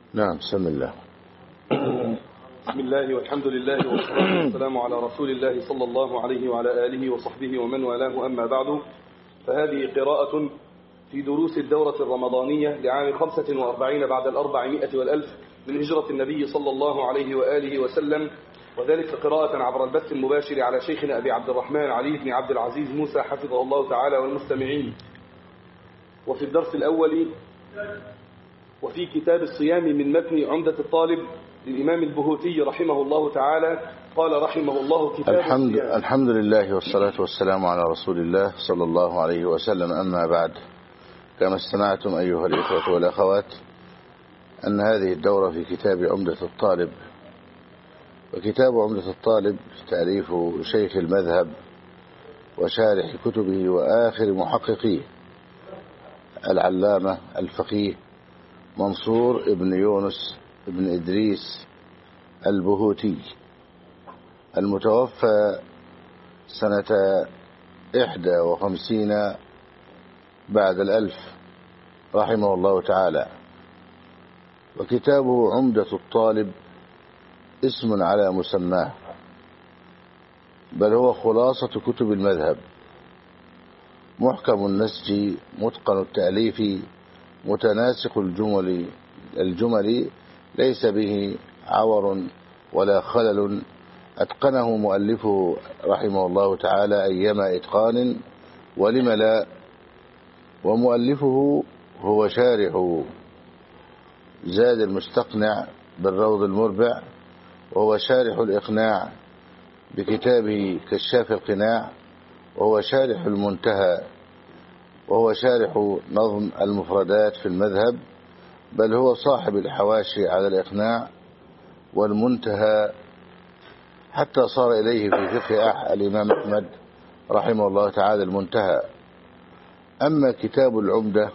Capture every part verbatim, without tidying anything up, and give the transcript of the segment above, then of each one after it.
نعم. بسم الله. بسم الله والحمد لله والصلاة والسلام على رسول الله صلى الله عليه وعلى آله وصحبه ومن والاه، أما بعد، فهذه قراءة في دروس الدورة الرمضانية لعام خمسة وأربعين بعد الأربعمائة والألف من هجرة النبي صلى الله عليه وآله وسلم، وذلك قراءة عبر البث المباشر على شيخنا أبي عبد الرحمن علي بن عبد العزيز موسى حفظه الله تعالى والمستمعين. وفي الدرس الأول وفي كتاب الصيام من متن عمدة الطالب للإمام البهوتي رحمه الله تعالى، قال رحمه الله: كتاب الحمد, الصيام. الحمد لله والصلاة والسلام على رسول الله صلى الله عليه وسلم، أما بعد. كما استمعتم أيها الإخوة والأخوات أن هذه الدورة في كتاب عمدة الطالب، وكتاب عمدة الطالب تأليف شيخ المذهب وشارح كتبه وآخر محققيه العلامة الفقيه منصور ابن يونس ابن إدريس البهوتي، المتوفى سنة إحدى وخمسين بعد الألف رحمه الله تعالى. وكتابه عمدة الطالب اسم على مسماه، بل هو خلاصة كتب المذهب، محكم النسج متقن التأليف متناسق الجمل الجمل ليس به عور ولا خلل، أتقنه مؤلفه رحمه الله تعالى أيما إتقان ولم لا. ومؤلفه هو شارح زاد المستقنع بالروض المربع، وهو شارح الإقناع بكتابه كشاف القناع، وهو شارح المنتهى، وهو شارح نظم المفردات في المذهب، بل هو صاحب الحواشي على الإقناع والمنتهى، حتى صار إليه في فقه الإمام أحمد رحمه الله تعالى المنتهى. أما كتاب العمدة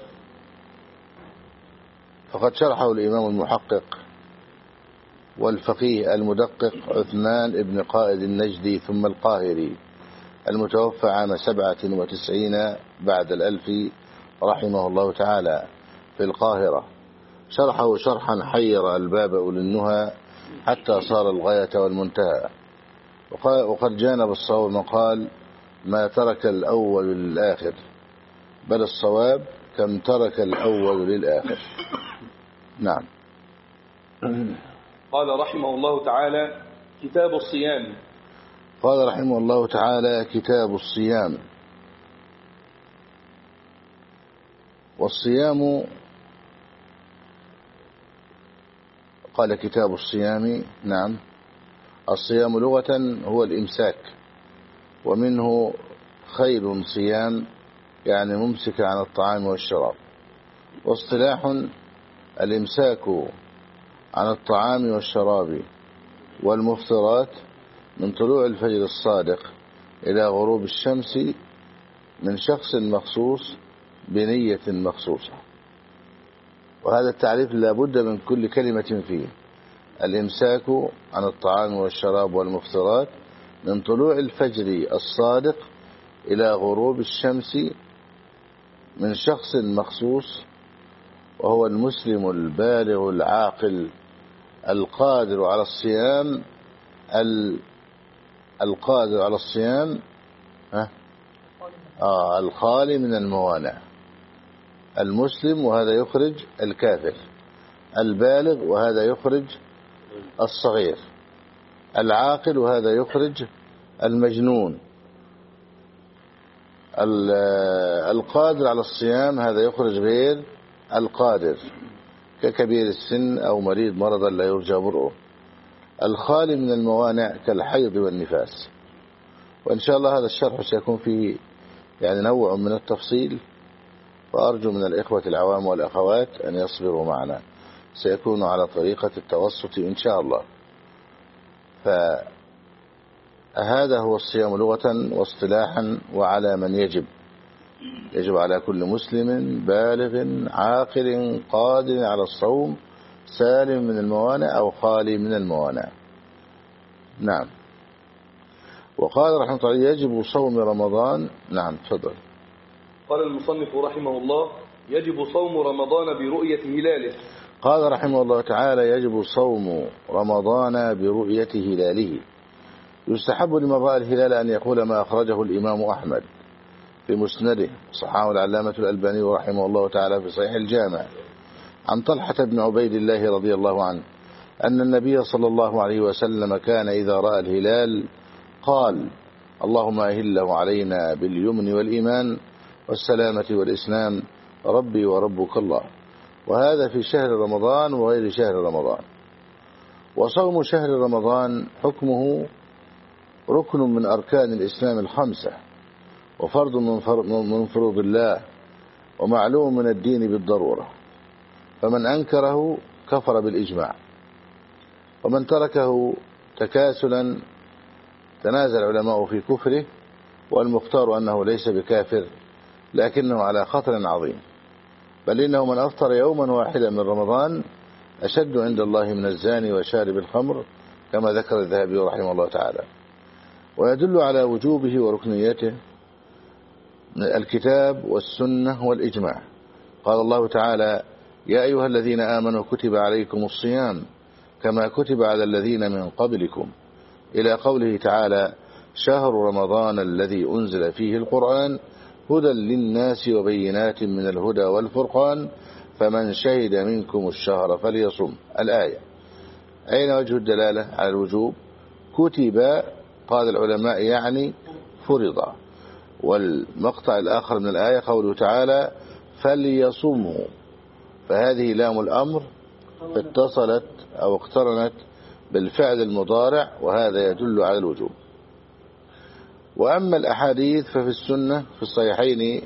فقد شرحه الإمام المحقق والفقيه المدقق عثمان ابن قائد النجدي ثم القاهري، المتوفى عام سبعة وتسعين بعد الألف رحمه الله تعالى في القاهرة. شرحه شرحا حير الباب أولي النهى حتى صار الغاية والمنتهى. وقد جانب الصواب من قال ما ترك الأول للآخر، بل الصواب كم ترك الأول للآخر. نعم. قال رحمه الله تعالى: كتاب الصيام. قال رحمه الله تعالى: كتاب الصيام. والصيام، قال كتاب الصيام. نعم. الصيام لغة هو الإمساك، ومنه خيل صيام يعني ممسك عن الطعام والشراب. واصطلاح الإمساك عن الطعام والشراب والمفطرات من طلوع الفجر الصادق إلى غروب الشمس من شخص مخصوص بنية مخصوصة. وهذا التعريف لا بد من كل كلمة فيه: الإمساك عن الطعام والشراب والمفطرات من طلوع الفجر الصادق إلى غروب الشمس من شخص مخصوص، وهو المسلم البالغ العاقل القادر على الصيام القادر على الصيام ها آه الخالي من الموانع. المسلم وهذا يخرج الكافر، البالغ وهذا يخرج الصغير، العاقل وهذا يخرج المجنون، القادر على الصيام هذا يخرج غير القادر ككبير السن أو مريض مرضا لا يرجى برؤه، الخالي من الموانع كالحيض والنفاس. وإن شاء الله هذا الشرح سيكون فيه يعني نوع من التفصيل، وأرجو من الإخوة العوام والأخوات أن يصبروا معنا، سيكون على طريقة التوسط إن شاء الله. فهذا هو الصيام لغة واصطلاحا وعلى من يجب يجب على كل مسلم بالغ عاقل قادر على الصوم سالم من الموانع أو خالي من الموانع. نعم. وقال رحمه الله: يجب صوم رمضان. نعم تفضل. قال المصنف رحمه الله: يجب صوم رمضان برؤية هلاله. قال رحمه الله تعالى: يجب صوم رمضان برؤية هلاله. يستحب لمن رأى الهلال أن يقول ما أخرجه الإمام أحمد في مسنده، صححه العلامة الألباني رحمه الله تعالى في صحيح الجامع، عن طلحة بن عبيد الله رضي الله عنه أن النبي صلى الله عليه وسلم كان إذا رأى الهلال قال: اللهم أهله علينا باليمن والإيمان والسلامة والإسلام، ربي وربك الله. وهذا في شهر رمضان وغير شهر رمضان. وصوم شهر رمضان حكمه ركن من أركان الإسلام الخمسة، وفرض من فروض الله، ومعلوم من الدين بالضرورة، فمن أنكره كفر بالإجماع، ومن تركه تكاسلا تنازل العلماء في كفره، والمختار أنه ليس بكافر لكنه على خطر عظيم، بل إنه من أفطر يوما واحدا من رمضان أشد عند الله من الزاني وشارب الخمر، كما ذكر الذهبي رحمه الله تعالى. ويدل على وجوبه وركنيته الكتاب والسنة والإجماع. قال الله تعالى: يا أيها الذين آمنوا كتب عليكم الصيام كما كتب على الذين من قبلكم، إلى قوله تعالى: شهر رمضان الذي أنزل فيه القرآن هدى للناس وبينات من الهدى والفرقان فمن شهد منكم الشهر فليصم. الآية. أين وجه الدلالة على الوجوب؟ كتب، قال العلماء يعني فرض. والمقطع الآخر من الآية قوله تعالى: فليصموا، فهذه لام الأمر اتصلت أو اقترنت بالفعل المضارع، وهذا يدل على الوجوب. وأما الأحاديث ففي السنة في الصحيحين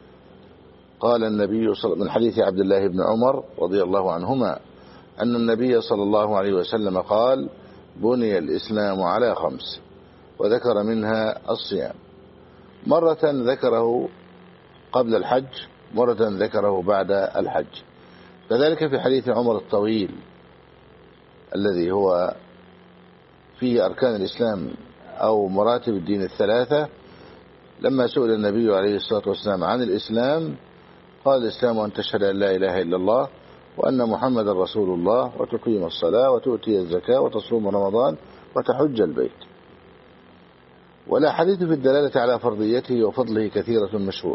قال النبي صلى من حديث عبد الله بن عمر رضي الله عنهما أن النبي صلى الله عليه وسلم قال: بني الإسلام على خمس، وذكر منها الصيام، مرة ذكره قبل الحج، مرة ذكره بعد الحج. كذلك في حديث عمر الطويل الذي هو فيه أركان الإسلام أو مراتب الدين الثلاثة، لما سئل النبي عليه الصلاة والسلام عن الإسلام قال: الإسلام أن تشهد أن لا إله إلا الله وأن محمد رسول الله، وتقيم الصلاة، وتؤتي الزكاة، وتصوم رمضان، وتحج البيت. والأحاديث في الدلالة على فرضيته وفضله كثيرة مشهورة،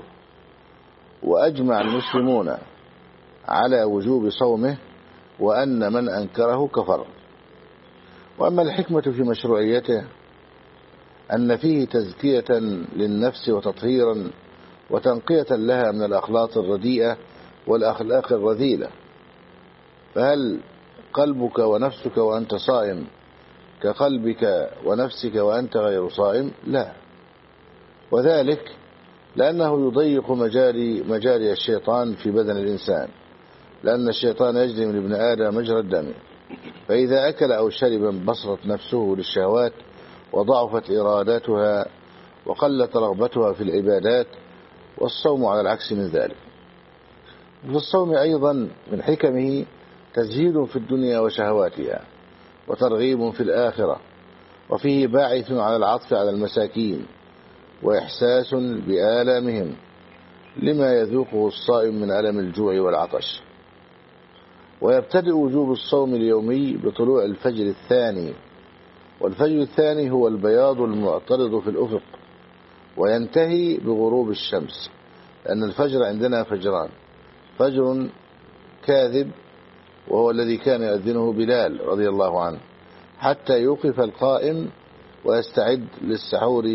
وأجمع المسلمون على وجوب صومه، وأن من أنكره كفر. وأما الحكمة في مشروعيته أن فيه تزكية للنفس وتطهيرا وتنقية لها من الأخلاق الرديئة والأخلاق الرذيلة. فهل قلبك ونفسك وأنت صائم كقلبك ونفسك وأنت غير صائم؟ لا. وذلك لأنه يضيق مجاري, مجاري الشيطان في بدن الإنسان، لأن الشيطان يجري من ابن آدم مجرى الدم، فإذا أكل أو شرب انبسطت نفسه للشهوات وضعفت إرادتها وقلت رغبتها في العبادات، والصوم على العكس من ذلك. في الصوم أيضا من حكمه تزهيد في الدنيا وشهواتها، وترغيب في الآخرة، وفيه باعث على العطف على المساكين، وإحساس بآلامهم لما يذوقه الصائم من ألم الجوع والعطش. ويبتدئ وجوب الصوم اليومي بطلوع الفجر الثاني، والفجر الثاني هو البياض المعترض في الأفق، وينتهي بغروب الشمس، لأن الفجر عندنا فجران: فجر كاذب وهو الذي كان يؤذنه بلال رضي الله عنه حتى يوقف القائم ويستعد للسحور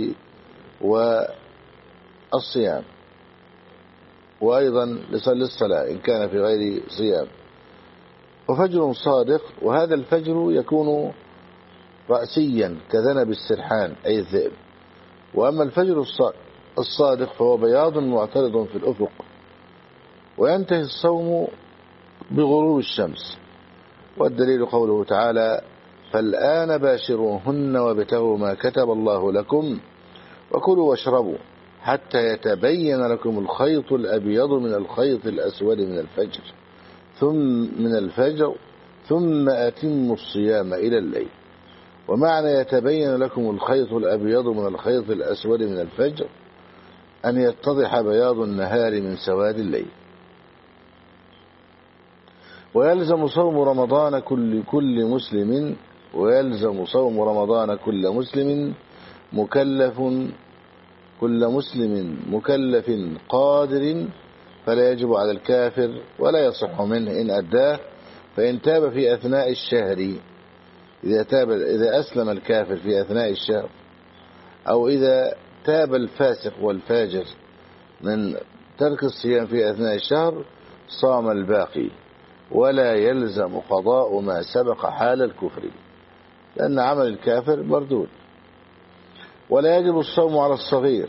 والصيام، وأيضا للصلاة إن كان في غير صيام. وفجر صادق، وهذا الفجر يكون رأسيا كذنب السرحان أي الذئب. وأما الفجر الصادق فهو بياض معترض في الأفق، وينتهي الصوم بغروب الشمس. والدليل قوله تعالى: فالآن باشروهن وابتغوا ما كتب الله لكم وكلوا واشربوا حتى يتبين لكم الخيط الأبيض من الخيط الأسود من الفجر ثم من الفجر ثم أتموا الصيام إلى الليل. ومعنى يتبين لكم الخيط الأبيض من الخيط الأسود من الفجر أن يتضح بياض النهار من سواد الليل. ويلزم صوم رمضان كل كل مسلم ويلزم صوم رمضان كل مسلم مكلف كل مسلم مكلف قادر فلا يجب على الكافر ولا يصح منه إن أداه، فإن تاب في أثناء الشهر، إذا تاب إذا أسلم الكافر في أثناء الشهر، أو إذا تاب الفاسق والفاجر من ترك الصيام في أثناء الشهر صام الباقي، ولا يلزم قضاء ما سبق حال الكفر، لأن عمل الكافر مردود. ولا يجب الصوم على الصغير،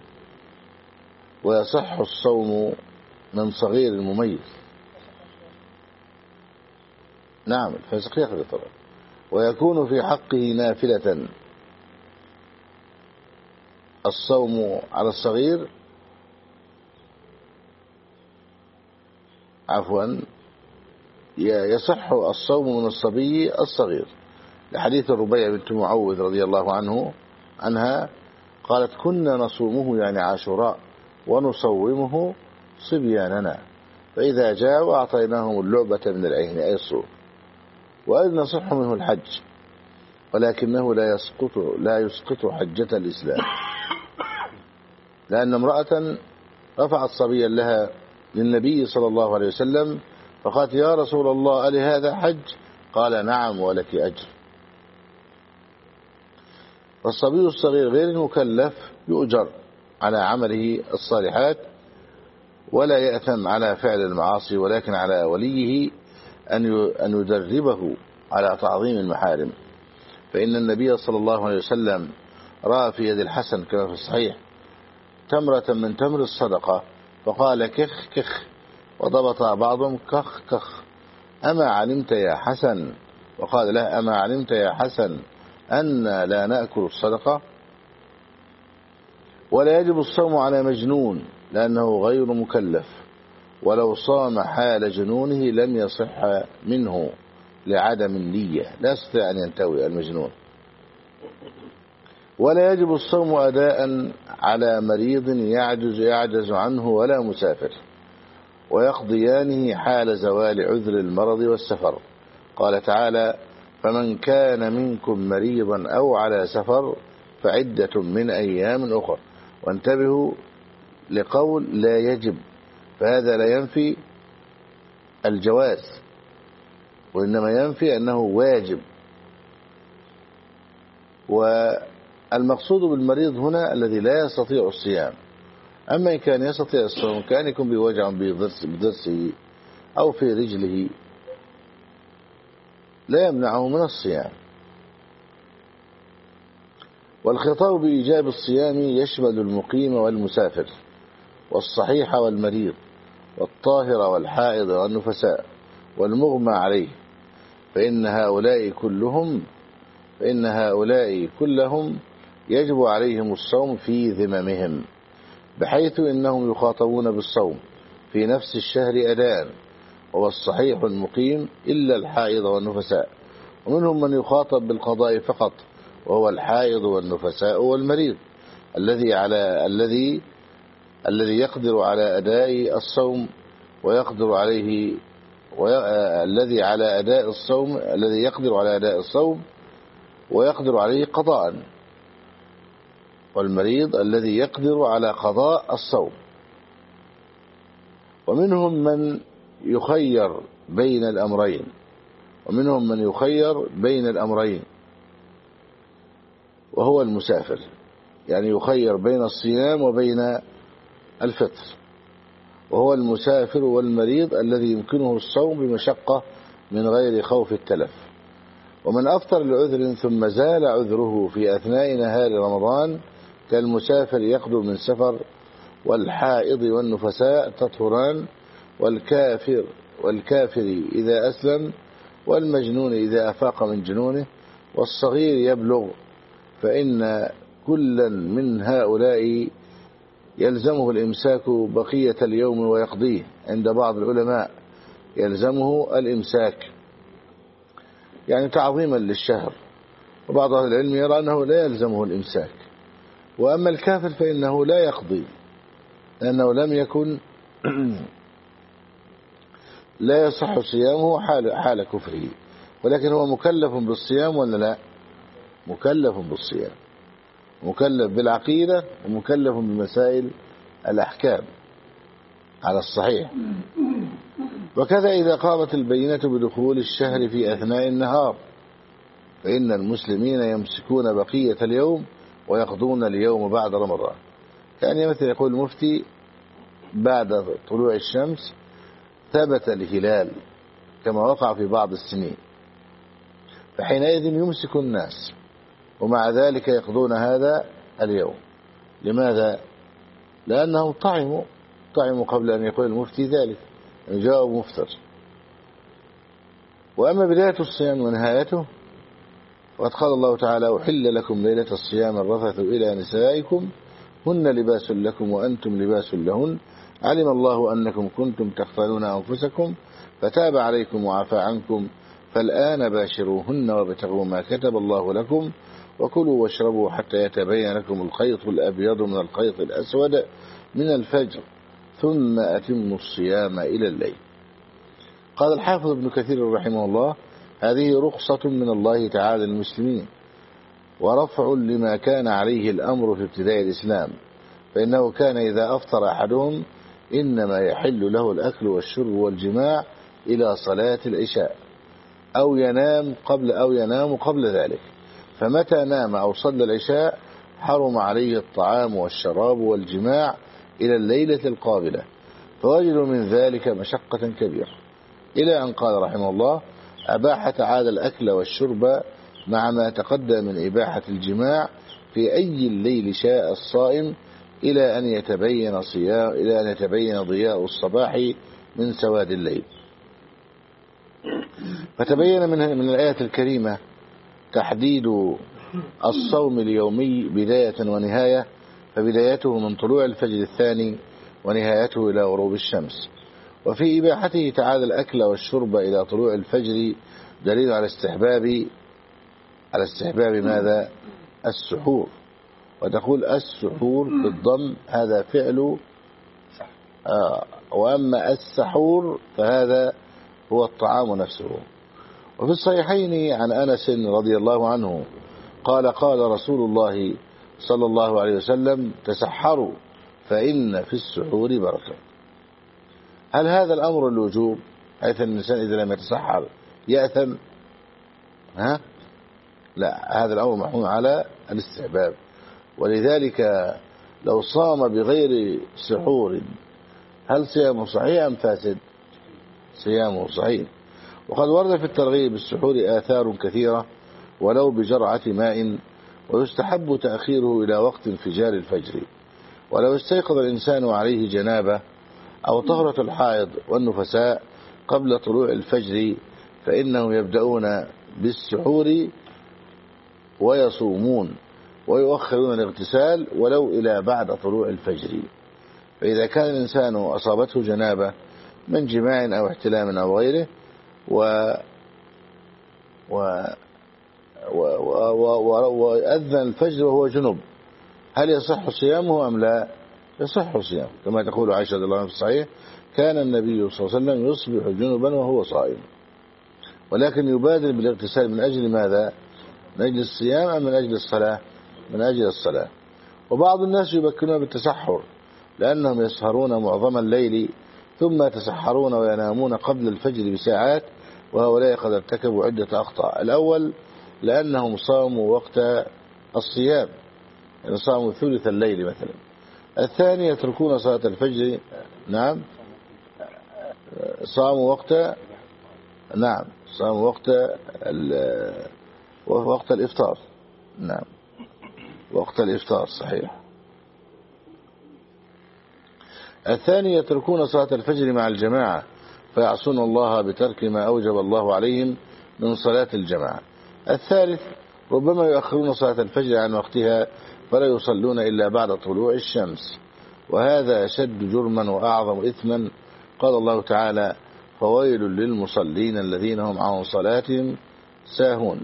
ويصح الصوم من صغير المميز. نعم الفاسق يقضي طبعا. ويكون في حقه نافلة. الصوم على الصغير عفوا يصح الصوم من الصبي الصغير، لحديث الربيع بنت معوذ رضي الله عنه عنها قالت كنا نصومه يعني عاشوراء ونصومه صبياننا، فإذا جاءوا أعطيناهم اللعبة من العين أي الصوم. وأيضا نصح منه الحج، ولكنه لا يسقط لا يسقط حجة الإسلام، لأن امرأة رفعت صبيا لها للنبي صلى الله عليه وسلم فقالت يا رسول الله ألي هذا حج؟ قال نعم ولك أجر. والصبي الصغير غير المكلف يؤجر على عمله الصالحات ولا يأثم على فعل المعاصي، ولكن على وليه أن يدربه على تعظيم المحارم، فإن النبي صلى الله عليه وسلم رأى في يد الحسن كما في الصحيح تمرة من تمر الصدقة فقال كخ كخ، وضبط بعضهم كخ كخ، أما علمت يا حسن؟ وقال له أما علمت يا حسن أن لا نأكل الصدقة؟ ولا يجب الصوم على مجنون لأنه غير مكلف، ولو صام حال جنونه لم يصح منه لعدم النية، لا يستطيع أن ينتوي المجنون. ولا يجب الصوم أداء على مريض يعجز يعجز عنه ولا مسافر، ويقضيانه حال زوال عذر المرض والسفر. قال تعالى فمن كان منكم مريضا أو على سفر فعدة من أيام أخر. وانتبهوا لقول لا يجب، فهذا لا ينفي الجواز، وإنما ينفي أنه واجب. والمقصود بالمريض هنا الذي لا يستطيع الصيام، أما إن كان يستطيع الصوم كان يكون بوجع بضرسه أو في رجله لا يمنعه من الصيام. والخطاب بإيجاب الصيام يشمل المقيم والمسافر والصحيح والمريض والطاهر والحائض والنفساء والمغمى عليه، فإن هؤلاء كلهم فإن هؤلاء كلهم يجب عليهم الصوم في ذممهم، بحيث إنهم يخاطبون بالصوم في نفس الشهر أداء، وهو الصحيح المقيم إلا الحائض والنفساء، ومنهم من يخاطب بالقضاء فقط وهو الحائض والنفساء والمريض الذي على الذي الذي يقدر على أداء الصوم ويقدر عليه وي... الذي على أداء الصوم الذي يقدر على أداء الصوم ويقدر عليه قضاء، والمريض الذي يقدر على قضاء الصوم. ومنهم من يخير بين الأمرين ومنهم من يخير بين الأمرين وهو المسافر، يعني يخير بين الصيام وبين الفطر، وهو المسافر والمريض الذي يمكنه الصوم بمشقة من غير خوف التلف. ومن أفطر لعذر ثم زال عذره في أثناء نهار رمضان كالمسافر يقدم من سفر، والحائض والنفساء تطهران، والكافر والكافر إذا أسلم، والمجنون إذا أفاق من جنونه، والصغير يبلغ، فإن كلا من هؤلاء يلزمه الإمساك بقية اليوم ويقضيه. عند بعض العلماء يلزمه الإمساك يعني تعظيما للشهر، وبعض أهل العلم يرى أنه لا يلزمه الإمساك. وأما الكافر فإنه لا يقضي، لأنه لم يكن لا يصح صيامه حال, حال كفره، ولكن هو مكلف بالصيام ولا لا؟ مكلف بالصيام، مكلف بالعقيدة ومكلف بمسائل الأحكام على الصحيح. وكذا إذا قامت البينة بدخول الشهر في أثناء النهار، فإن المسلمين يمسكون بقية اليوم ويقضون اليوم بعد رمضان. يعني مثل يقول المفتي بعد طلوع الشمس ثبت الهلال كما وقع في بعض السنين، فحينئذ يمسك الناس، ومع ذلك يقضون هذا اليوم. لماذا؟ لأنهم طعموا طعموا قبل أن يقول المفتي ذلك، يعني جاءوا مفطر. وأما بداية الصيام ونهايته وقد قال الله تعالى: أحل لكم ليلة الصيام الرفث إلى نسائكم هن لباس لكم وأنتم لباس لهن علم الله أنكم كنتم تختانون أنفسكم فتاب عليكم وعفى عنكم فالآن باشروهن وابتغوا ما كتب الله لكم وكلوا واشربوا حتى يتبين لكم الخيط الأبيض من الخيط الأسود من الفجر ثم أتموا الصيام إلى الليل. قال الحافظ ابن كثير رحمه الله: هذه رخصة من الله تعالى للمسلمين ورفع لما كان عليه الأمر في ابتداء الإسلام، فإنه كان إذا أفطر أحدهم إنما يحل له الأكل والشرب والجماع إلى صلاة العشاء أو ينام قبل أو ينام قبل ذلك، فمتى نام أو صلى العشاء حرم عليه الطعام والشراب والجماع إلى الليلة القابلة، فوجد من ذلك مشقة كبيرة، إلى أن قال رحمه الله: أباح تعالى الأكل والشرب مع ما تقدم من إباحة الجماع في أي الليل شاء الصائم إلى أن يتبين صيام إلى أن يتبين ضياء الصباح من سواد الليل. فتبين من من الآية الكريمة تحديد الصوم اليومي بداية ونهاية، فبدايته من طلوع الفجر الثاني ونهايته إلى غروب الشمس. وفي إباحته تعالى الأكل والشرب إلى طلوع الفجر دليل على استحباب على استحباب ماذا؟ السحور. وتقول السحور بالضم هذا فعل آه وأما السحور فهذا هو الطعام نفسه. وفي الصحيحين عن أنس رضي الله عنه قال: قال رسول الله صلى الله عليه وسلم: تسحروا فإن في السحور بركة. هل هذا الأمر الوجوب حيث الإنسان إذا لم يتسحر يأثم؟ ها؟ لا، هذا الأمر محمول على الاستحباب. ولذلك لو صام بغير سحور هل صيامه صحيح أم فاسد؟ صيامه صحيح. وقد ورد في الترغيب بالسحور آثار كثيرة ولو بجرعة ماء، ويستحب تأخيره إلى وقت انفجار الفجر. ولو استيقظ الإنسان وعليه جنابة أو طهرة الحائض والنفساء قبل طلوع الفجر فإنهم يبدأون بالسحور ويصومون ويؤخرون الاغتسال ولو إلى بعد طلوع الفجر. فإذا كان الإنسان أصابته جنابة من جماع أو احتلام أو غيره و و وأذن الفجر وهو جنب، هل يصح صيامه أم لا؟ يصح صيامه، كما تقول عائشة رضي الله عنها في الصحيح: كان النبي صلى الله عليه وسلم يصبح جنبا وهو صائم. ولكن يبادر بالاغتسال من أجل ماذا؟ من أجل الصيام أم من أجل الصلاة؟ من أجل الصلاة. وبعض الناس يبكرون بالتسحر لأنهم يسهرون معظم الليل ثم يتسحرون وينامون قبل الفجر بساعات، وهؤلاء قد ارتكبوا عدة أخطاء. الأول لأنهم صاموا وقت الصيام، يعني صاموا ثلث الليل مثلا. الثاني يتركون صلاة الفجر، نعم صاموا وقت نعم صاموا وقت وقت الإفطار، نعم وقت الإفطار صحيح. الثاني يتركون صلاة الفجر مع الجماعة فيعصون الله بترك ما أوجب الله عليهم من صلاة الجماعة. الثالث ربما يؤخرون صلاة الفجر عن وقتها فلا يصلون إلا بعد طلوع الشمس، وهذا أشد جرما وأعظم إثما. قال الله تعالى: فويل للمصلين الذين هم عن صلاتهم ساهون.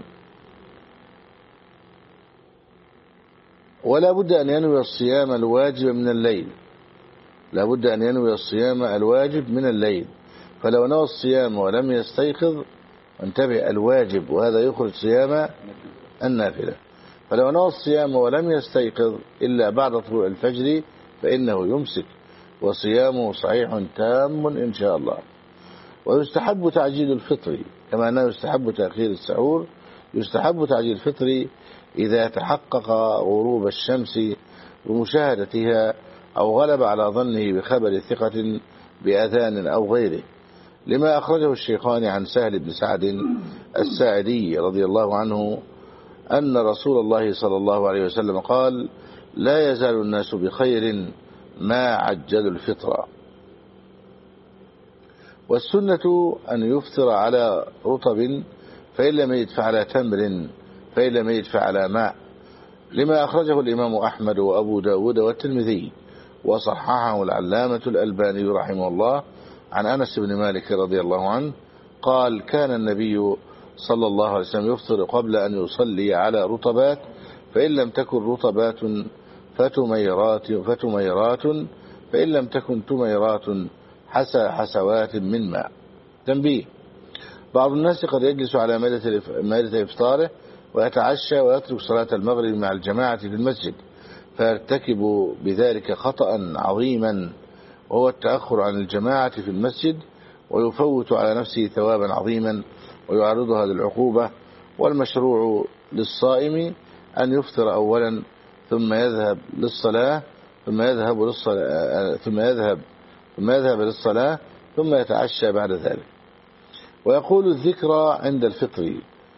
ولا بد أن ينوي الصيام الواجب من الليل، لا بد أن ينوي الصيام الواجب من الليل، فلو نوى الصيام ولم يستيقظ، انتبه الواجب وهذا يخرج صيام النافلة، فلو نوى الصيام ولم يستيقظ إلا بعد طلوع الفجر فإنه يمسك وصيامه صحيح تام إن شاء الله. ويستحب تعجيل الفطر كما أنه يستحب تأخير السحور، يستحب تعجيل الفطر إذا تحقق غروب الشمس بمشاهدتها أو غلب على ظنه بخبر ثقة بأذان أو غيره، لما أخرجه الشيخان عن سهل بن سعد الساعدي رضي الله عنه أن رسول الله صلى الله عليه وسلم قال: لا يزال الناس بخير ما عجلوا الفطر. والسنة أن يفطر على رطب فإن لم يدفع على تمر فإن لم يدفع على ماء، لما أخرجه الإمام أحمد وأبو داود والترمذي وصححه العلامة الألباني رحمه الله عن أنس بن مالك رضي الله عنه قال: كان النبي صلى الله عليه وسلم يفطر قبل أن يصلي على رطبات، فإن لم تكن رطبات فتميرات فتميرات فإن لم تكن تميرات حسى حسوات من ماء. تنبيه: بعض الناس قد يجلس على مائدة إفطاره ويتعشى ويترك صلاة المغرب مع الجماعة في المسجد، فيرتكب بذلك خطأ عظيما وهو التأخر عن الجماعة في المسجد، ويفوت على نفسه ثوابا عظيما ويعرضها للعقوبة. والمشروع للصائم أن يفطر أولا ثم يذهب للصلاة ثم يذهب للصلاة ثم يذهب ثم يذهب للصلاة ثم يتعشى بعد ذلك. ويقول الذكرى عند الفطر.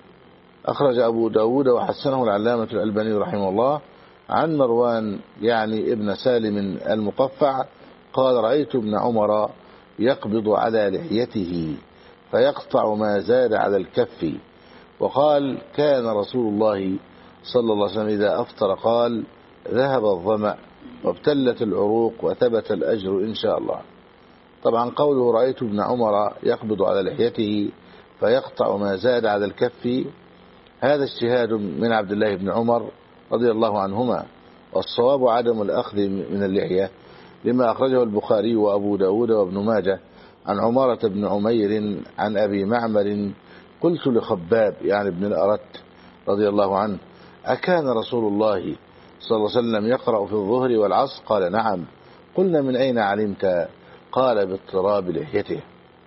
أخرج أبو داود وحسنه العلامة الألباني رحمه الله عن مروان يعني ابن سالم المقفع قال: رأيت ابن عمر يقبض على لحيته فيقطع ما زاد على الكف. وقال: كان رسول الله صلى الله عليه وسلم إذا أفطر قال: ذهب الظمأ وابتلت العروق وثبت الأجر إن شاء الله. طبعا قوله رأيت ابن عمر يقبض على لحيته فيقطع ما زاد على الكف هذا اجتهاد من عبد الله بن عمر رضي الله عنهما، والصواب عدم الأخذ من اللحية، لما أخرجه البخاري وأبو داود وابن ماجه عن عمارة بن عمير عن أبي معمر: قلت لخباب يعني ابن الأرت رضي الله عنه: أكان رسول الله صلى الله عليه وسلم يقرأ في الظهر والعصر؟ قال: نعم. قلنا: من أين علمت؟ قال: باضطراب لحيته.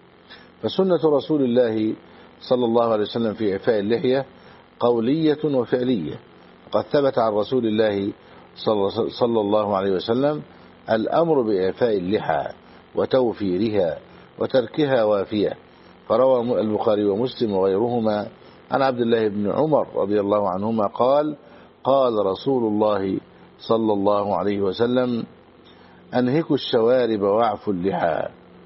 فسنة رسول الله صلى الله عليه وسلم في إعفاء اللحية قولية وفعلية، قد ثبت عن رسول الله صلى الله عليه وسلم الأمر بإعفاء اللحى وتوفيرها وتركها وافية، فروى البخاري ومسلم وغيرهما عن عبد الله بن عمر رضي الله عنهما قال: قال رسول الله صلى الله عليه وسلم: أنهكوا الشوارب واعفوا اللحى،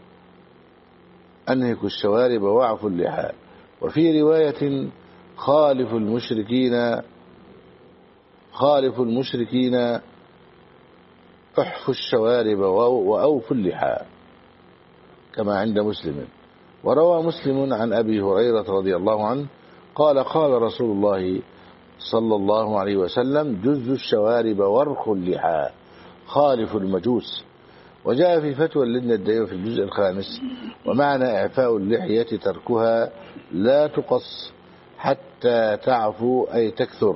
أنهكوا الشوارب واعفوا اللحى. وفي رواية: خالف المشركين خالف المشركين احفوا الشوارب وأوفوا اللحى، كما عند مسلم. وروى مسلم عن أبي هريرة رضي الله عنه قال: قال رسول الله صلى الله عليه وسلم: جزوا الشوارب وارخوا اللحى، خالف المجوس. وجاء في فتوى اللجنة الدائمة في الجزء الخامس: ومعنى إعفاء اللحية تركها لا تقص حتى تعفو أي تكثر.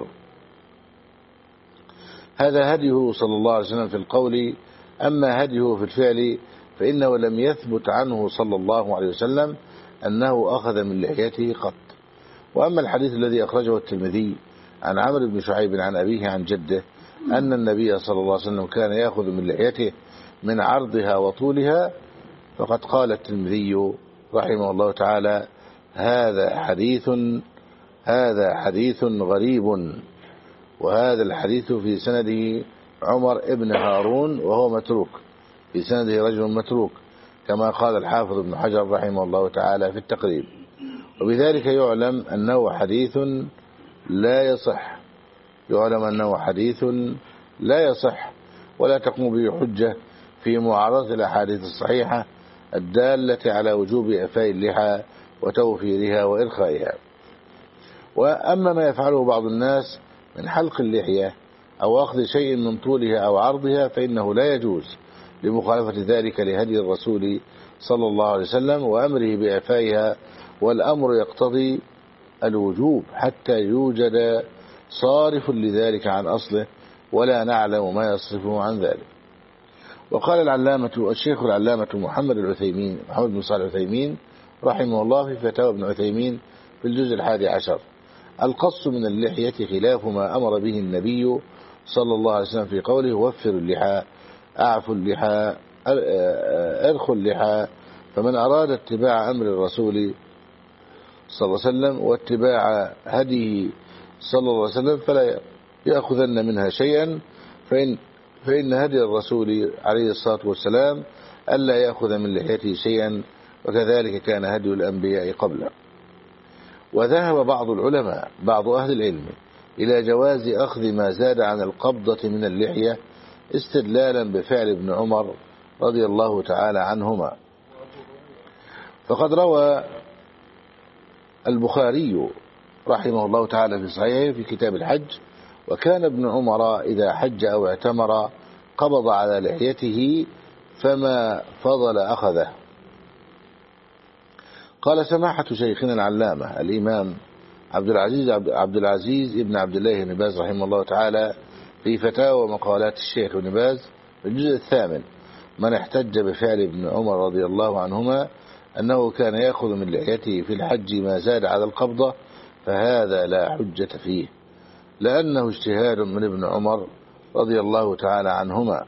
هذا هديه صلى الله عليه وسلم في القول، أما هديه في الفعل فإنه لم يثبت عنه صلى الله عليه وسلم أنه أخذ من لحيته قط. وأما الحديث الذي أخرجه الترمذي عن عمرو بن شعيب عن أبيه عن جده أن النبي صلى الله عليه وسلم كان يأخذ من لحيته من عرضها وطولها، فقد قال الترمذي رحمه الله تعالى: هذا حديث هذا حديث غريب. وهذا الحديث في سنده عمر ابن هارون وهو متروك، في سنده رجل متروك، كما قال الحافظ ابن حجر رحمه الله تعالى في التقريب. وبذلك يعلم أنه حديث لا يصح يعلم أنه حديث لا يصح ولا تقوم به حجة في معارضة الأحاديث الصحيحة الدالة على وجوب إعفاء اللحى وتوفيرها وإرخائها. وأما ما يفعله بعض الناس من حلق اللحية أو أخذ شيء من طولها أو عرضها فإنه لا يجوز، لمخالفة ذلك لهدي الرسول صلى الله عليه وسلم وأمره بإعفائها، والأمر يقتضي الوجوب حتى يوجد صارف لذلك عن أصله، ولا نعلم ما يصرفه عن ذلك. وقال العلامة الشيخ العلامة محمد العثيمين محمد بن صالح العثيمين رحمه الله في فتاوى ابن عثيمين في الجزء الحادي عشر: القص من اللحية خلاف ما أمر به النبي صلى الله عليه وسلم في قوله: وفر اللحى، أعفوا اللحى، أرخوا اللحى. فمن أراد اتباع أمر الرسول صلى الله عليه وسلم واتباع هديه صلى الله عليه وسلم فلا يأخذن منها شيئا، فإن, فإن هدي الرسول عليه الصلاة والسلام ألا يأخذ من لحيته شيئا، وكذلك كان هدي الأنبياء قبله. وذهب بعض العلماء بعض أهل العلم إلى جواز أخذ ما زاد عن القبضة من اللحية استدلالا بفعل ابن عمر رضي الله تعالى عنهما. فقد روى البخاري رحمه الله تعالى في صحيحه في كتاب الحج: وكان ابن عمر إذا حج أو اعتمر قبض على لحيته فما فضل أخذه. قال سماحة شيخنا العلامة الإمام عبد العزيز عبد العزيز ابن عبد الله بن باز رحمه الله تعالى في فتاوى ومقالات الشيخ ابن باز في الجزء الثامن: من احتج بفعل ابن عمر رضي الله عنهما أنه كان يأخذ من لحيته في الحج ما زاد على القبضة فهذا لا حجة فيه، لأنه اجتهاد من ابن عمر رضي الله تعالى عنهما،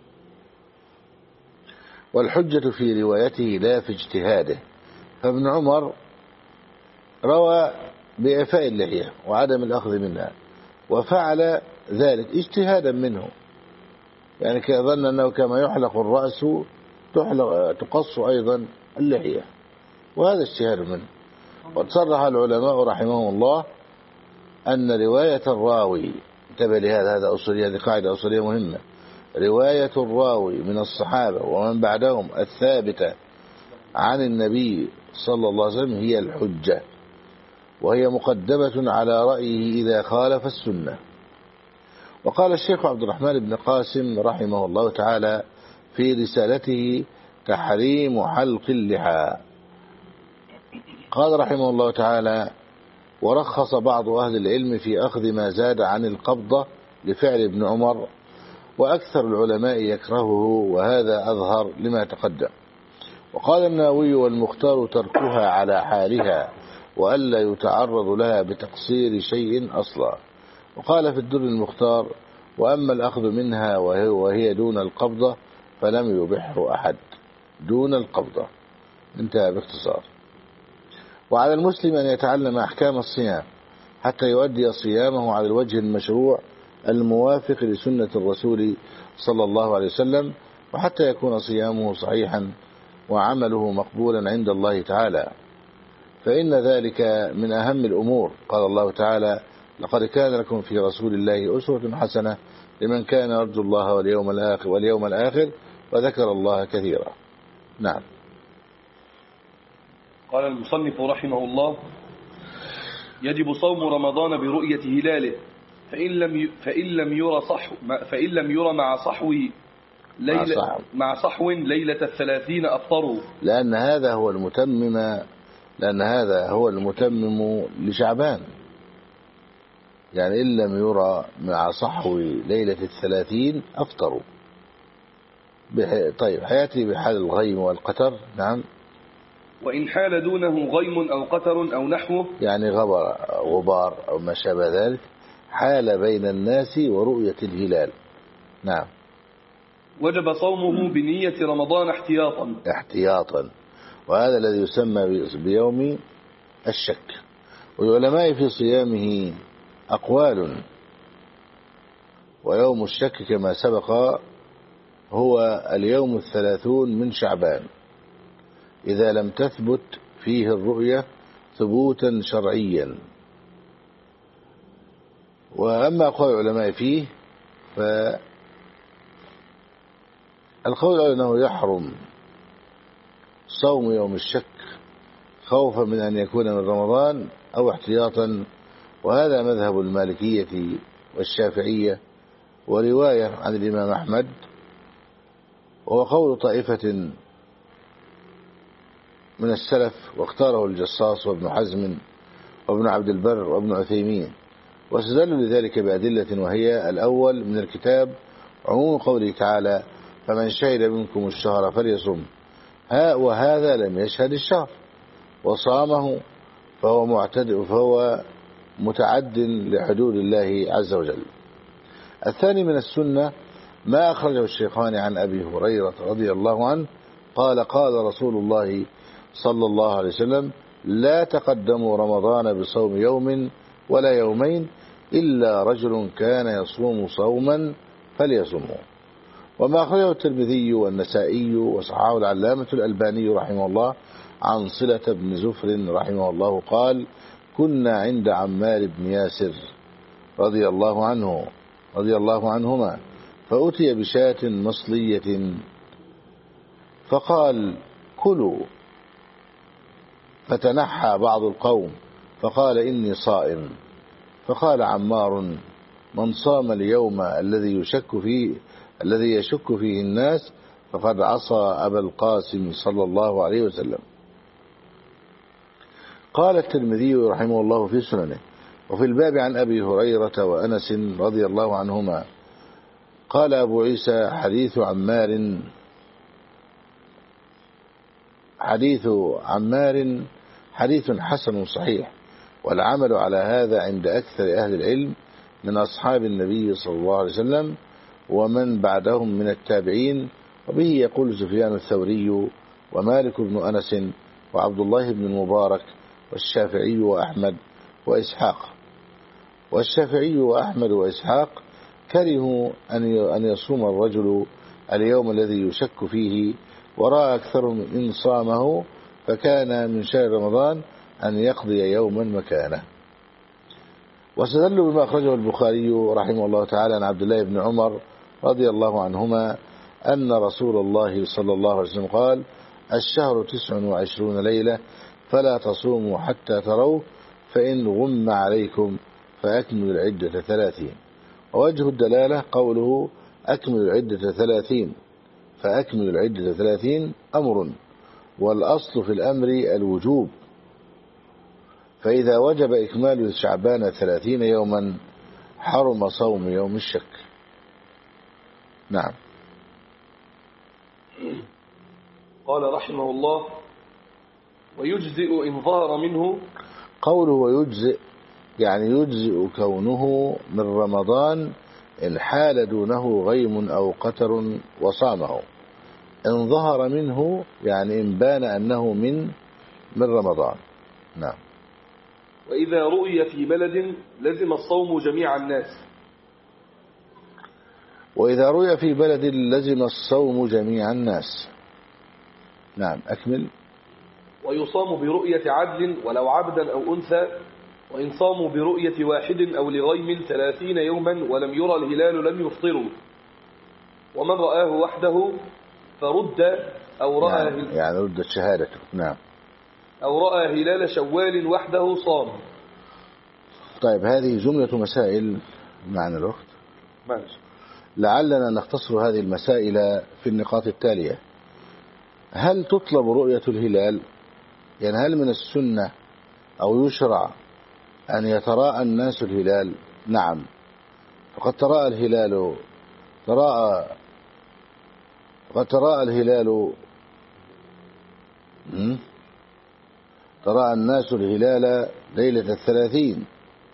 والحجة في روايته لا في اجتهاده. فابن عمر روى بإعفاء اللحية وعدم الأخذ منها، وفعل ذلك اجتهادا منه، يعني كظن أنه كما يحلق الرأس تحلق تقص أيضا اللحية، وهذا اجتهاد منه. وتصرح العلماء رحمهم الله أن رواية الراوي، انتبه لهذا، هذا أصولي، هذه قاعدة أصولية مهمة، رواية الراوي من الصحابة ومن بعدهم الثابتة عن النبي صلى الله عليه وسلم هي الحجة، وهي مقدمة على رأيه إذا خالف السنة. وقال الشيخ عبد الرحمن بن قاسم رحمه الله تعالى في رسالته تحريم حلق اللحى، قال رحمه الله تعالى: ورخص بعض أهل العلم في أخذ ما زاد عن القبضة لفعل ابن عمر، وأكثر العلماء يكرهه، وهذا أظهر لما تقدم. وقال النووي: والمختار تركها على حالها وألا يتعرض لها بتقصير شيء أصلا. وقال في الدر المختار: وأما الأخذ منها وهي دون القبضة فلم يبحه أحد، دون القبضة، انتهى باختصار. وعلى المسلم أن يتعلم أحكام الصيام حتى يؤدي صيامه على الوجه المشروع الموافق لسنة الرسول صلى الله عليه وسلم، وحتى يكون صيامه صحيحا وعمله مقبولا عند الله تعالى، فإن ذلك من أهم الأمور. قال الله تعالى: لقد كان لكم في رسول الله أسوة حسنة لمن كان يرجو الله واليوم الآخر واليوم الآخر وذكر الله كثيرا. نعم. قال المصنف رحمه الله: يجب صوم رمضان برؤية هلاله، فإن لم فإن لم يرى صحو فإن لم يرى مع صحو ليلة مع صحو ليلة الثلاثين أفطروا، لأن هذا هو المتمم لأن هذا هو المتمم لشعبان، يعني إن لم يرى مع صحو ليلة الثلاثين أفطروا. طيب، حياتي بحال الغيم والقتر. نعم. وإن حال دونه غيم أو قتر أو نحوه، يعني غبر غبار أو ما شابه ذلك، حال بين الناس ورؤية الهلال. نعم. وجب صومه بنية رمضان احتياطا احتياطا وهذا الذي يسمى بيوم الشك. والعلماء في صيامه أقوال، ويوم الشك كما سبق هو اليوم الثلاثون من شعبان إذا لم تثبت فيه الرؤية ثبوتا شرعيا. وأما قول العلماء فيه، فالقول أنه يحرم صوم يوم الشك خوفا من أن يكون من رمضان أو احتياطا، وهذا مذهب المالكية والشافعية ورواية عن الإمام أحمد، وهو قول طائفة من السلف، واختاره الجصاص وابن حزم وابن عبد البر وابن عثيمين، واستدلوا لذلك بأدلة، وهي: الأول من الكتاب عموم قوله تعالى: فمن شهد منكم الشهر فليصم، ها وهذا لم يشهد الشهر وصامه فهو معتد فهو متعد لحدود الله عز وجل. الثاني من السنة ما أخرجه الشيخان عن أبي هريرة رضي الله عنه قال: قال رسول الله صلى الله عليه وسلم: لا تقدموا رمضان بصوم يوم ولا يومين إلا رجل كان يصوم صوما فليصومه. وما أخرجه الترمذي والنسائي وصححه العلامة الألباني رحمه الله عن صلة بن زفر رحمه الله قال: كنا عند عمار بن ياسر رضي الله عنه رضي الله عنهما فأتي بشاة مصلية فقال: كلوا، فتنحى بعض القوم فقال: إني صائم. فقال عمار: من صام اليوم الذي يشك فيه الذي يشك فيه الناس فقد عصى أبا القاسم صلى الله عليه وسلم. قال الترمذي رحمه الله في سننه: وفي الباب عن أبي هريرة وأنس رضي الله عنهما. قال أبو عيسى: حديث عمار حديث عمار حديث حسن صحيح، والعمل على هذا عند أكثر أهل العلم من أصحاب النبي صلى الله عليه وسلم ومن بعدهم من التابعين، وبه يقول سفيان الثوري ومالك بن أنس وعبد الله بن المبارك والشافعي وأحمد وإسحاق. والشافعي وأحمد وإسحاق كرهوا أن يصوم الرجل اليوم الذي يشك فيه، ورأى أكثرهم إن صامه فكان من شهر رمضان أن يقضي يوما مكانه. واستدلوا بما أخرجه البخاري رحمه الله تعالى عن عبد الله بن عمر رضي الله عنهما أن رسول الله صلى الله عليه وسلم قال: الشهر تسع وعشرون ليلة فلا تصوموا حتى تروه، فإن غم عليكم فأكملوا العدة ثلاثين. ووجه الدلالة قوله: أكملوا العدة ثلاثين، فأكملوا العدة ثلاثين أمر، والأصل في الأمر الوجوب، فإذا وجب إكمال شعبان ثلاثين يوما حرم صوم يوم الشك. نعم. قال رحمه الله: ويجزئ إن ظهر منه. قوله ويجزئ يعني يجزئ كونه من رمضان إن حال دونه غيم أو قتر وصامه. إن ظهر منه يعني إن بان أنه من من رمضان. نعم. وإذا رؤي في بلد لزم الصوم جميع الناس. وإذا رؤي في بلد لزم الصوم جميع الناس. نعم، أكمل. ويصام برؤية عدل ولو عبدا أو أنثى، وإن صاموا برؤية واحد أو لغيم ثلاثين يوما ولم يرى الهلال لم يفطروا، ومن رآه وحده فرد أو رأى يعني, يعني ردت شهادته. نعم. أو رأى هلال شوال وحده صام. طيب، هذه جملة مسائل معنا الوقت. ماشي. لعلنا نختصر هذه المسائل في النقاط التالية: هل تطلب رؤية الهلال؟ يعني هل من السنة أو يشرع أن يتراءى الناس الهلال؟ نعم، فقد تراءى الهلال تراءى فقد تراءى الهلال تراءى الناس الهلال ليلة الثلاثين،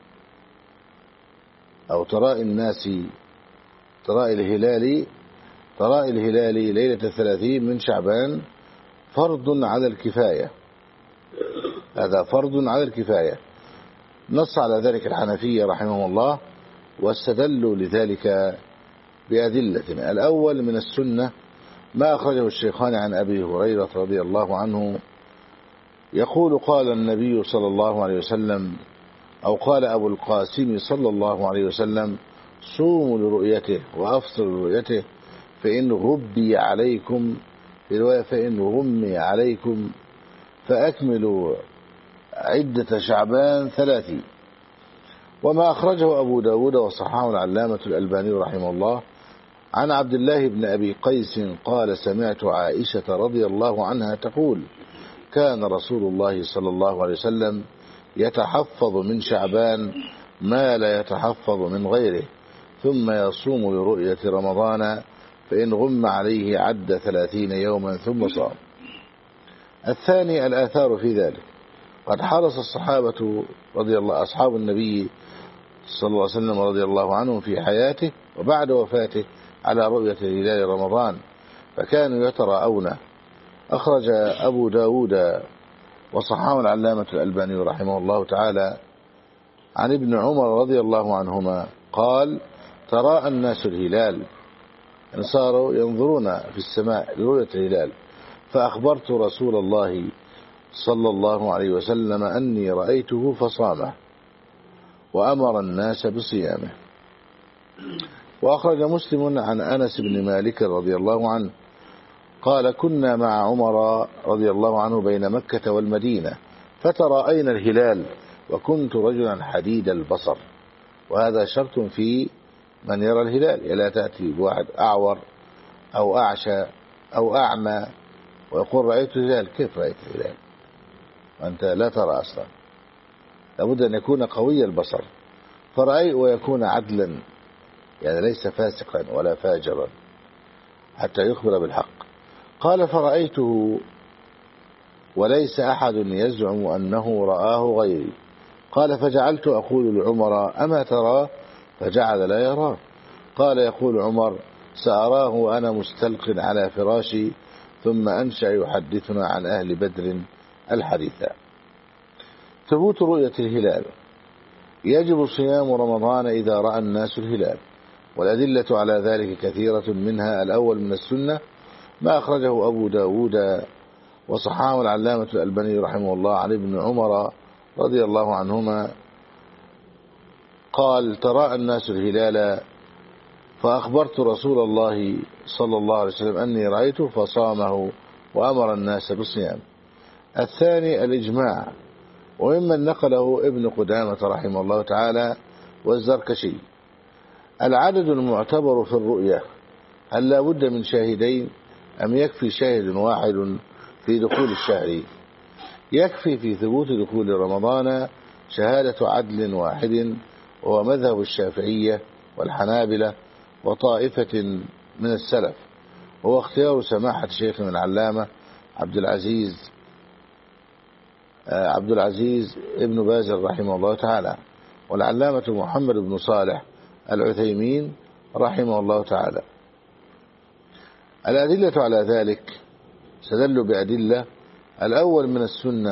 أو تراءى الناس تراءى الهلال تراءى الهلال ليلة الثلاثين من شعبان فرض على الكفاية. هذا فرض على الكفاية، نص على ذلك الحنفية رحمه الله، واستدلوا لذلك بأدلة. الأول من السنة ما أخرجه الشيخان عن أبي هريرة رضي الله عنه يقول: قال النبي صلى الله عليه وسلم، أو قال أبو القاسم صلى الله عليه وسلم: صوموا لرؤيته وأفطروا لرؤيته، فإن غبي عليكم في رواية فإن غمي عليكم فأكملوا عدة شعبان ثلاثين. وما أخرجه أبو داود وصححه العلامة الألباني رحمه الله عن عبد الله بن أبي قيس قال: سمعت عائشة رضي الله عنها تقول: كان رسول الله صلى الله عليه وسلم يتحفظ من شعبان ما لا يتحفظ من غيره، ثم يصوم لرؤية رمضان، فإن غم عليه عد ثلاثين يوما ثم صام. الثاني الآثار في ذلك. قد حرص الصحابة رضي الله أصحاب النبي صلى الله عليه وسلم رضي الله عنهم في حياته وبعد وفاته على رؤية هلال رمضان، فكانوا يتراءونه. أخرج أبو داود وصححه العلامة الألباني رحمه الله تعالى عن ابن عمر رضي الله عنهما قال: تراءى الناس الهلال، يعني صاروا ينظرون في السماء لرؤية الهلال، فأخبرت رسول الله صلى الله عليه وسلم أني رأيته فصامه وأمر الناس بصيامه. وأخرج مسلم عن أنس بن مالك رضي الله عنه قال: كنا مع عمر رضي الله عنه بين مكة والمدينة فترأينا الهلال وكنت رجلا حديد البصر. وهذا شرط في من يرى الهلال، لا تأتي بواحد أعور أو أعشى أو أعمى ويقول رأيت الهلال. كيف رأيت الهلال وأنت لا ترى أصلا؟ لابد أن يكون قوي البصر فرأي، ويكون عدلا، يعني ليس فاسقا ولا فاجرا حتى يخبر بالحق. قال: فرأيته وليس أحد يزعم أنه رآه غيري. قال: فجعلت أقول لعمر: أما تراه؟ فجعل لا يراه. قال: يقول عمر: سأراه وأنا مستلق على فراشي، ثم أنشأ يحدثنا عن أهل بدر الحديثة. ثبوت رؤية الهلال. يجب صيام رمضان إذا رأى الناس الهلال، والأدلة على ذلك كثيرة، منها الأول من السنة ما أخرجه أبو داود وصححه العلامة الألباني رحمه الله عن ابن عمر رضي الله عنهما قال: تراءى الناس الهلال فأخبرت رسول الله صلى الله عليه وسلم أني رأيته فصامه وأمر الناس بالصيام. الثاني الإجماع، وممن نقله ابن قدامة رحمه الله تعالى والزركشي. العدد المعتبر في الرؤية، هل لا بد من شاهدين أم يكفي شاهد واحد في دخول الشهر؟ يكفي في ثبوت دخول رمضان شهادة عدل واحد، وهو مذهب الشافعية والحنابلة وطائفة من السلف، وهو اختيار سماحة شيخنا العلامة عبد العزيز عبد العزيز ابن باز رحمه الله تعالى، والعلامة محمد بن صالح العثيمين رحمه الله تعالى. الأدلة على ذلك استدلوا بأدلة. الأول من السنة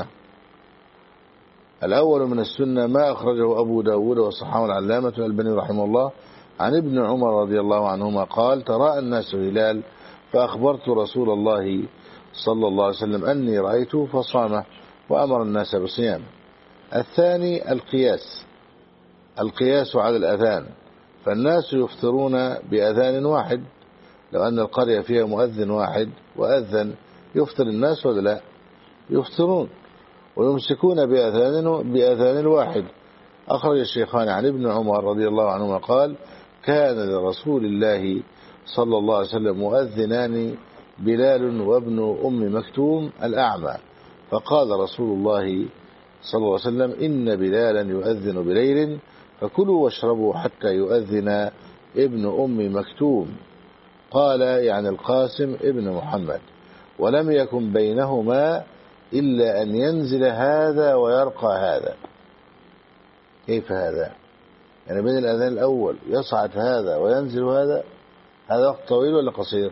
الأول من السنة ما أخرجه أبو داود وصححه العلامة الألباني رحمه الله عن ابن عمر رضي الله عنهما قال: تراءى الناس الهلال فأخبرت رسول الله صلى الله عليه وسلم أني رأيته فصامه وأمر الناس بصيامه. الثاني القياس القياس على الأذان، فالناس يفطرون بأذان واحد، لو أن القرية فيها مؤذن واحد وأذن يفطر الناس ولا لا؟ يفطرون، ويمسكون بأذان بأذان واحد. أخرج الشيخان عن ابن عمر رضي الله عنهما قال: كان لرسول الله صلى الله عليه وسلم مؤذنان، بلال وابن أم مكتوم الأعمى، فقال رسول الله صلى الله عليه وسلم: إن بلالا يؤذن بليل، فكلوا واشربوا حتى يؤذن ابن أم مكتوم. قال يعني القاسم ابن محمد، ولم يكن بينهما إلا أن ينزل هذا ويرقى هذا. كيف هذا؟ يعني بين الأذان الأول يصعد هذا وينزل هذا، هذا وقت طويل ولا قصير؟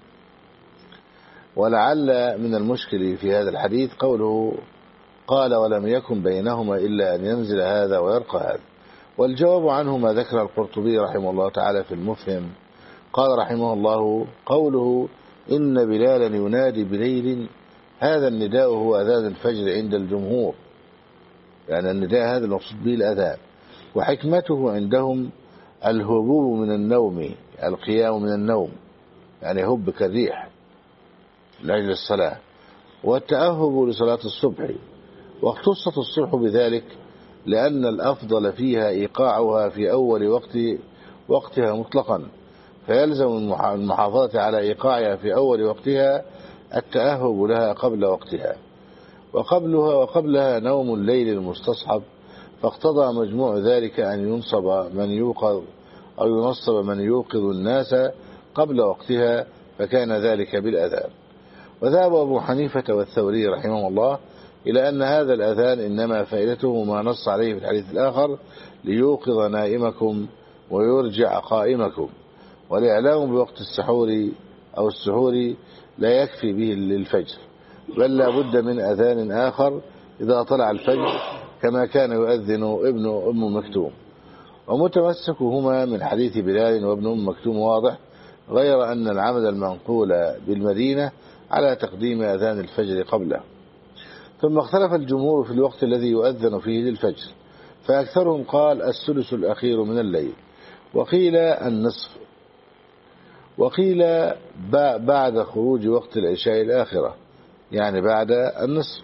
ولعل من المشكل في هذا الحديث قوله قال: ولم يكن بينهما إلا أن ينزل هذا ويرقى هذا. والجواب عنه ما ذكر القرطبي رحمه الله تعالى في المفهم. قال رحمه الله: قوله إن بلالا ينادي بليل، هذا النداء هو أذان الفجر عند الجمهور، يعني النداء هذا المقصود به الأذان، وحكمته عندهم الهبوب من النوم، القيام من النوم، يعني هب كالريح لأجل الصلاة، والتأهب لصلاة الصبح. واختصت الصبح بذلك لأن الأفضل فيها إيقاعها في أول وقت وقتها مطلقا، فيلزم المحافظة على إيقاعها في أول وقتها التأهب لها قبل وقتها. وقبلها وقبلها نوم الليل المستصحب، فاقتضى مجموع ذلك أن ينصب من يوقظ أو ينصب من يوقظ الناس قبل وقتها، فكان ذلك بالأذان. وذهب أبو حنيفة والثوري رحمه الله إلى أن هذا الأذان إنما فائدته ما نص عليه في الحديث الآخر: ليوقظ نائمكم ويرجع قائمكم. والإعلام بوقت السحور أو السحور لا يكفي به للفجر، بل لا بد من أذان آخر إذا طلع الفجر، كما كان يؤذن ابن أم مكتوم. ومتمسكهما من حديث بلال وابن أم مكتوم واضح، غير أن العمد المنقول بالمدينة على تقديم أذان الفجر قبله. ثم اختلف الجمهور في الوقت الذي يؤذن فيه للفجر، فأكثرهم قال الثلث الأخير من الليل، وقيل النصف، وقيل بعد خروج وقت العشاء الآخرة، يعني بعد النصف.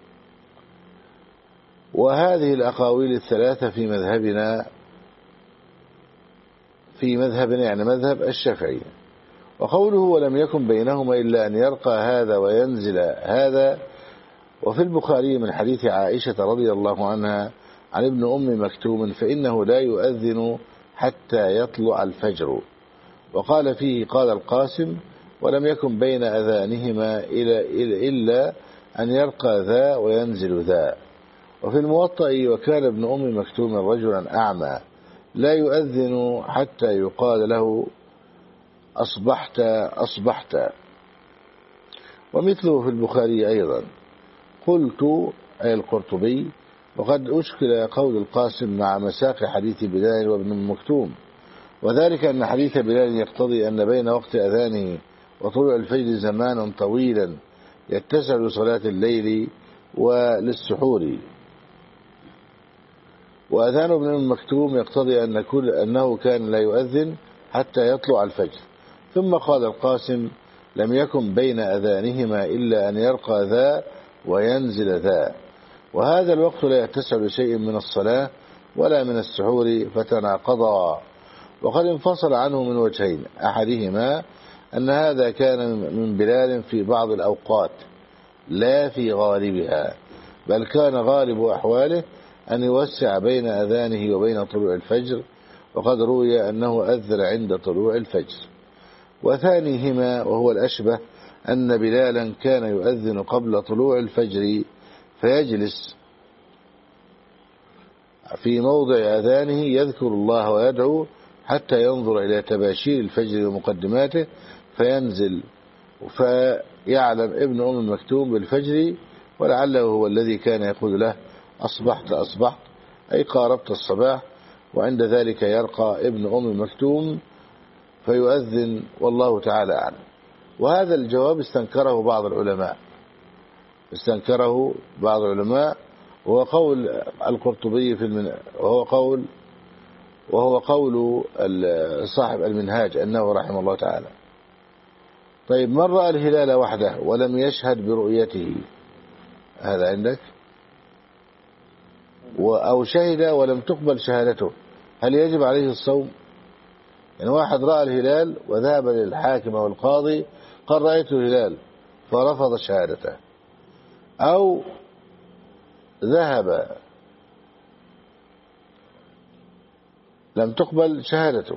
وهذه الأقاويل الثلاثة في مذهبنا في مذهبنا يعني مذهب الشافعي. وقوله ولم يكن بينهما إلا أن يرقى هذا وينزل هذا، وفي البخاري من حديث عائشة رضي الله عنها عن ابن أم مكتوم فإنه لا يؤذن حتى يطلع الفجر. وقال فيه قال القاسم ولم يكن بين أذانهما إلا أن يرقى ذا وينزل ذا. وفي الموطأ وكان ابن أم مكتوم رجلا أعمى لا يؤذن حتى يقال له أصبحت أصبحت. ومثله في البخاري أيضا. قلت أي القرطبي وقد أشكل قول القاسم مع مساق حديث بلال وابن أم مكتوم، وذلك أن حديث بلال يقتضي أن بين وقت أذانه وطلوع الفجر زمانا طويلا يتسع لصلاة الليل وللسحور، وأذان ابن أم مكتوم يقتضي أن كل أنه كان لا يؤذن حتى يطلع الفجر. ثم قال القاسم لم يكن بين أذانهما إلا أن يرقى ذا وينزل ذا، وهذا الوقت لا يتسع لشيء من الصلاة ولا من السحور فتناقضا. وقد انفصل عنه من وجهين، أحدهما أن هذا كان من بلال في بعض الأوقات لا في غالبها، بل كان غالب أحواله أن يوسع بين أذانه وبين طلوع الفجر، وقد روي أنه أذن عند طلوع الفجر. وثانيهما وهو الأشبه أن بلالا كان يؤذن قبل طلوع الفجر فيجلس في موضع أذانه يذكر الله ويدعو حتى ينظر إلى تباشير الفجر ومقدماته فينزل فيعلم ابن أم مكتوم بالفجر، ولعله هو الذي كان يقول له أصبحت أصبحت أي قاربت الصباح، وعند ذلك يرقى ابن أم مكتوم فيؤذن والله تعالى أعلم. وهذا الجواب استنكره بعض العلماء استنكره بعض العلماء وهو قول القرطبي في المن... وهو قول وهو قول صاحب المنهاج أنه رحمه الله تعالى. طيب من رأى الهلال وحده ولم يشهد برؤيته، هذا عندك، أو شهد ولم تقبل شهادته، هل يجب عليه الصوم؟ يعني واحد رأى الهلال وذهب للحاكم أو القاضي قال رأيت الهلال فرفض شهادته، أو ذهب لم تقبل شهادته،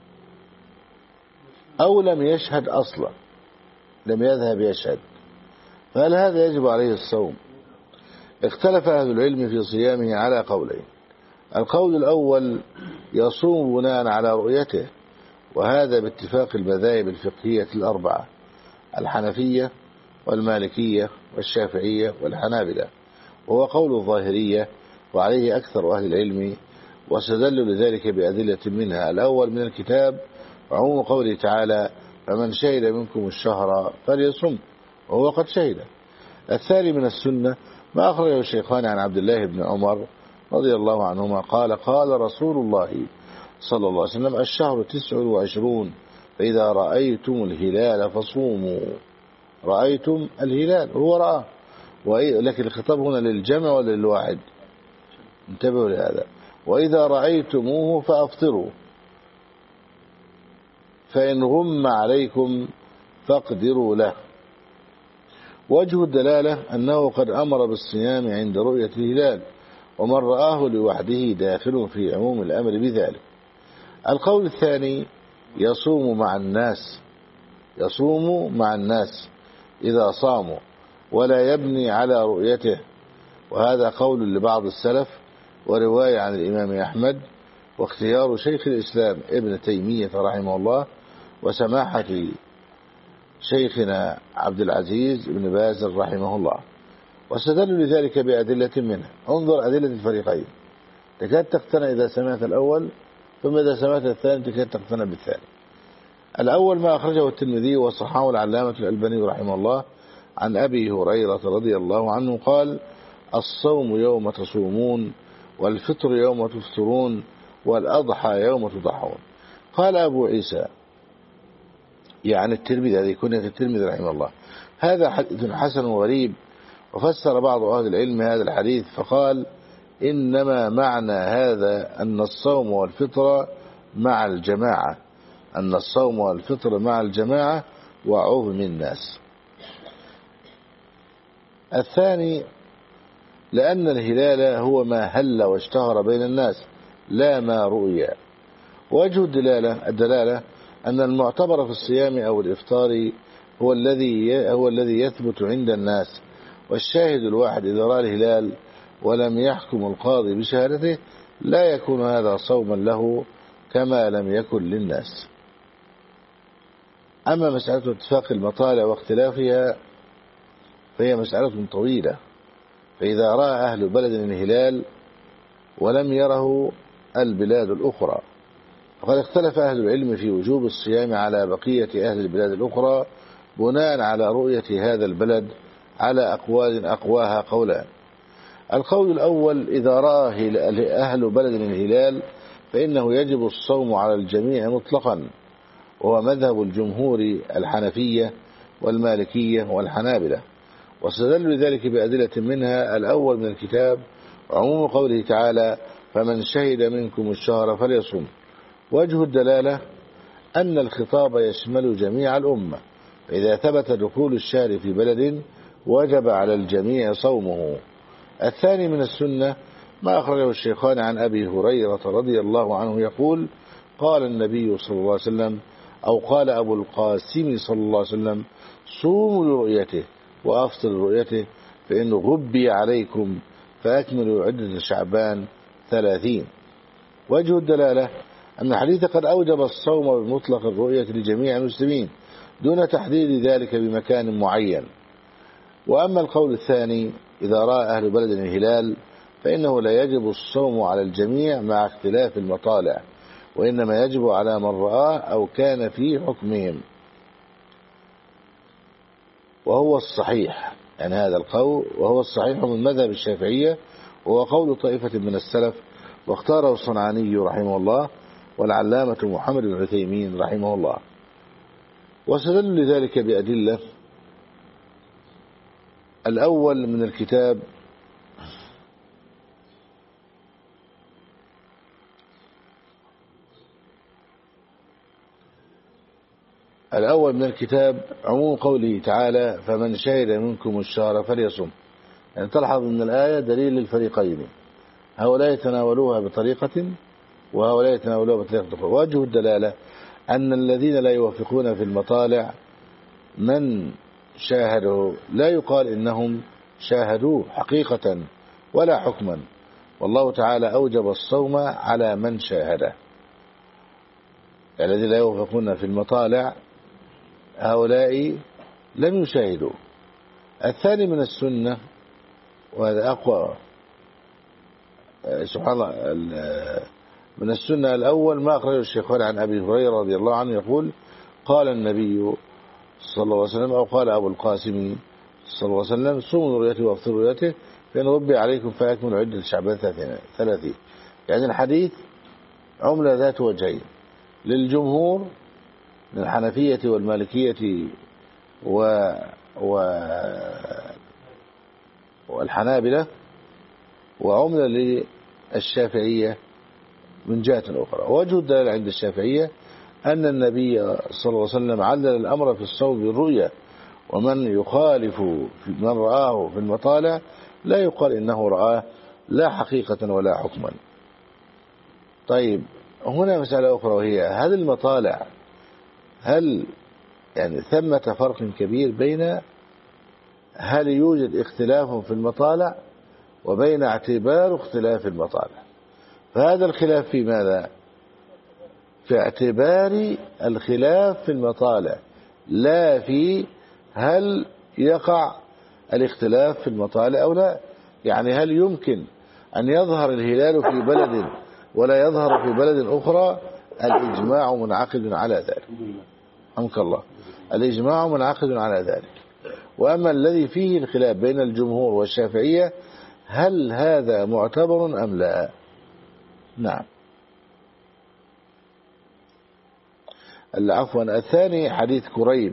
أو لم يشهد أصلا، لم يذهب يشهد، فهل هذا يجب عليه الصوم؟ اختلف أهل العلم في صيامه على قولين. القول الأول يصوم بناء على رؤيته، وهذا باتفاق المذاهب الفقهية الأربعة الحنفية والمالكية والشافعية والحنابلة، وهو قول الظاهرية وعليه أكثر أهل العلم، واستدلوا لذلك بأدلة منها. الأول من الكتاب عموم قوله تعالى فمن شهد منكم الشهر فليصم وهو قد شهد. الثاني من السنة ما أخرجه الشيخان عن عبد الله بن عمر رضي الله عنهما قال قال رسول الله صلى الله عليه وسلم الشهر تسع وعشرون فإذا رأيتم الهلال فصوموا. رأيتم الهلال هو رأى، لكن الخطاب هنا للجمع ولا للواحد؟ انتبهوا لهذا. وإذا رأيتموه فأفطروا فإن غم عليكم فاقدروا له. وجه الدلالة أنه قد أمر بالصيام عند رؤية الهلال، ومن رآه لوحده داخل في عموم الأمر بذلك. القول الثاني يصوم مع الناس يصوم مع الناس إذا صاموا ولا يبني على رؤيته، وهذا قول لبعض السلف ورواية عن الإمام أحمد، واختيار شيخ الإسلام ابن تيمية رحمه الله وسماحة شيخنا عبد العزيز بن باز رحمه الله، واستدلوا لذلك بأدلة منها. انظر أدلة الفريقين، تكاد تقتنع إذا سمعت الأول، ثم إذا سمعت الثاني تكاد تقتنع بالثاني. الأول ما أخرجه الترمذي وصححه العلامة الألباني رحمه الله عن أبي هريرة رضي الله عنه قال: الصوم يوم تصومون، والفطر يوم تفطرون، والأضحى يوم تضحون. قال أبو عيسى، يعني الترمذي، هذه كنية الترمذي رحمه الله، هذا حديث حسن غريب. وفسر بعض أهل العلم هذا الحديث فقال: إنما معنى هذا أن الصوم والفطر مع الجماعة أن الصوم والفطر مع الجماعة وعظم الناس. الثاني لأن الهلال هو ما هل واشتهر بين الناس لا ما رؤي. وجه الدلالة الدلالة أن المعتبر في الصيام أو الإفطار هو الذي هو الذي يثبت عند الناس، والشاهد الواحد إذا رأى الهلال ولم يحكم القاضي بشهادته لا يكون هذا صوما له كما لم يكن للناس. أما مسألة اتفاق المطالع واختلافها فهي مسألة طويلة، فإذا رأى أهل بلد الهلال ولم يره البلاد الأخرى، وقد اختلف أهل العلم في وجوب الصيام على بقية أهل البلاد الأخرى بناء على رؤية هذا البلد على أقوال أقواها قولان. القول الأول: إذا رأى أهل بلد الهلال فإنه يجب الصوم على الجميع مطلقا، وهو مذهب الجمهور الحنفية والمالكية والحنابلة، واستدلوا لذلك بأدلة منها. الأول من الكتاب عموم قوله تعالى: فمن شهد منكم الشهر فليصم. وجه الدلالة أن الخطاب يشمل جميع الأمة، فإذا ثبت دخول الشهر في بلد وجب على الجميع صومه. الثاني من السنة ما أخرجه الشيخان عن أبي هريرة رضي الله عنه يقول: قال النبي صلى الله عليه وسلم، أو قال أبو القاسم صلى الله عليه وسلم: صوموا لرؤيته وأفطر لرؤيته، فإن غبي عليكم فأكملوا عدة شعبان ثلاثين. وجه الدلالة أن الحديث قد أوجب الصوم بمطلق الرؤية لجميع المسلمين دون تحديد ذلك بمكان معين. وأما القول الثاني: إذا رأى أهل بلد الهلال فإنه لا يجب الصوم على الجميع مع اختلاف المطالع، وإنما يجب على من رآه أو كان في حكمهم، وهو الصحيح، يعني هذا القول وهو الصحيح من مذهب الشافعية، وهو قول طائفة من السلف، واختاره الصنعاني رحمه الله والعلامة محمد بن عثيمين رحمه الله، واستدلوا لذلك بأدلة. الأول من الكتاب الأول من الكتاب عموم قوله تعالى: فمن شهد منكم الشهر فليصم. يعني تلحظ من الآية دليل للفريقين، هؤلاء يتناولوها بطريقة وهؤلاء يتناولوها بطريقة أخرى. وجه الدلالة أن الذين لا يوافقون في المطالع من شاهدوا لا يقال إنهم شاهدوه حقيقة ولا حكما، والله تعالى أوجب الصوم على من شاهده. الذين لا يوافقون في المطالع هؤلاء لم يشاهدوا. الثاني من السنة، وهذا أقوى سبحان الله من السنة، الأول ما أخرجه الشيخان عن أبي هريرة رضي الله عنه يقول: قال النبي صلى الله عليه وسلم، أو قال أبو القاسم صلى الله عليه وسلم: صوموا رؤيته وافطروا رؤيته، فإن ربي عليكم فأكملوا عدة شعبان ثلاثين. يعني الحديث عملة ذات وجهين للجمهور من الحنفية والمالكية و... و... والحنابلة، وعملة للشافعية من جهة أخرى. وجه الدلالة عند الشافعية أن النبي صلى الله عليه وسلم علل الأمر في الصوم بالرؤية، ومن يخالف من رآه في المطالع لا يقال إنه رآه لا حقيقة ولا حكما. طيب هنا مسألة أخرى، وهي هل المطالع هل يعني ثمة فرق كبير بين هل يوجد اختلاف في المطالع وبين اعتبار اختلاف المطالع؟ فهذا الخلاف في ماذا؟ في اعتبار الخلاف في المطالع، لا في هل يقع الاختلاف في المطالع أو لا. يعني هل يمكن أن يظهر الهلال في بلد ولا يظهر في بلد أخرى؟ الإجماع منعقد على ذلك. أمك الله، الإجماع منعقد على ذلك. وأما الذي فيه الخلاف بين الجمهور والشافعية هل هذا معتبر أم لا؟ نعم. عفوا، الثاني حديث كريب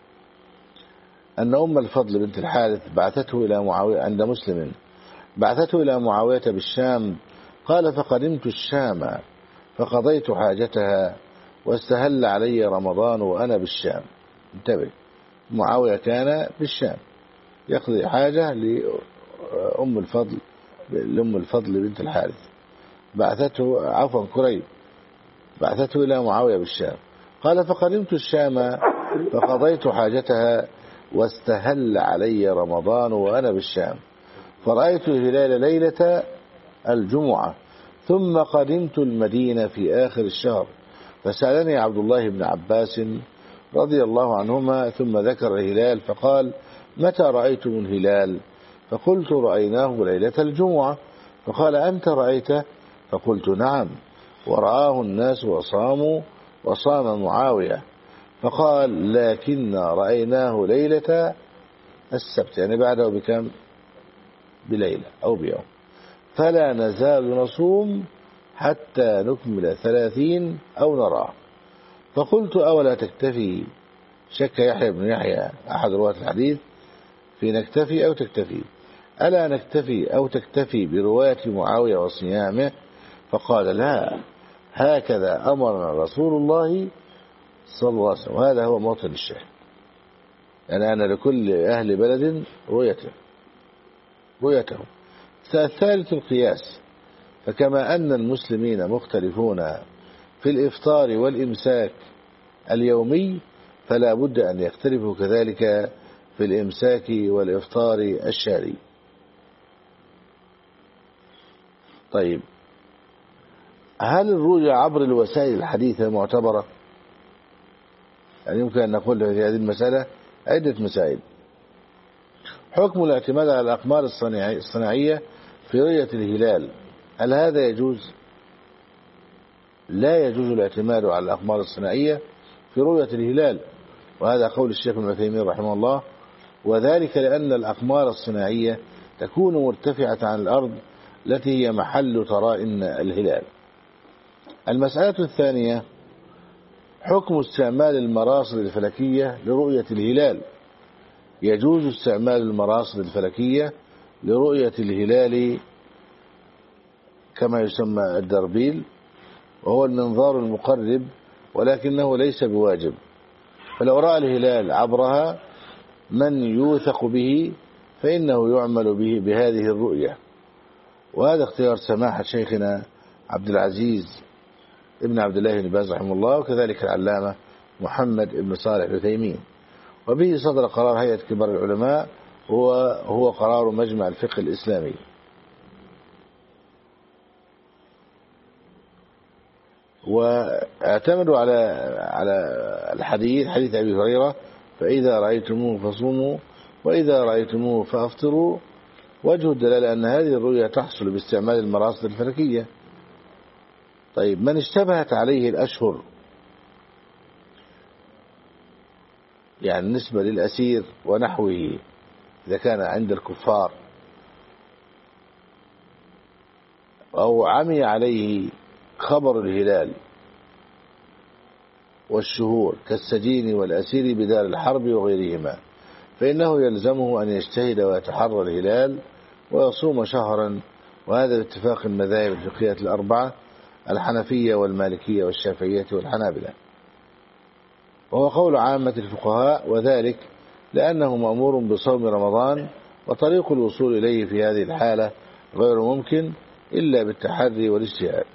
أن أم الفضل بنت الحارث بعثته إلى معاوية عند مسلم، بعثته إلى معاوية بالشام، قال فقدمت الشام فقضيت حاجتها واستهل علي رمضان وأنا بالشام. انتبه، معاوية كان بالشام يقضي حاجة لأم الفضل لأم الفضل بنت الحارث، بعثته عفوا كريب بعثته إلى معاوية بالشام، قال فقدمت الشام فقضيت حاجتها واستهل علي رمضان وأنا بالشام، فرأيت الهلال ليلة الجمعة، ثم قدمت المدينة في آخر الشهر، فسألني عبد الله بن عباس رضي الله عنهما ثم ذكر الهلال فقال متى رأيتم الهلال؟ فقلت رأيناه ليلة الجمعة. فقال أنت رأيته؟ فقلت نعم، ورآه الناس وصاموا وصام معاوية. فقال لكن رأيناه ليلة السبت، يعني بعده بكم؟ بليلة أو بيوم، فلا نزال نصوم حتى نكمل ثلاثين أو نراه. فقلت أولا تكتفي؟ شك يحيى بن يحيى أحد رواة الحديث في نكتفي أو تكتفي، ألا نكتفي أو تكتفي برواية معاوية وصيامه؟ فقال لا، هكذا أمرنا رسول الله صلى الله عليه وسلم. وهذا هو موطن الشاهد، يعني أنا لكل أهل بلد رؤيته رؤيته الثالث القياس، فكما أن المسلمين مختلفون في الإفطار والإمساك اليومي فلا بد أن يختلفوا كذلك في الإمساك والإفطار الشهري. طيب هل الرؤية عبر الوسائل الحديثة معتبرة؟ يعني يمكن أن نقول في هذه المسألة عدة مسائل. حكم الاعتماد على الأقمار الصناعية في رؤية الهلال، هل هذا يجوز؟ لا يجوز الاعتماد على الأقمار الصناعية في رؤية الهلال، وهذا قول الشيخ ابن عثيمين رحمه الله، وذلك لأن الأقمار الصناعية تكون مرتفعة عن الأرض التي هي محل طرائن الهلال. المسألة الثانية حكم استعمال المراصد الفلكية لرؤية الهلال، يجوز استعمال المراصد الفلكية لرؤية الهلال كما يسمى الدربيل، وهو المنظار المقرب ولكنه ليس بواجب، فلو رأى الهلال عبرها من يوثق به فإنه يعمل به بهذه الرؤية. وهذا اختيار سماحة شيخنا عبد العزيز ابن عبد الله بن باز رحمه الله، وكذلك العلامة محمد بن صالح العثيمين، وبه صدر قرار هيئة كبار العلماء هو هو قرار مجمع الفقه الإسلامي. واعتمدوا على على الحديث حديث أبي هريرة فإذا رأيتموه فصوموا وإذا رأيتموه فأفطروا. وجه الدلالة أن هذه الرؤية تحصل باستعمال المراصد الفلكية. طيب من اشتبهت عليه الأشهر، يعني بالنسبة للأسير ونحوه إذا كان عند الكفار، أو عمي عليه خبر الهلال والشهور كالسجين والأسير بدار الحرب وغيرهما، فإنه يلزمه أن يجتهد ويتحرى الهلال ويصوم شهرا، وهذا باتفاق المذاهب الفقهية الأربعة الحنفية والمالكية والشافعية والحنابلة، وهو قول عامة الفقهاء، وذلك لأنه مأمور بصوم رمضان، وطريق الوصول إليه في هذه الحالة غير ممكن إلا بالتحري والاجتهاد.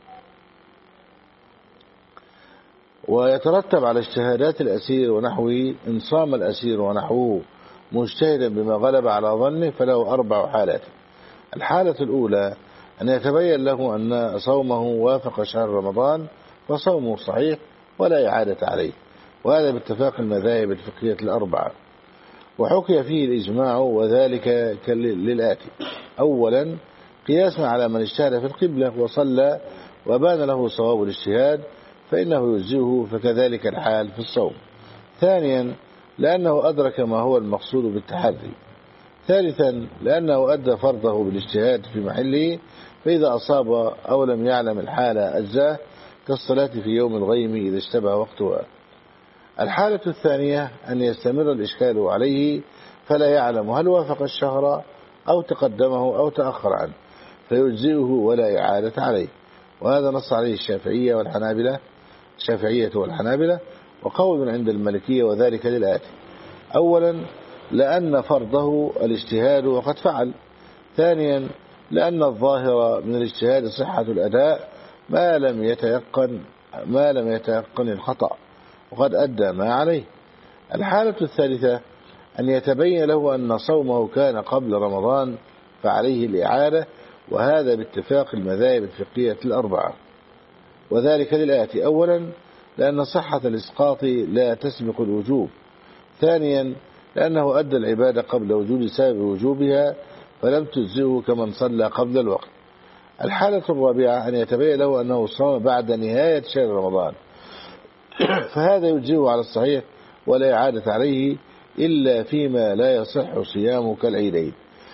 ويترتب على اجتهادات الأسير ونحوه إن صام الأسير ونحوه مجتهدا بما غلب على ظنه فله أربع حالات. الحالة الأولى أن يتبين له أن صومه وافق شهر رمضان فصومه صحيح ولا إعادة عليه، وهذا باتفاق المذاهب الفقهية الأربعة، وحكي فيه الإجماع، وذلك للآتي: أولا قياسا على من اجتهد في القبلة وصلى وبان له صواب الاجتهاد فإنه يجزئه، فكذلك الحال في الصوم. ثانيا لأنه أدرك ما هو المقصود بالتحري. ثالثا لأنه أدى فرضه بالاجتهاد في محله، فإذا أصاب أو لم يعلم الحالة أجزاه، كالصلاة في يوم الغيم إذا اشتبه وقتها. الحالة الثانية أن يستمر الإشكال عليه فلا يعلم هل وافق الشهر أو تقدمه أو تأخر عنه، فيجزئه ولا إعادة عليه، وهذا نص عليه الشافعية والحنابلة الشافعية والحنابلة وقول عند المالكية، وذلك للآتي: أولا لأن فرضه الاجتهاد وقد فعل. ثانيا لأن الظاهر من الاجتهاد صحة الأداء ما لم يتيقن ما لم يتيقن الخطأ وقد أدى ما عليه. الحالة الثالثة أن يتبين له أن صومه كان قبل رمضان فعليه الإعادة، وهذا باتفاق المذاهب الفقهية الأربعة، وذلك للآتي: أولا لأن صحة الإسقاط لا تسبق الوجوب. ثانيا لأنه أدى العبادة قبل وجود سبب وجوبها فلم تجزئه كمن صلى قبل الوقت. الحالة الرابعة أن يتبين له أنه صام بعد نهاية شهر رمضان فهذا يجزئه على الصحيح ولا إعادة عليه إلا فيما لا يصح صيامه كالعيدين،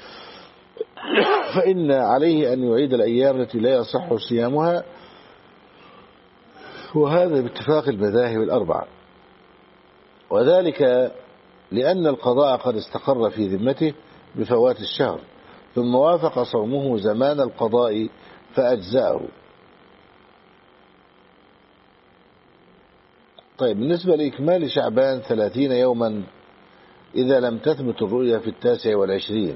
فإن عليه أن يعيد الأيام التي لا يصح صيامها، وهذا باتفاق المذاهب الأربعة، وذلك لأن القضاء قد استقر في ذمته بفوات الشهر، ثم وافق صومه زمان القضاء فأجزأه. طيب، بالنسبة لإكمال شعبان ثلاثين يوما إذا لم تثبت الرؤية في التاسع والعشرين.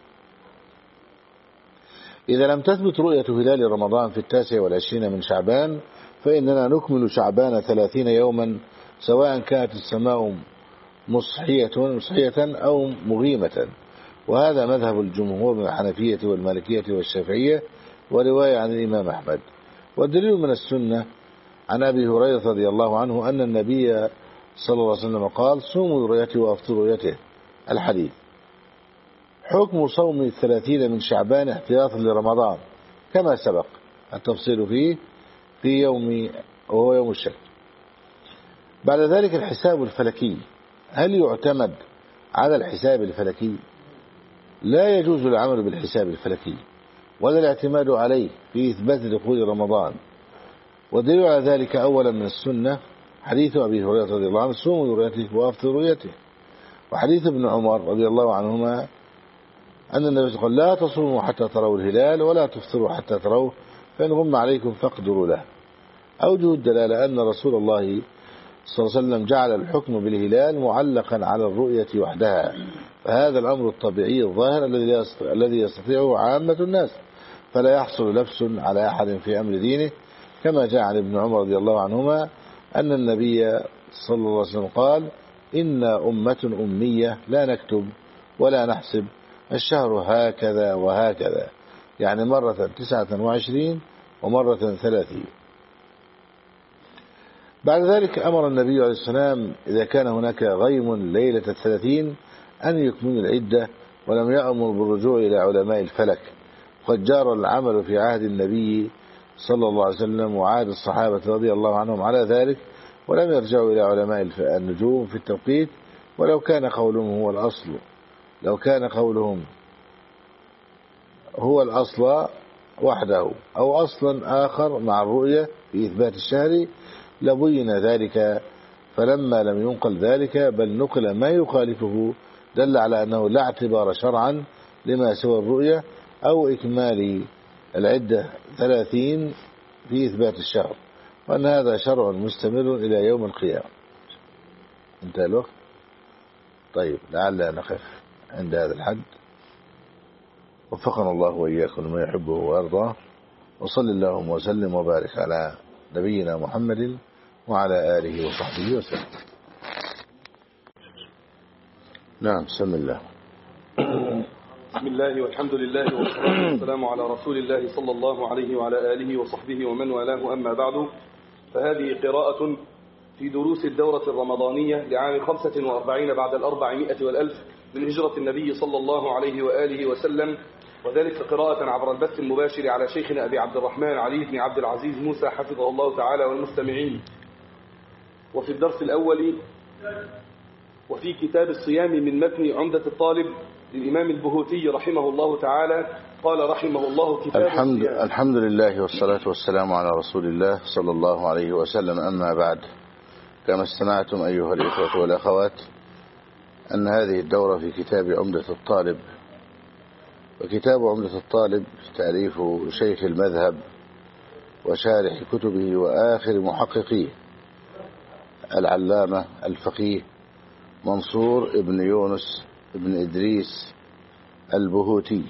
إذا لم تثبت رؤية هلال رمضان في التاسع والعشرين من شعبان فإننا نكمل شعبان ثلاثين يوما، سواء كانت السماء مصحية مصحية أو مغيمة، وهذا مذهب الجمهور من الحنفية والمالكية والشافعية، ورواية عن الإمام أحمد. والدليل من السنة عن أبي هريرة رضي الله عنه أن النبي صلى الله عليه وسلم قال: صوموا رؤيته وافطروا رؤيته. الحديث. حكم صوم الثلاثين من شعبان احتياطا لرمضان كما سبق التفصيل فيه في يوم وهو يوم الشك. بعد ذلك الحساب الفلكي. هل يعتمد على الحساب الفلكي؟ لا يجوز العمل بالحساب الفلكي ولا الاعتماد عليه في إثبات دخول رمضان، والدليل على ذلك أولا من السنة حديث أبي هريرة رضي الله عنه: صوموا رؤيته وافطروا رؤيته، وحديث ابن عمر رضي الله عنهما أن النبي قال: لا تصوموا حتى تروا الهلال ولا تفطروا حتى تروه، فإن غم عليكم فاقدروا له. أوجه الدلالة أن رسول الله صلى الله عليه وسلم جعل الحكم بالهلال معلقا على الرؤية وحدها، فهذا الأمر الطبيعي الظاهر الذي يستطيعه عامة الناس، فلا يحصل لبس على أحد في أمر دينه، كما جاء عن ابن عمر رضي الله عنهما أن النبي صلى الله عليه وسلم قال: إنا أمة أمية لا نكتب ولا نحسب، الشهر هكذا وهكذا، يعني مرة تسعة وعشرين ومرة ثلاثين. بعد ذلك أمر النبي عليه السلام إذا كان هناك غيم ليلة الثلاثين أن يكمل العدة، ولم يأمر بالرجوع إلى علماء الفلك، قد جار العمل في عهد النبي صلى الله عليه وسلم وعهد الصحابة رضي الله عنهم على ذلك، ولم يرجعوا إلى علماء النجوم في التوقيت، ولو كان قولهم هو الأصل لو كان قولهم هو الأصل وحده أو أصلا آخر مع الرؤية في إثبات الشهر لبين ذلك، فلما لم ينقل ذلك بل نقل ما يخالفه دل على أنه لا اعتبار شرعا لما سوى الرؤية أو إكمال العدة ثلاثين في إثبات الشهر، وأن هذا شرع مستمر إلى يوم القيامة. انتهى الوقت. طيب لعل نقف عند هذا الحد. وفقنا الله وإياكم لما يحبه ويرضاه، وصل اللهم وسلم وبارك على نبينا محمد وعلى آله وصحبه وسلم. نعم، بسم الله. بسم الله والحمد لله والصلاة والسلام على رسول الله صلى الله عليه وعلى آله وصحبه ومن والاه، أما بعد، فهذه قراءة في دروس الدورة الرمضانية لعام خمسة وأربعين بعد الأربعمائة والألف من هجرة النبي صلى الله عليه وآله وسلم، وذلك قراءة عبر البث المباشر على شيخنا أبي عبد الرحمن علي بن عبد العزيز موسى حفظه الله تعالى والمستمعين. وفي الدرس الأول وفي كتاب الصيام من متن عمدة الطالب للإمام البهوتي رحمه الله تعالى، قال رحمه الله: كتاب الحمد, الصيام. الحمد لله والصلاة والسلام على رسول الله صلى الله عليه وسلم، أما بعد. كما استمعتم أيها الإخوة والأخوات أن هذه الدورة في كتاب عمدة الطالب، وكتاب عمدة الطالب تأليف شيخ المذهب وشارح كتبه وآخر محققيه العلامة الفقيه منصور ابن يونس ابن إدريس البهوتي،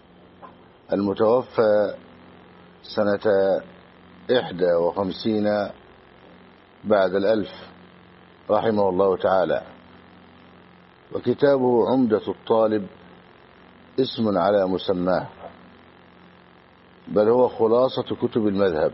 المتوفى سنة إحدى وخمسين بعد الألف رحمه الله تعالى. وكتابه عمدة الطالب اسم على مسماه، بل هو خلاصة كتب المذهب،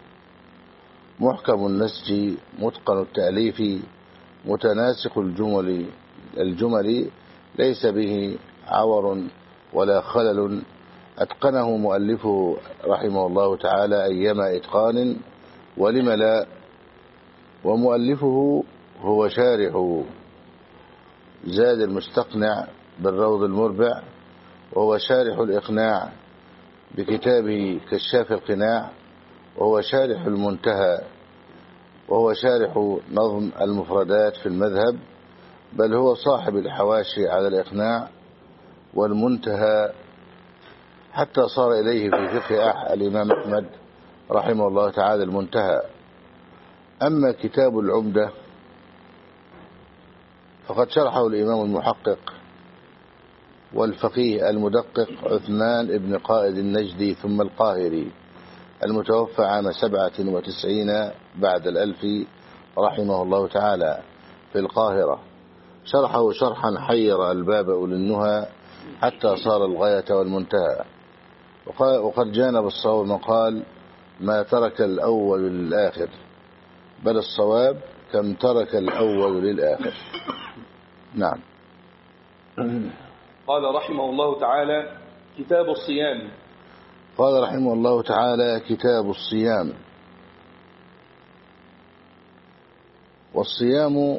محكم النسج متقن التأليف متناسق الجمل الجمل ليس به عور ولا خلل، أتقنه مؤلفه رحمه الله تعالى أيما إتقان ولم لا. ومؤلفه هو شارح زاد المستقنع بالروض المربع، وهو شارح الإقناع بكتابه كشاف القناع، وهو شارح المنتهى، وهو شارح نظم المفردات في المذهب، بل هو صاحب الحواشي على الإقناع والمنتهى، حتى صار إليه في فقه الإمام أحمد رحمه الله تعالى المنتهى. أما كتاب العمدة فقد شرحه الإمام المحقق والفقيه المدقق عثمان ابن قائد النجدي ثم القاهري، المتوفى عام سبعة وتسعين بعد الألف رحمه الله تعالى في القاهرة. شرحه شرحا حير الباب أولي النهى حتى صار الغاية والمنتهى. وقد جانب الصواب من قال: ما ترك الأول للآخر، بل الصواب كم ترك الأول للآخر. نعم. قال رحمه الله تعالى: كتاب الصيام. قال رحمه الله تعالى: كتاب الصيام. والصيام،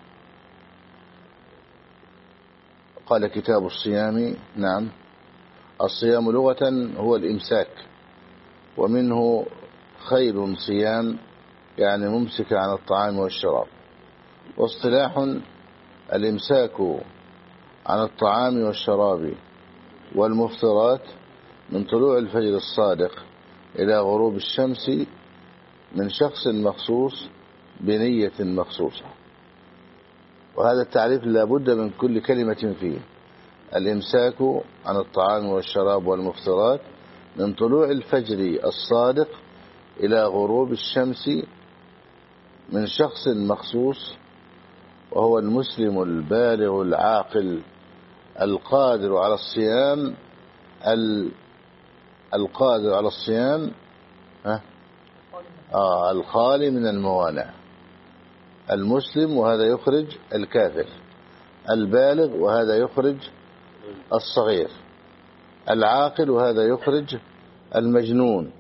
قال كتاب الصيام، نعم، الصيام لغة هو الإمساك، ومنه خيل صيام يعني ممسك عن الطعام والشراب. واصطلاح الإمساك عن الطعام والشراب والمفطرات من طلوع الفجر الصادق إلى غروب الشمس من شخص مخصوص بنية مخصوصة. وهذا التعريف لابد من كل كلمة فيه: الإمساك عن الطعام والشراب والمفطرات من طلوع الفجر الصادق إلى غروب الشمس من شخص مخصوص، وهو المسلم البالغ العاقل القادر على الصيام القادر على الصيام ها آه الخالي من الموانع. المسلم وهذا يخرج الكافر، البالغ وهذا يخرج الصغير، العاقل وهذا يخرج المجنون،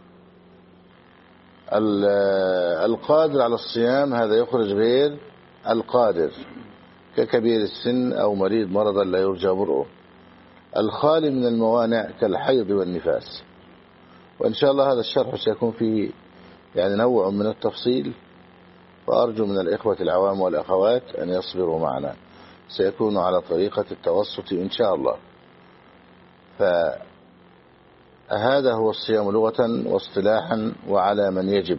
القادر على الصيام هذا يخرج غير القادر ككبير السن أو مريض مرضا لا يرجى برؤه، الخالي من الموانع كالحيض والنفاس. وإن شاء الله هذا الشرح سيكون فيه يعني نوع من التفصيل، وأرجو من الإخوة العوام والأخوات أن يصبروا معنا، سيكون على طريقة التوسط إن شاء الله. فهذا هو الصيام لغة واصطلاحا وعلى من يجب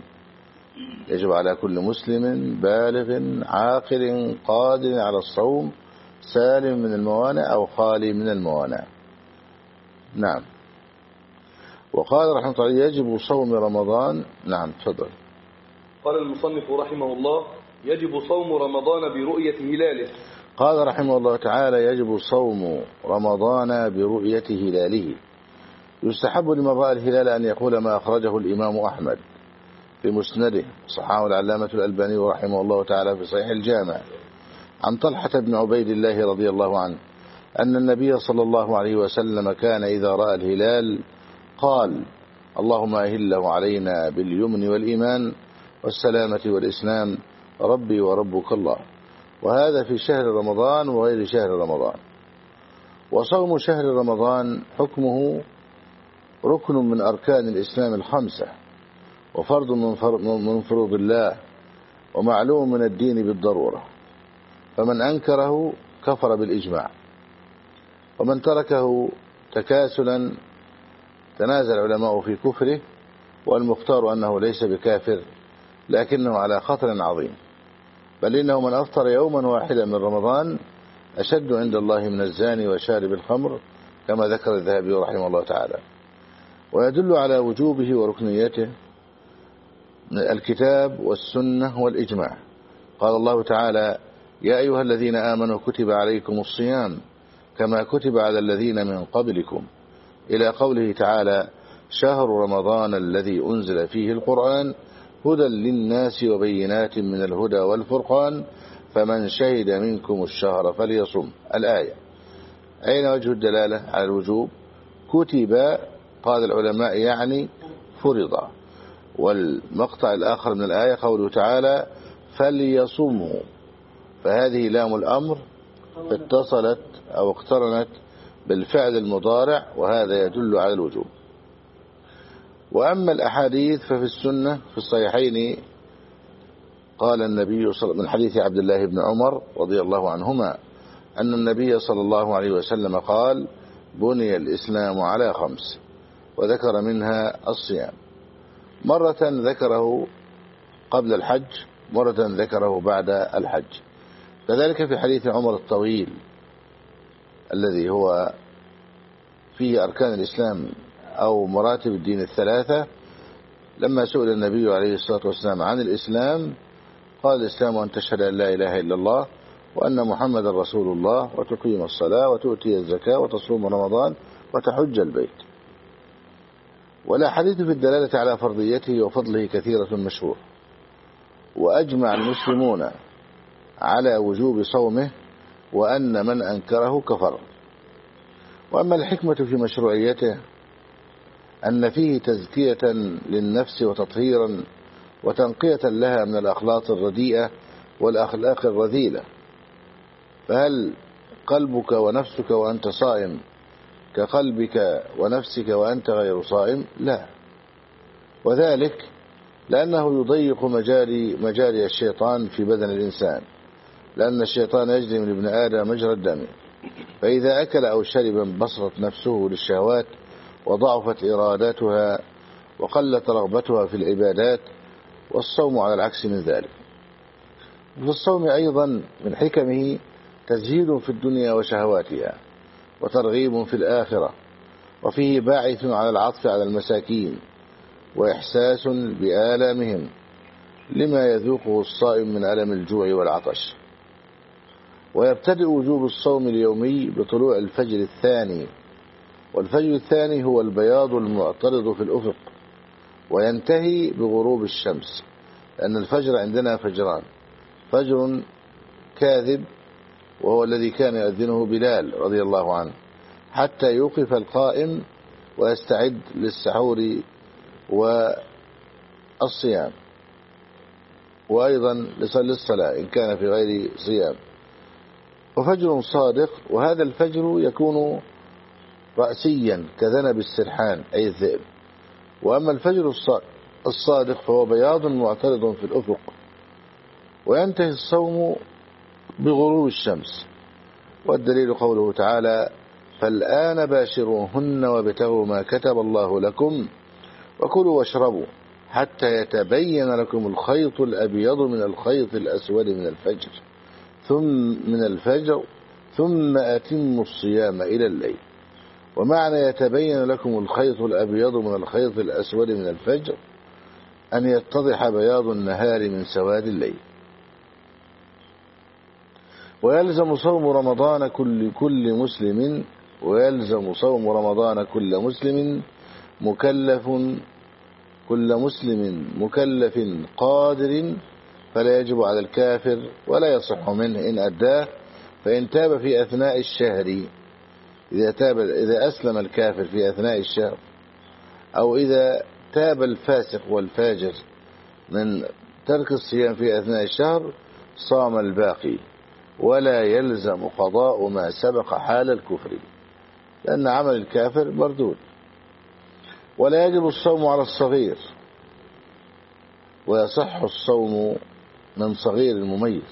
يجب على كل مسلم بالغ عاقل قادر على الصوم سالم من الموانع أو خالي من الموانع. نعم. وقال رحمه الله يجب صوم رمضان. نعم تفضل. قال المصنف رحمه الله يجب صوم رمضان برؤية هلاله. قال رحمه الله تعالى يجب صوم رمضان برؤية هلاله. يستحب لمن رأى الهلال أن يقول ما أخرجه الإمام أحمد في مسنده، صححه العلامة الألباني رحمه الله تعالى في صحيح الجامع، عن طلحة بن عبيد الله رضي الله عنه أن النبي صلى الله عليه وسلم كان إذا رأى الهلال قال اللهم أهله علينا باليمن والإيمان والسلامة والإسلام ربي وربك الله. وهذا في شهر رمضان وغير شهر رمضان. وصوم شهر رمضان حكمه ركن من أركان الإسلام الخمسة، وفرض من فروض الله، ومعلوم من الدين بالضرورة، فمن أنكره كفر بالإجماع، ومن تركه تكاسلا تنازل العلماء في كفره، والمختار أنه ليس بكافر لكنه على خطر عظيم، بل إنه من أفطر يوما واحدا من رمضان أشد عند الله من الزاني وشارب الخمر، كما ذكر الذهبي رحمه الله تعالى. ويدل على وجوبه وركنيته الكتاب والسنة والإجماع. قال الله تعالى يا أيها الذين آمنوا كتب عليكم الصيام كما كتب على الذين من قبلكم، إلى قوله تعالى شهر رمضان الذي أنزل فيه القرآن هدى للناس وبينات من الهدى والفرقان فمن شهد منكم الشهر فليصم. الآية. أين وجه الدلالة على الوجوب؟ كتب قال العلماء يعني فرض. والمقطع الآخر من الآية قوله تعالى فليصموا، فهذه لام الأمر اتصلت أو اقترنت بالفعل المضارع، وهذا يدل على الوجوب. وأما الأحاديث ففي السنة في الصحيحين قال النبي صلى من حديث عبد الله بن عمر رضي الله عنهما أن النبي صلى الله عليه وسلم قال بني الإسلام على خمس، وذكر منها الصيام، مرة ذكره قبل الحج، مرة ذكره بعد الحج. كذلك في حديث عمر الطويل الذي هو فيه أركان الإسلام أو مراتب الدين الثلاثة، لما سئل النبي عليه الصلاة والسلام عن الإسلام قال الإسلام أن تشهد أن لا إله إلا الله وأن محمد رسول الله وتقيم الصلاة وتؤتي الزكاة وتصوم رمضان وتحج البيت. والأحاديث في الدلالة على فرضيته وفضله كثيرة مشهورة، وأجمع المسلمون على وجوب صومه وأن من أنكره كفر. وأما الحكمة في مشروعيته أن فيه تزكية للنفس وتطهيرا وتنقية لها من الأخلاق الرديئة والأخلاق الرذيلة. فهل قلبك ونفسك وأنت صائم كقلبك ونفسك وأنت غير صائم؟ لا. وذلك لأنه يضيق مجاري, مجاري الشيطان في بدن الإنسان، لأن الشيطان يجري من ابن آدم مجرى الدم، فإذا أكل أو شرب انبسطت نفسه للشهوات وضعفت إرادتها وقلت رغبتها في العبادات، والصوم على العكس من ذلك. في الصوم أيضا من حكمه تزهيد في الدنيا وشهواتها وترغيب في الآخرة، وفيه باعث على العطف على المساكين وإحساس بآلامهم لما يذوقه الصائم من ألم الجوع والعطش. ويبتدئ وجوب الصوم اليومي بطلوع الفجر الثاني، والفجر الثاني هو البياض المعترض في الأفق، وينتهي بغروب الشمس، لأن الفجر عندنا فجران: فجر كاذب وهو الذي كان يؤذنه بلال رضي الله عنه حتى يوقف القائم ويستعد للسحور والصيام، وأيضا للصلاة إن كان في غير صيام. وفجر صادق، وهذا الفجر يكون رأسيا كذنب السرحان أي الذئب. وأما الفجر الصادق فهو بياض معترض في الأفق، وينتهي الصوم بغروب الشمس. والدليل قوله تعالى فالآن باشروهن وابتغوا ما كتب الله لكم وكلوا واشربوا حتى يتبين لكم الخيط الأبيض من الخيط الأسود من الفجر ثم من الفجر ثم أتموا الصيام إلى الليل. ومعنى يتبين لكم الخيط الأبيض من الخيط الأسود من الفجر أن يتضح بياض النهار من سواد الليل. ويلزم صوم رمضان كل كل مسلم ويلزم صوم رمضان كل مسلم مكلف كل مسلم مكلف قادر، فلا يجب على الكافر ولا يصح منه إن أداه، فإن تاب في أثناء الشهر، إذا تاب إذا أسلم الكافر في أثناء الشهر، أو إذا تاب الفاسق والفاجر من ترك الصيام في أثناء الشهر صام الباقي، ولا يلزم قضاء ما سبق حال الكفر، لأن عمل الكافر مردود. ولا يجب الصوم على الصغير، ويصح الصوم من صغير المميز.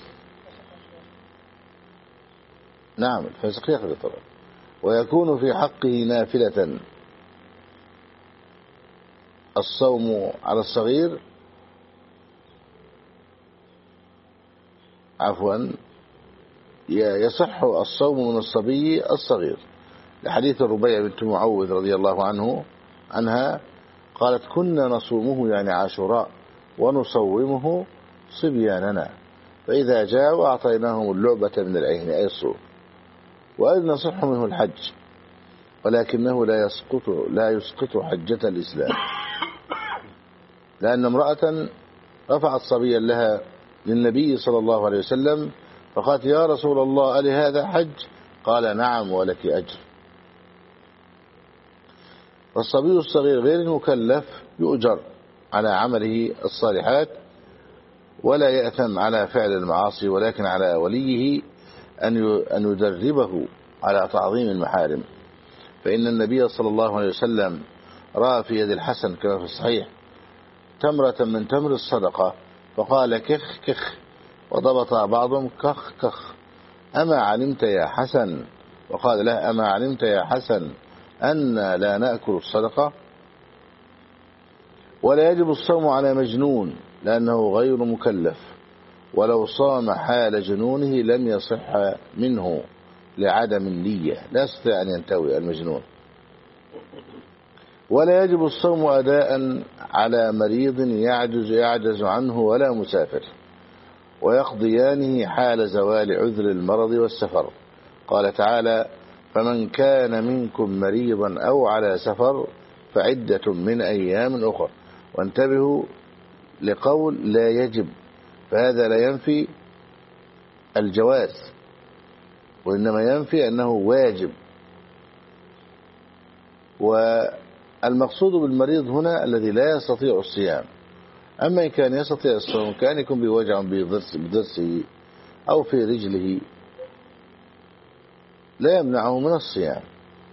نعم الفاسق يقضي طبعا. ويكون في حقه نافلة الصوم على الصغير، عفوا يصح الصوم من الصبي الصغير، لحديث الربيع بنت معوذ رضي الله عنه عنها قالت كنا نصومه يعني عاشوراء ونصومه صبياننا، فإذا جاءوا أعطيناهم اللعبة من العين أي الصوم. وأيضا يصح منه الحج، ولكنه لا يسقط لا يسقط حجة الإسلام، لأن امرأة رفعت صبيا لها للنبي صلى الله عليه وسلم فقالت يا رسول الله ألي هذا حج؟ قال نعم ولك أجر. والصبي الصغير غير المكلف يؤجر على عمله الصالحات ولا يأثم على فعل المعاصي، ولكن على وليه أن يدربه على تعظيم المحارم، فإن النبي صلى الله عليه وسلم رأى في يد الحسن كما في الصحيح تمرة من تمر الصدقة فقال كخ كخ، وضبط بعضهم كخ كخ، أما علمت يا حسن؟ وقال له أما علمت يا حسن أن لا نأكل الصدقة؟ ولا يجب الصوم على مجنون لأنه غير مكلف، ولو صام حال جنونه لم يصح منه لعدم النية، لا يستطيع أن ينتوي المجنون. ولا يجب الصوم أداء على مريض يعجز يعجز عنه ولا مسافر، ويقضيانه حال زوال عذر المرض والسفر. قال تعالى فمن كان منكم مريضا أو على سفر فعدة من أيام أخر. وانتبهوا لقول لا يجب، فهذا لا ينفي الجواز، وإنما ينفي أنه واجب. والمقصود بالمريض هنا الذي لا يستطيع الصيام، أما إن كان يستطيع الصوم كان يكون بوجع بضرسه أو في رجله لا يمنعه من الصيام.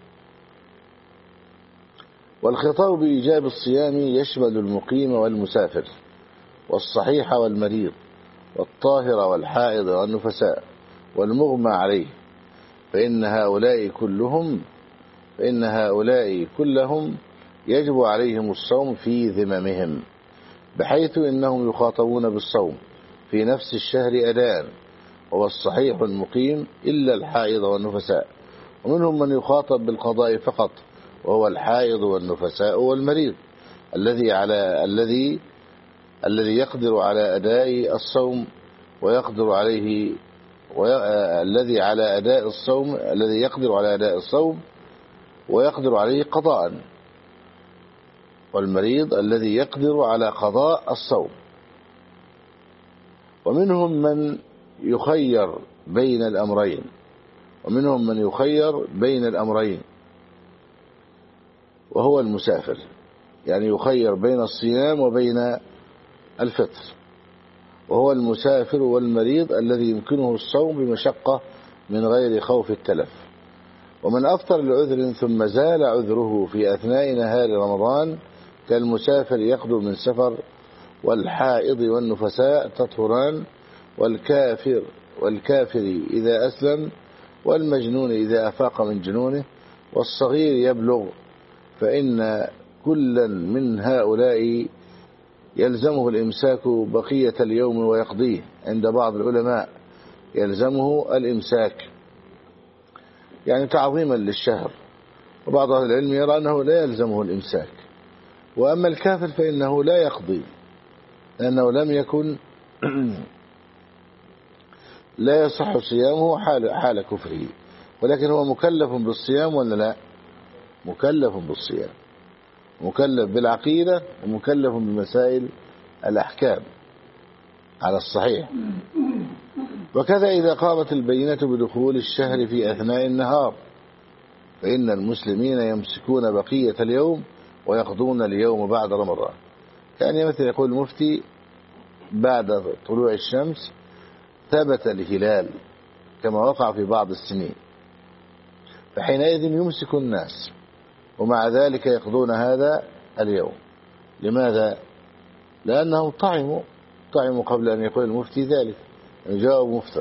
والخطاب بإيجاب الصيام يشمل المقيم والمسافر والصحيح والمريض والطاهر والحائض والنفساء والمغمى عليه، فإن هؤلاء كلهم فإن هؤلاء كلهم يجب عليهم الصوم في ذممهم، بحيث إنهم يخاطبون بالصوم في نفس الشهر أداء، وهو الصحيح المقيم إلا الحائض والنفساء، ومنهم من يخاطب بالقضاء فقط، وهو الحائض والنفساء والمريض الذي على الذي الذي يقدر على أداء الصوم ويقدر عليه الذي على أداء الصوم الذي يقدر على أداء الصوم ويقدر عليه قضاء، والمريض الذي يقدر على قضاء الصوم. ومنهم من يخير بين الأمرين ومنهم من يخير بين الأمرين وهو المسافر، يعني يخير بين الصيام وبين الفطر، وهو المسافر والمريض الذي يمكنه الصوم بمشقة من غير خوف التلف. ومن أفطر لعذر ثم زال عذره في أثناء نهار رمضان كالمسافر يقدم من سفر، والحائض والنفساء تطهران، والكافر والكافر إذا أسلم، والمجنون إذا أفاق من جنونه، والصغير يبلغ، فإن كلا من هؤلاء يلزمه الإمساك بقية اليوم ويقضيه. عند بعض العلماء يلزمه الإمساك يعني تعظيما للشهر. وبعض أهل العلم يرى أنه لا يلزمه الإمساك. وأما الكافر فإنه لا يقضي، لأنه لم يكن لا يصح صيامه حال, حال كفره، ولكن هو مكلف بالصيام ولا لا؟ مكلف بالصيام، مكلف بالعقيدة ومكلف بمسائل الأحكام على الصحيح. وكذا إذا قامت البينة بدخول الشهر في أثناء النهار فإن المسلمين يمسكون بقية اليوم ويقضون اليوم بعد رمضان. يعني مثل يقول المفتي بعد طلوع الشمس ثبت الهلال كما وقع في بعض السنين، فحينئذ يمسك الناس، ومع ذلك يقضون هذا اليوم. لماذا؟ لأنهم طعموا طعموا قبل أن يقول المفتي ذلك، يعني جاءوا مفطر.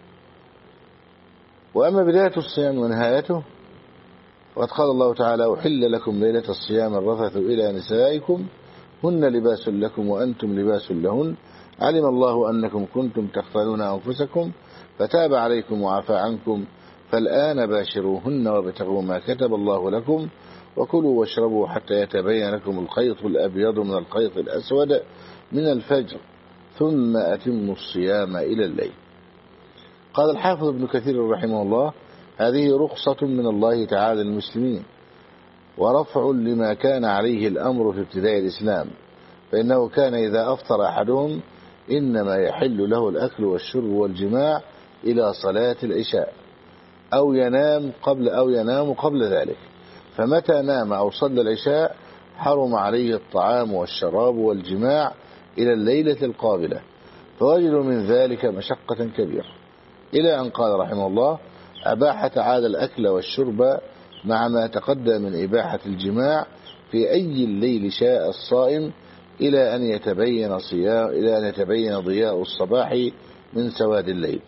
وأما بداية الصيام ونهايته وقد قال الله تعالى: أحل لكم ليلة الصيام الرفث إلى نسائكم هن لباس لكم وأنتم لباس لهن علم الله أنكم كنتم تختانون أنفسكم فتاب عليكم وعفى عنكم فالآن باشروهن وابتغوا ما كتب الله لكم وكلوا واشربوا حتى يتبين لكم الخيط الأبيض من الخيط الأسود من الفجر ثم أتموا الصيام إلى الليل. قال الحافظ ابن كثير رحمه الله: هذه رخصة من الله تعالى للمسلمين ورفع لما كان عليه الأمر في ابتداء الإسلام، فإنه كان إذا أفطر أحدهم إنما يحل له الأكل والشرب والجماع إلى صلاة العشاء أو ينام قبل أو ينام قبل ذلك، فمتى نام أو صلى العشاء حرم عليه الطعام والشراب والجماع إلى الليلة القابلة، فوجد من ذلك مشقة كبيرة، إلى أن قال رحمه الله: أباح تعالى الأكل والشرب مع ما تقدم من إباحة الجماع في أي الليل شاء الصائم إلى أن يتبين صيام إلى أن يتبين ضياء الصباح من سواد الليل.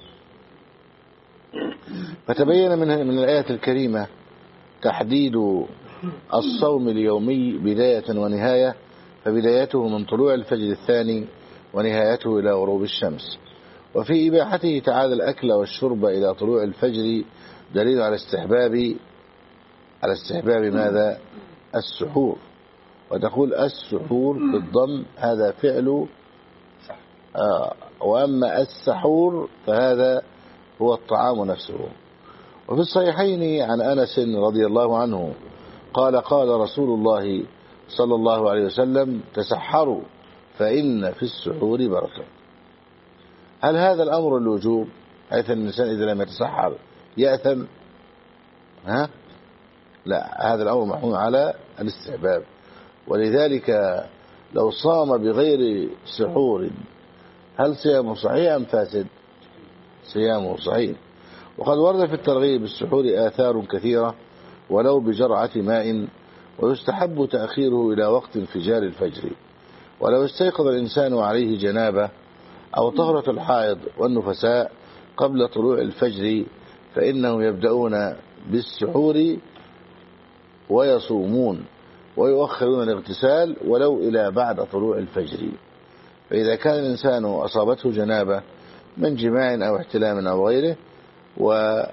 فتبين من من الآية الكريمة تحديد الصوم اليومي بداية ونهاية، فبدايته من طلوع الفجر الثاني ونهايته إلى غروب الشمس. وفي إباحته تعالى الأكل والشرب إلى طلوع الفجر دليل على استحباب على استحباب ماذا؟ السحور. وتقول السحور بالضم هذا فعل آه وأما السحور فهذا هو الطعام نفسه. وفي الصحيحين عن أنس رضي الله عنه قال: قال رسول الله صلى الله عليه وسلم: تسحروا فإن في السحور بركة. هل هذا الأمر الوجوب حيث الإنسان إذا لم يتسحر يأثم؟ ها؟ لا، هذا الأمر محمول على الاستحباب. ولذلك لو صام بغير سحور هل صيامه صحيح أم فاسد؟ صيامه صحيح. وقد ورد في الترغيب بالسحور آثار كثيرة ولو بجرعة ماء، ويستحب تأخيره إلى وقت انفجار الفجر. ولو استيقظ الإنسان وعليه جنابة أو طهرة الحائض والنفساء قبل طلوع الفجر فإنهم يبدأون بالسحور ويصومون ويؤخرون الاغتسال ولو إلى بعد طلوع الفجر. فإذا كان الإنسان أصابته جنابة من جماع أو احتلام أو غيره و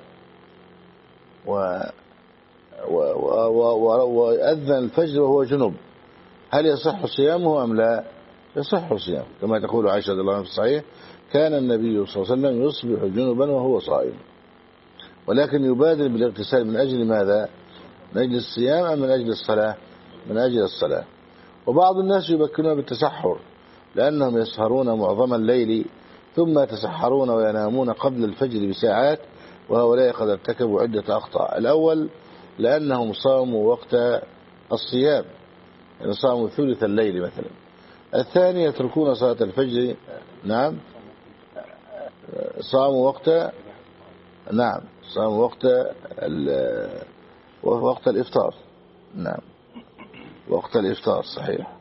و وأذن الفجر وهو جنب، هل يصح صيامه أم لا؟ يصح صيامه، كما تقول عائشة رضي الله عنها في الصحيح: كان النبي صلى الله عليه وسلم يصبح جنبا وهو صائم. ولكن يبادر بالاغتسال من أجل ماذا؟ من أجل الصيام أم من أجل الصلاة؟ من أجل الصلاة. وبعض الناس يبكرون بالتسحر لأنهم يسهرون معظم الليل ثم يتسحرون وينامون قبل الفجر بساعات، وهؤلاء قد ارتكبوا عدة أخطاء. الأول لأنهم صاموا وقت الصيام، يعني صاموا ثلث الليل مثلا. الثاني يتركون صلاة الفجر، نعم صاموا وقت نعم صاموا وقت وقت الإفطار، نعم وقت الإفطار صحيح.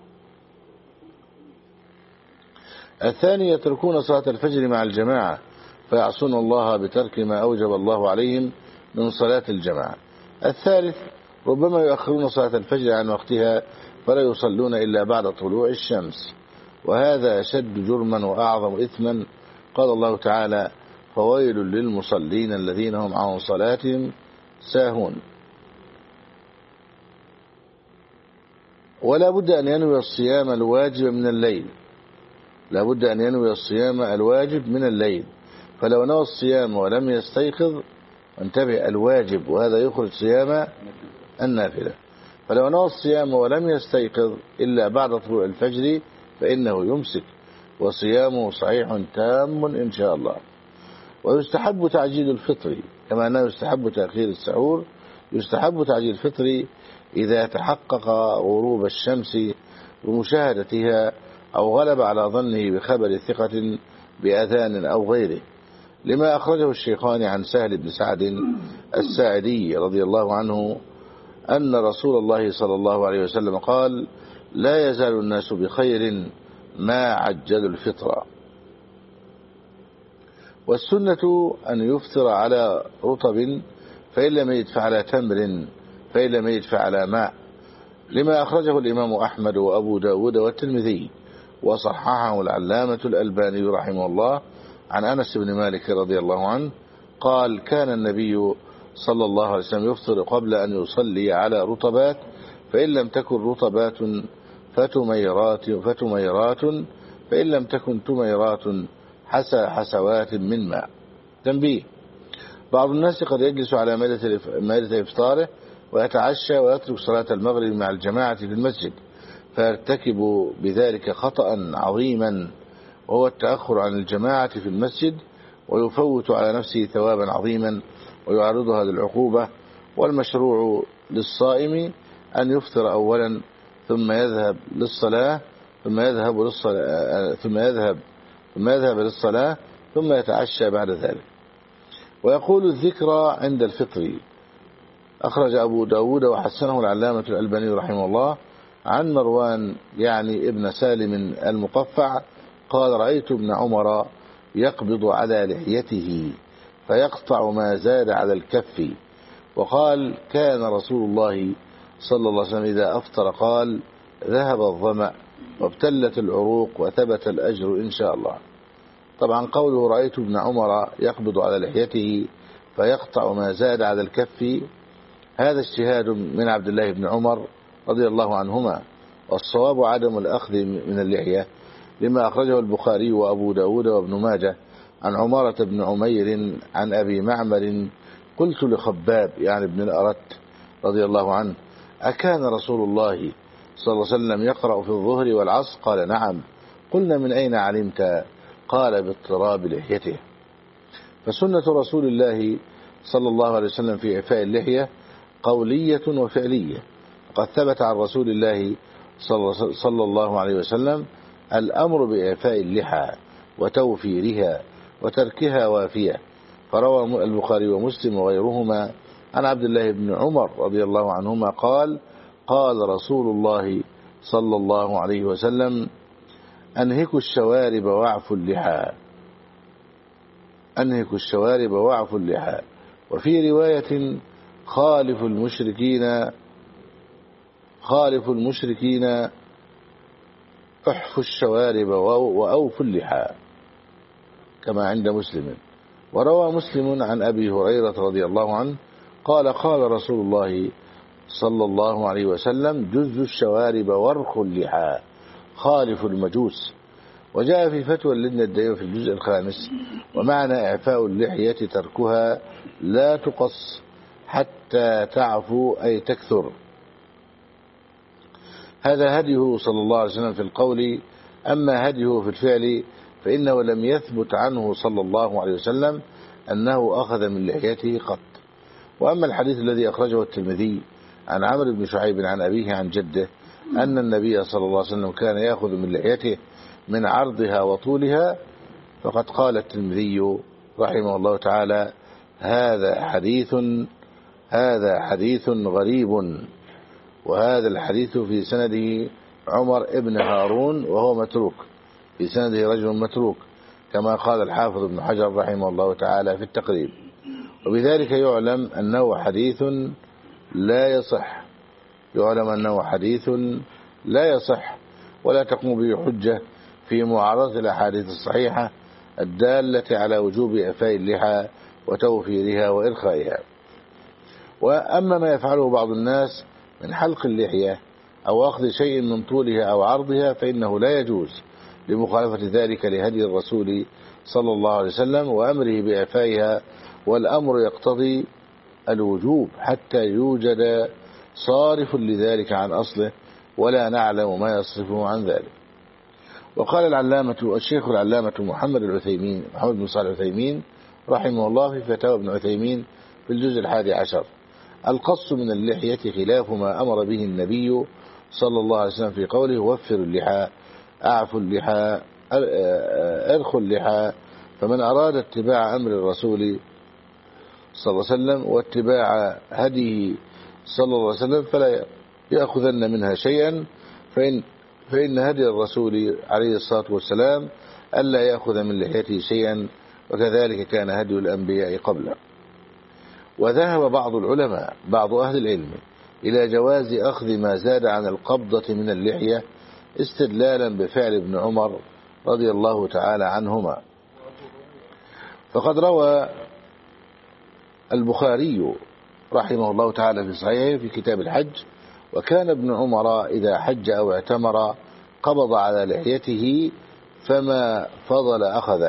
الثاني يتركون صلاة الفجر مع الجماعة فيعصون الله بترك ما أوجب الله عليهم من صلاة الجماعة. الثالث ربما يؤخرون صلاة الفجر عن وقتها فلا يصلون إلا بعد طلوع الشمس، وهذا أشد جرما وأعظم إثما. قال الله تعالى: فويل للمصلين الذين هم عن صلاتهم ساهون. ولا بد أن ينوي الصيام الواجب من الليل، لا بد أن ينوي الصيام الواجب من الليل. فلو نوى الصيام ولم يستيقظ، انتبه، الواجب، وهذا يخرج صيام النافلة. فلو نوى الصيام ولم يستيقظ إلا بعد طلوع الفجر فإنه يمسك، وصيامه صحيح تام إن شاء الله. ويستحب تعجيل الفطر، كما أنه يستحب تأخير السحور، يستحب تعجيل الفطر إذا تحقق غروب الشمس بمشاهدتها أو غلب على ظنه بخبر ثقة بأذان أو غيره، لما أخرجه الشيخان عن سهل بن سعد الساعدي رضي الله عنه أن رسول الله صلى الله عليه وسلم قال: لا يزال الناس بخير ما عجلوا الفطر. والسنة أن يفطر على رطب، فإن لم يدفع على تمر، فإن لم يدفع على ماء، لما أخرجه الإمام أحمد وأبو داود والترمذي، وصححه العلامة الألباني رحمه الله عن أنس بن مالك رضي الله عنه قال: كان النبي صلى الله عليه وسلم يفطر قبل أن يصلي على رطبات، فإن لم تكن رطبات فتميرات فتميرات فإن لم تكن تميرات حسى حسوات من ماء. تنبيه: بعض الناس قد يجلس على مائدة إفطاره ويتعشى ويترك صلاة المغرب مع الجماعة في المسجد، فيرتكب بذلك خطأ عظيما، وهو التأخر عن الجماعة في المسجد، ويفوت على نفسه ثوابا عظيما ويعرضها للعقوبة. والمشروع للصائم أن يفطر أولا ثم يذهب للصلاة ثم يذهب للصلاة ثم يذهب ثم يذهب للصلاة ثم يتعشى بعد ذلك. ويقول الذكرى عند الفطر. أخرج أبو داود وحسنه العلامة الألباني رحمه الله عن مروان يعني ابن سالم المقفع قال: رأيت ابن عمر يقبض على لحيته فيقطع ما زاد على الكف. وقال: كان رسول الله صلى الله عليه وسلم إذا أفطر قال: ذهب الظمأ وابتلت العروق وثبت الأجر إن شاء الله. طبعا قوله رأيت ابن عمر يقبض على لحيته فيقطع ما زاد على الكف، هذا اجتهاد من عبد الله بن عمر رضي الله عنهما، والصواب عدم الأخذ من اللحية، لما أخرجه البخاري وأبو داود وابن ماجه عن عمارة بن عمير عن أبي معمر: قلت لخباب يعني ابن الأرت رضي الله عنه: أكان رسول الله صلى الله عليه وسلم يقرأ في الظهر والعصر؟ قال: نعم. قلنا: من أين علمت؟ قال: باضطراب لحيته. فسنة رسول الله صلى الله عليه وسلم في إعفاء اللحية قولية وفعلية. قد ثبت عن رسول الله صلى الله عليه وسلم الأمر بإعفاء اللحى وتوفيرها وتركها وافية، فروى البخاري ومسلم وغيرهما عن عبد الله بن عمر رضي الله عنهما قال: قال رسول الله صلى الله عليه وسلم: أنهكوا الشوارب واعفوا اللحى، أنهكوا الشوارب واعفوا اللحى. وفي رواية: خالف المشركين خالف المشركين احفوا الشوارب وأوفوا اللحى، كما عند مسلم. وروى مسلم عن أبي هريرة رضي الله عنه قال: قال رسول الله صلى الله عليه وسلم: جزوا الشوارب وارخوا اللحى، خالف المجوس. وجاء في فتوى لابن الديو في الجزء الخامس: ومعنى إعفاء اللحية تركها لا تقص حتى تعفو أي تكثر. هذا هديه صلى الله عليه وسلم في القول. أما هديه في الفعل فإنه لم يثبت عنه صلى الله عليه وسلم أنه أخذ من لحيته قط. وأما الحديث الذي أخرجه الترمذي عن عمرو بن شعيب عن أبيه عن جده أن النبي صلى الله عليه وسلم كان يأخذ من لحيته من عرضها وطولها، فقد قال الترمذي رحمه الله تعالى: هذا حديث هذا حديث غريب. وهذا الحديث في سنده عمر ابن هارون وهو متروك، في سنده رجل متروك، كما قال الحافظ ابن حجر رحمه الله تعالى في التقريب. وبذلك يعلم أنه حديث لا يصح يعلم أنه حديث لا يصح ولا تقوم به حجة في معارضة الأحاديث الصحيحة الدالة على وجوب إعفاء اللحى وتوفيرها وإرخائها. وأما ما يفعله بعض الناس من حلق اللحية أو أخذ شيء من طولها أو عرضها فإنه لا يجوز لمخالفة ذلك لهدي الرسول صلى الله عليه وسلم وأمره بإعفائها، والأمر يقتضي الوجوب حتى يوجد صارف لذلك عن أصله ولا نعلم ما يصرفه عن ذلك. وقال العلامة الشيخ العلامة محمد العثيمين محمد بن صالح العثيمين رحمه الله في فتاوى ابن عثيمين في الجزء الحادي عشر: القص من اللحية خلاف ما أمر به النبي صلى الله عليه وسلم في قوله: وفر اللحى، أعفوا اللحى، أرخوا اللحى. فمن أراد اتباع أمر الرسول صلى الله عليه وسلم واتباع هديه صلى الله عليه وسلم فلا يأخذن منها شيئا، فإن, فإن هدي الرسول عليه الصلاة والسلام ألا يأخذ من لحيته شيئا، وكذلك كان هدي الأنبياء قبله. وذهب بعض العلماء بعض أهل العلم إلى جواز أخذ ما زاد عن القبضة من اللحية استدلالا بفعل ابن عمر رضي الله تعالى عنهما. فقد روى البخاري رحمه الله تعالى في صحيحه في كتاب الحج: وكان ابن عمر إذا حج أو اعتمر قبض على لحيته فما فضل أخذه.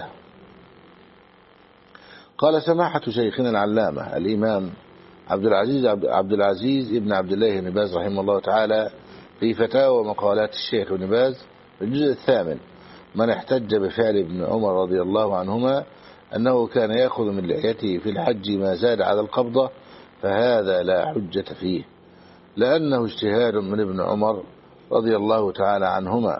قال سماحة شيخنا العلامة الإمام عبد العزيز عبد العزيز ابن عبد الله بن باز رحمه الله تعالى في فتاوى ومقالات الشيخ ابن باز في الجزء الثامن: من احتج بفعل ابن عمر رضي الله عنهما أنه كان يأخذ من لحيته في الحج ما زاد على القبضة فهذا لا حجة فيه، لأنه اجتهاد من ابن عمر رضي الله تعالى عنهما،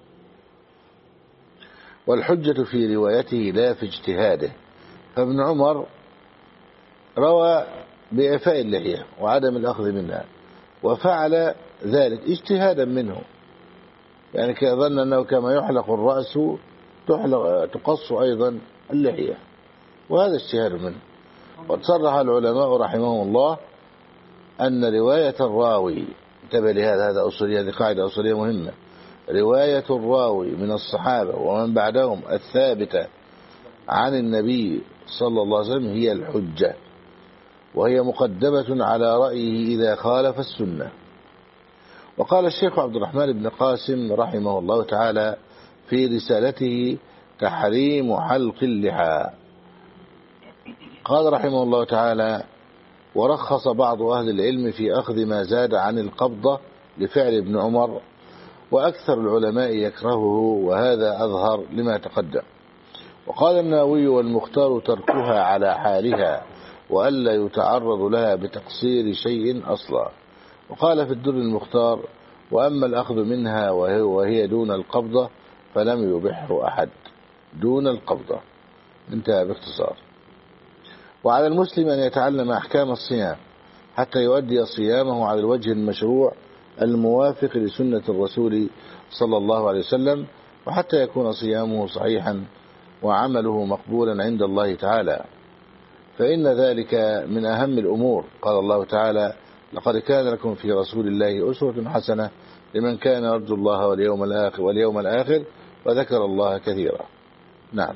والحجة في روايته لا في اجتهاده. فابن عمر روى بإعفاء اللحية وعدم الأخذ منها، وفعل ذلك اجتهادا منه، يعني كظن أنه كما يحلق الرأس تحلق تقص أيضا اللحية، وهذا اجتهاد منه. وتصرح العلماء رحمهم الله أن رواية الراوي، انتبه لهذا، هذا أصولية، هذه قاعدة أصولية مهمة، رواية الراوي من الصحابة ومن بعدهم الثابتة عن النبي صلى الله عليه وسلم هي الحجة، وهي مقدمة على رأيه إذا خالف السنة. وقال الشيخ عبد الرحمن بن قاسم رحمه الله تعالى في رسالته تحريم حلق اللحى، قال رحمه الله تعالى: ورخص بعض أهل العلم في أخذ ما زاد عن القبضة لفعل ابن عمر، وأكثر العلماء يكرهه، وهذا أظهر لما تقدم. وقال النووي: والمختار تركها على حالها وألا يتعرض لها بتقصير شيء أصلا. وقال في الدر المختار: وأما الأخذ منها وهي دون القبضة فلم يبحه أحد. دون القبضة، انتهى باختصار. وعلى المسلم أن يتعلم أحكام الصيام حتى يؤدي صيامه على الوجه المشروع الموافق لسنة الرسول صلى الله عليه وسلم، وحتى يكون صيامه صحيحا وعمله مقبولا عند الله تعالى، فإن ذلك من أهم الأمور. قال الله تعالى: لقد كان لكم في رسول الله أسوة حسنة لمن كان يرجو الله واليوم الآخر واليوم الآخر وذكر الله كثيرا. نعم.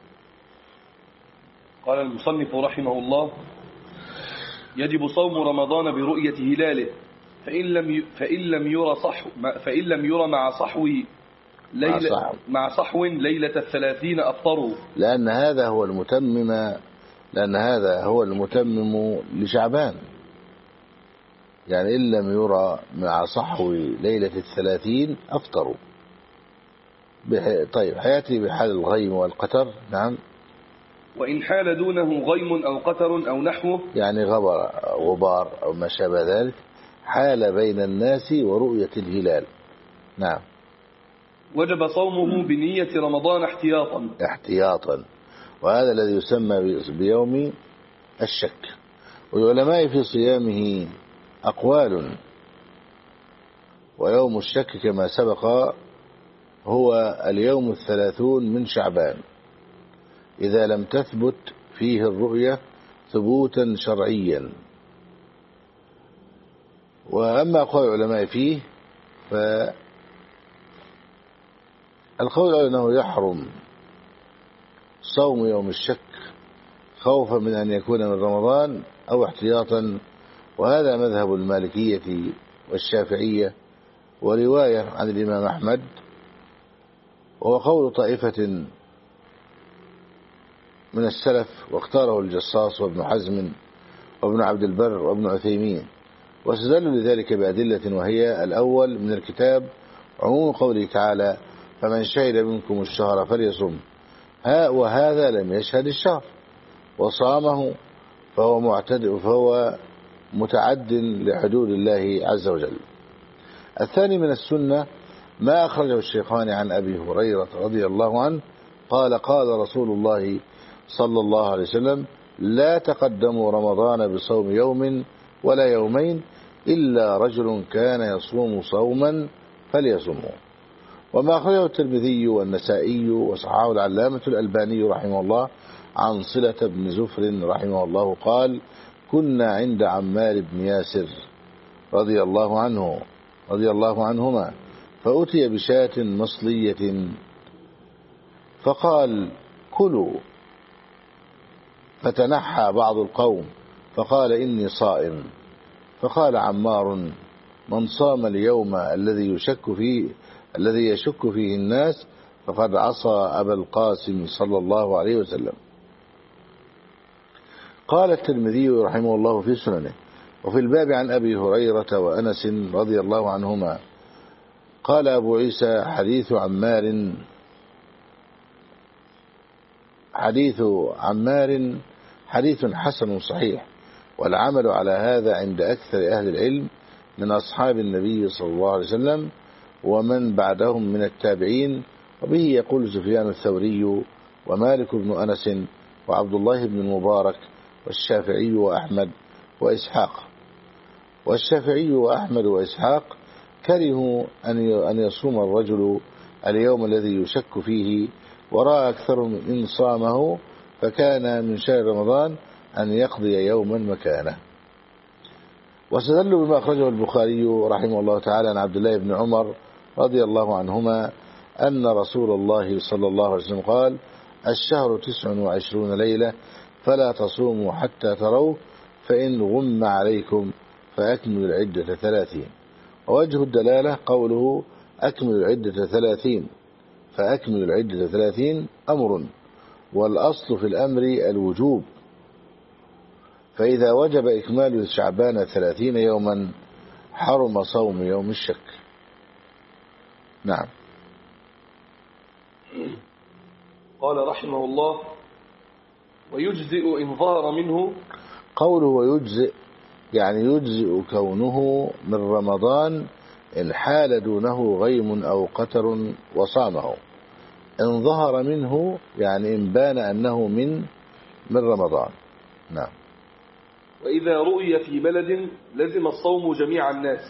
قال المصنف رحمه الله: يجب صوم رمضان برؤية هلاله، فإن لم فإن لم يرى صح فإن لم يرى مع صحو ليلة مع صحو ليلة الثلاثين أفطروا، لأن هذا هو المتمم لأن هذا هو المتمم لشعبان، يعني إن لم يرى مع صحو ليلة الثلاثين أفطروا. طيب، حياتي بحال الغيم والقتر. نعم. وإن حال دونه غيم أو قتر أو نحوه، يعني غبر غبار أو ما شابه ذلك، حال بين الناس ورؤية الهلال. نعم. وجب صومه بنية رمضان احتياطا احتياطا وهذا الذي يسمى بيوم الشك. والعلماء في صيامه أقوال، ويوم الشك كما سبق هو اليوم الثلاثون من شعبان إذا لم تثبت فيه الرؤية ثبوتا شرعيا. وأما قول العلماء فيه، فالقول أنه يحرم صوم يوم الشك خوفا من أن يكون من رمضان أو احتياطا وهذا مذهب المالكية والشافعية، ورواية عن الإمام أحمد، وهو قول طائفة من السلف، واختاره الجصاص وابن حزم وابن عبد البر وابن عثيمين، واستدلوا لذلك بأدلة، وهي الأول من الكتاب عموم قوله تعالى فمن شهد منكم الشهر فليصم، ها وهذا لم يشهد الشهر وصامه فهو معتد فهو متعد لحدود الله عز وجل. الثاني من السنة ما أخرجه الشيخان عن أبي هريرة رضي الله عنه قال قال رسول الله صلى الله عليه وسلم لا تقدموا رمضان بصوم يوم ولا يومين إلا رجل كان يصوم صوما فليصومه. وما أخرجه الترمذي والنسائي وصححه العلامة الألباني رحمه الله عن صلة بن زفر رحمه الله قال كنا عند عمار بن ياسر رضي الله عنه رضي الله عنهما فأتي بشاة مصلية فقال كلوا، فتنحى بعض القوم فقال إني صائم، فقال عمار من صام اليوم الذي يشك فيه الذي يشك فيه الناس فقد عصى أبا القاسم صلى الله عليه وسلم. قال الترمذي رحمه الله في سننه وفي الباب عن أبي هريرة وأنس رضي الله عنهما قال أبو عيسى حديث عمار حديث عمار حديث حسن صحيح، والعمل على هذا عند أكثر أهل العلم من أصحاب النبي صلى الله عليه وسلم ومن بعدهم من التابعين، وبه يقول سفيان الثوري ومالك بن أنس وعبد الله بن المبارك والشافعي وأحمد وإسحاق. والشافعي وأحمد وإسحاق كرهوا أن يصوم الرجل اليوم الذي يشك فيه، ورأى أكثر إن صامه فكان من شهر رمضان أن يقضي يوما مكانه. واستدلوا بما أخرجه البخاري رحمه الله تعالى عن عبد الله بن عمر رضي الله عنهما أن رسول الله صلى الله عليه وسلم قال الشهر تسع وعشرون ليلة فلا تصوموا حتى تروه فإن غم عليكم فأكملوا العدة ثلاثين. ووجه الدلالة قوله أكملوا العدة ثلاثين، فأكملوا العدة ثلاثين أمر، والأصل في الأمر الوجوب، فإذا وجب إكمال شعبان ثلاثين يوما حرم صوم يوم الشك. نعم. قال رحمه الله ويجزئ إن ظهر منه، قوله ويجزئ يعني يجزئ كونه من رمضان إن حال دونه غيم أو قتر وصامه. إن ظهر منه يعني إن بان أنه من من رمضان. نعم. وإذا رؤي في بلد لزم الصوم جميع الناس.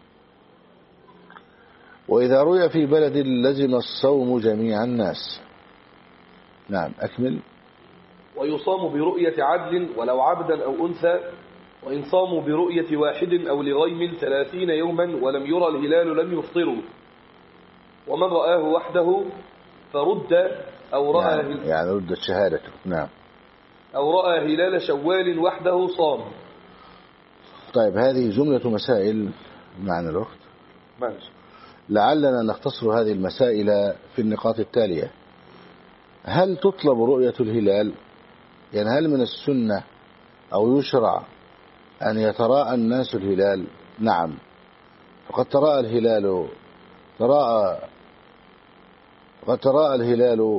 وإذا رؤي في بلد لزم الصوم جميع الناس. نعم أكمل. ويصام برؤية عدل ولو عبدا أو أنثى، وإن صاموا برؤية واحد أو لغيم ثلاثين يوما ولم يرى الهلال لم يفطروا، ومن رآه وحده فرد أو رأى يعني, يعني ردت شهادته. نعم. أو رأى هلال شوال وحده صام. طيب هذه جملة مسائل معنا الوقت، ماشي. لعلنا نختصر هذه المسائل في النقاط التالية. هل تطلب رؤية الهلال؟ يعني هل من السنة أو يشرع أن يتراءى الناس الهلال؟ نعم، فقد تراءى الهلال تراءى قد تراءى الهلال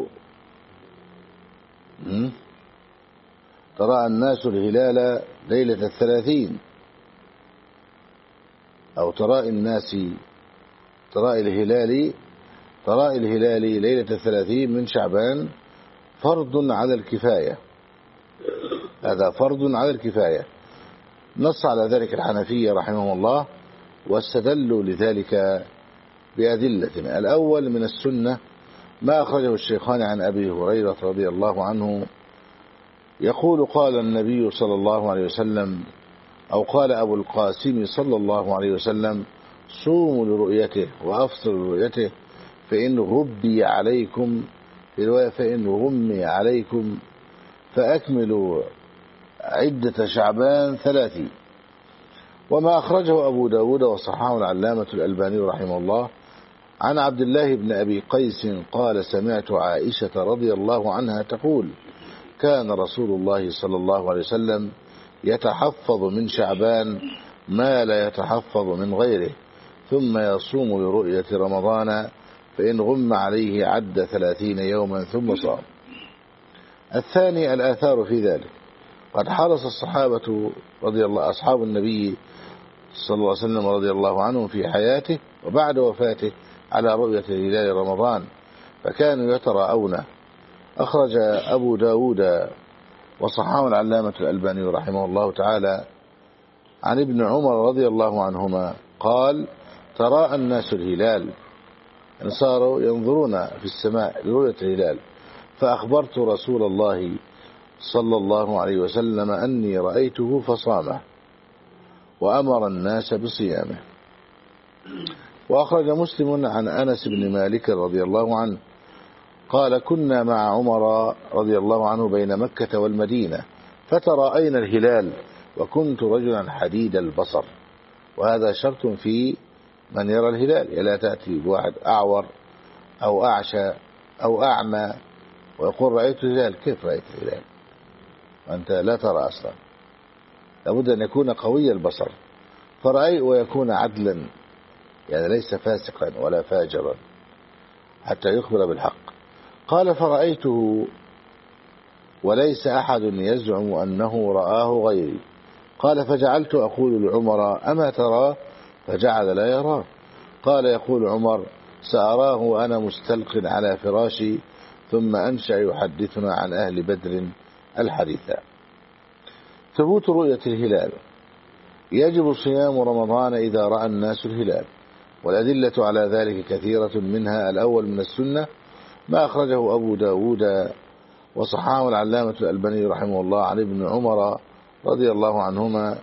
تراءى الناس الهلال ليلة الثلاثين، أو تراءى الناس تراءى الهلال تراءى الهلال ليلة الثلاثين من شعبان فرض على الكفاية، هذا فرض على الكفاية. نص على ذلك الحنفية رحمه الله، واستدلوا لذلك بأدلة. الأول من السنة ما أخرجه الشيخان عن أبي هريرة رضي الله عنه يقول قال النبي صلى الله عليه وسلم، أو قال أبو القاسم صلى الله عليه وسلم صوموا لرؤيته وأفطروا لرؤيته فإن غبي عليكم، في رواية فإن غمي عليكم فأكملوا عدة شعبان ثلاثين. وما أخرجه أبو داود وصححه العلامة الألباني رحمه الله عن عبد الله بن أبي قيس قال سمعت عائشة رضي الله عنها تقول كان رسول الله صلى الله عليه وسلم يتحفظ من شعبان ما لا يتحفظ من غيره ثم يصوم لرؤية رمضان فإن غم عليه عد ثلاثين يوما ثم صام. الثاني الآثار في ذلك. قد حرص الصحابة رضي الله أصحاب النبي صلى الله عليه وسلم رضي الله عنهم في حياته وبعد وفاته على رؤية هلال رمضان فكانوا يتراءونه. أخرج أبو داود وصححه العلامة الألباني رحمه الله تعالى عن ابن عمر رضي الله عنهما قال تراءى الناس الهلال يعني صاروا ينظرون في السماء لرؤية الهلال فأخبرت رسول الله صلى الله عليه وسلم أني رأيته فصامه وأمر الناس بصيامه. وأخرج مسلم عن أنس بن مالك رضي الله عنه قال كنا مع عمر رضي الله عنه بين مكة والمدينة فترأينا الهلال وكنت رجلا حديد البصر. وهذا شرط في من يرى الهلال لا تأتي بواحد أعور أو أعشى أو أعمى ويقول رأيت الهلال. كيف رأيت الهلال وأنت لا ترى أصلا؟ لابد أن يكون قوي البصر فرأي ويكون عدلا يعني ليس فاسقا ولا فاجرا حتى يخبر بالحق. قال فرأيته وليس أحد يزعم أنه رآه غيري. قال فجعلت أقول لعمر أما تراه فجعل لا يراه. قال يقول عمر سأراه وأنا مستلق على فراشي ثم أنشأ يحدثنا عن أهل بدر الحديثة. ثبوت رؤية الهلال. يجب صيام رمضان إذا رأى الناس الهلال والأدلة على ذلك كثيرة منها الأول من السنة ما أخرجه أبو داود وصححه العلامة الألباني رحمه الله عن ابن عمر رضي الله عنهما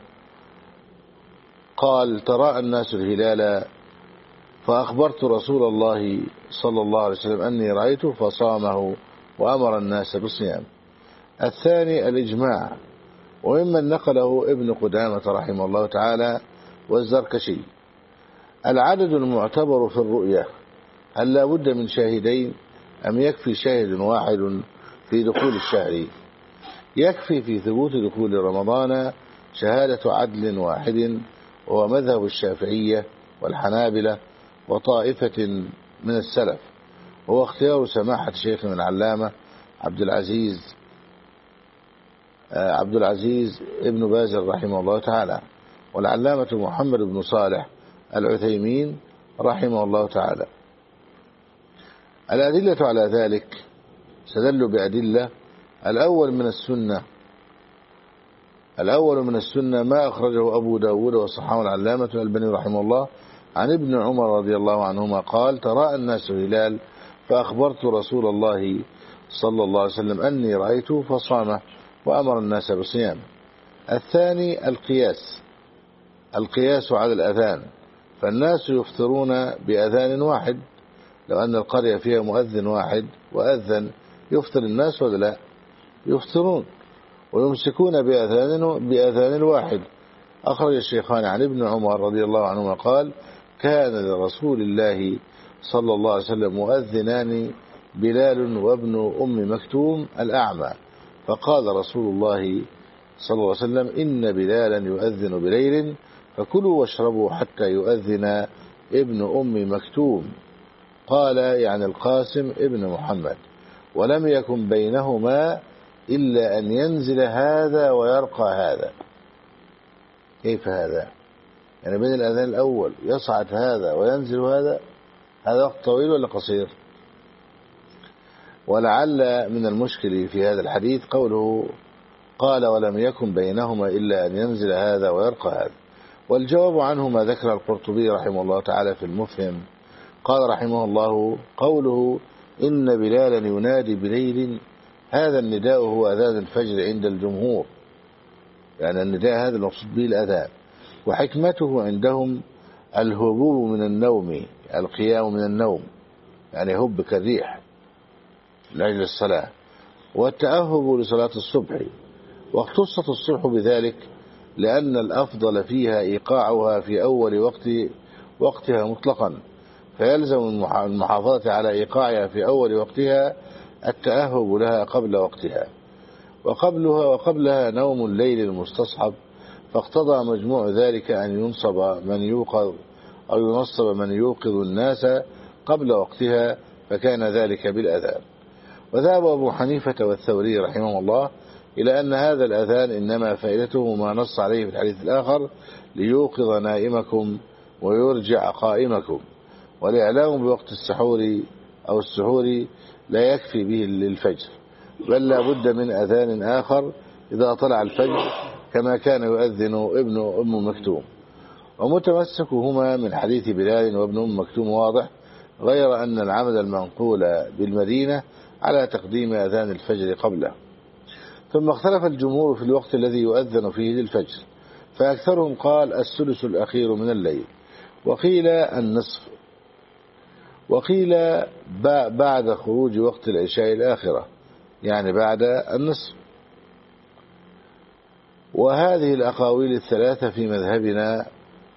قال تراءى الناس الهلال فأخبرت رسول الله صلى الله عليه وسلم أني رأيته فصامه وأمر الناس بالصيام. الثاني الإجماع وممن نقله ابن قدامة رحمه الله تعالى والزركشي. العدد المعتبر في الرؤية هل لا بد من شاهدين أم يكفي شاهد واحد في دخول الشهر؟ يكفي في ثبوت دخول رمضان شهادة عدل واحد وهو مذهب الشافعية والحنابلة وطائفة من السلف وهو اختيار سماحة شيخنا العلامة عبد العزيز عبد العزيز ابن باز رحمه الله تعالى والعلامة محمد بن صالح العثيمين رحمه الله تعالى. الأدلة على ذلك استدلوا بأدلة. الأول من السنة الأول من السنة ما أخرجه أبو داود وصححه العلامة الألباني رحمه الله عن ابن عمر رضي الله عنهما قال تراءى الناس الهلال فأخبرت رسول الله صلى الله عليه وسلم أني رأيته فصامه وأمر الناس بصيام. الثاني القياس القياس على الأذان فالناس يفطرون بأذان واحد لو أن القرية فيها مؤذن واحد وأذن يفطر الناس ولا لا؟ يفطرون ويمسكون بأذان بأذان واحد. أخرج الشيخان عن ابن عمر رضي الله عنهما قال كان لرسول الله صلى الله عليه وسلم مؤذنان بلال وابن أم مكتوم الأعمى فقال رسول الله صلى الله عليه وسلم إن بلالا يؤذن بليل فكلوا واشربوا حتى يؤذن ابن أم مكتوم. قال يعني القاسم ابن محمد ولم يكن بينهما إلا أن ينزل هذا ويرقى هذا. كيف هذا؟ يعني بين الأذان الأول يصعد هذا وينزل هذا هذا وقت طويل ولا قصير؟ ولعل من المشكل في هذا الحديث قوله قال ولم يكن بينهما إلا أن ينزل هذا ويرقى هذا. والجواب عنه ما ذكر القرطبي رحمه الله تعالى في المفهم قال رحمه الله قوله إن بلالا ينادي بليل هذا النداء هو أذان الفجر عند الجمهور يعني النداء هذا المقصود به الأذان وحكمته عندهم الهبوب من النوم القيام من النوم يعني هب كالريح لأجل الصلاة والتأهب لصلاة الصبح. واختصت الصبح بذلك لأن الأفضل فيها إيقاعها في أول وقت وقتها مطلقا، فيلزم المحافظة على إيقاعها في أول وقتها التأهب لها قبل وقتها، وقبلها وقبلها نوم الليل المستصحب، فاقتضى مجموع ذلك أن ينصب من يوقظ أو ينصب من يوقظ الناس قبل وقتها، فكان ذلك بالأذان. وذهب أبو حنيفة والثوري رحمه الله إلى أن هذا الأذان إنما فائدته ما نص عليه في الحديث الآخر: ليوقظ نائمكم ويرجع قائمكم، والإعلام بوقت السحور أو السحور لا يكفي به للفجر، بل لا بد من أذان آخر إذا طلع الفجر، كما كان يؤذن ابن أم مكتوم. ومتمسكهما من حديث بلال وابن أم مكتوم واضح، غير أن العمد المنقول بالمدينة على تقديم أذان الفجر قبله. ثم اختلف الجمهور في الوقت الذي يؤذن فيه للفجر، فأكثرهم قال الثلث الأخير من الليل، وقيل النصف، وقيل بعد خروج وقت العشاء الآخرة، يعني بعد النصف. وهذه الأقاويل الثلاثة في مذهبنا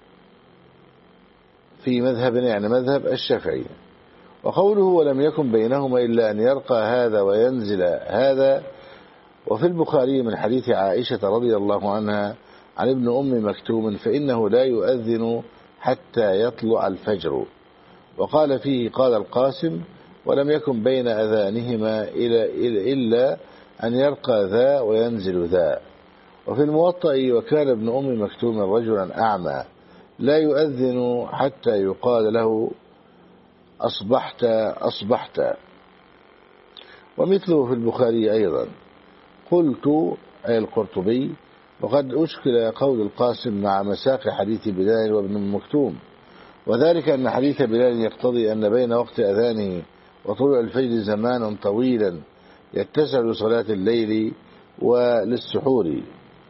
في مذهبنا يعني مذهب الشافعي. وقوله ولم يكن بينهما إلا أن يرقى هذا وينزل هذا، وفي البخاري من حديث عائشة رضي الله عنها عن ابن أم مكتوم فإنه لا يؤذن حتى يطلع الفجر. وقال فيه قال القاسم ولم يكن بين أذانهما إلا أن يرقى ذا وينزل ذا. وفي الموطأ وكان ابن أم مكتوم رجلا أعمى لا يؤذن حتى يقال له أصبحت أصبحت. ومثله في البخاري أيضا. قلت أي القرطبي وقد أشكل قول القاسم مع مساق حديث بلال وابن أم مكتوم، وذلك أن حديث بلال يقتضي أن بين وقت أذانه وطلوع الفجر زمانا طويلا يتسع لصلاة الليل وللسحور،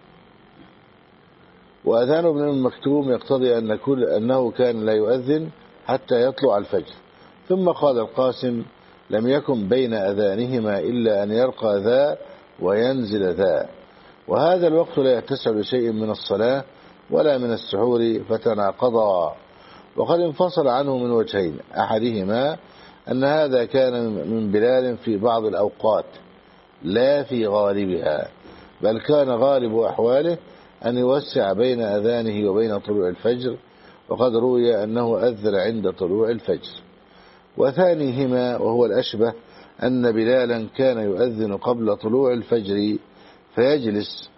وأذان ابن أم مكتوم يقتضي أن كل أنه كان لا يؤذن حتى يطلع الفجر. ثم قال القاسم لم يكن بين أذانهما إلا أن يرقى ذا وينزل ذا، وهذا الوقت لا يتسع لشيء من الصلاة ولا من السحور فتناقضا. وقد انفصل عنه من وجهين، أحدهما أن هذا كان من بلال في بعض الأوقات لا في غالبها، بل كان غالب أحواله أن يوسع بين أذانه وبين طلوع الفجر، وقد روي أنه أذن عند طلوع الفجر. وثانيهما وهو الأشبه أن بلالا كان يؤذن قبل طلوع الفجر فيجلس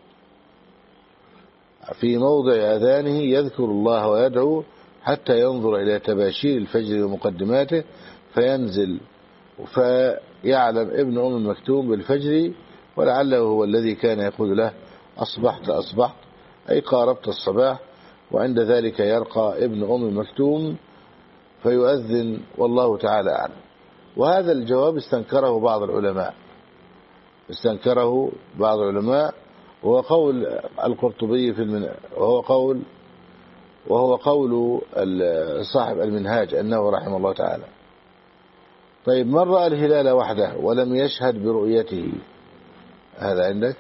في موضع أذانه يذكر الله ويدعو حتى ينظر إلى تباشير الفجر ومقدماته فينزل، فيعلم ابن أم مكتوم بالفجر، ولعله هو الذي كان يقول له أصبحت أصبحت أي قاربت الصباح، وعند ذلك يرقى ابن أم مكتوم فيؤذن، والله تعالى أعلم. وهذا الجواب استنكره بعض العلماء استنكره بعض العلماء وهو قول القرطبي في المن... وهو قول وهو قول صاحب المنهاج أنه رحمه الله تعالى. طيب من رأى الهلال وحده ولم يشهد برؤيته، هذا عندك،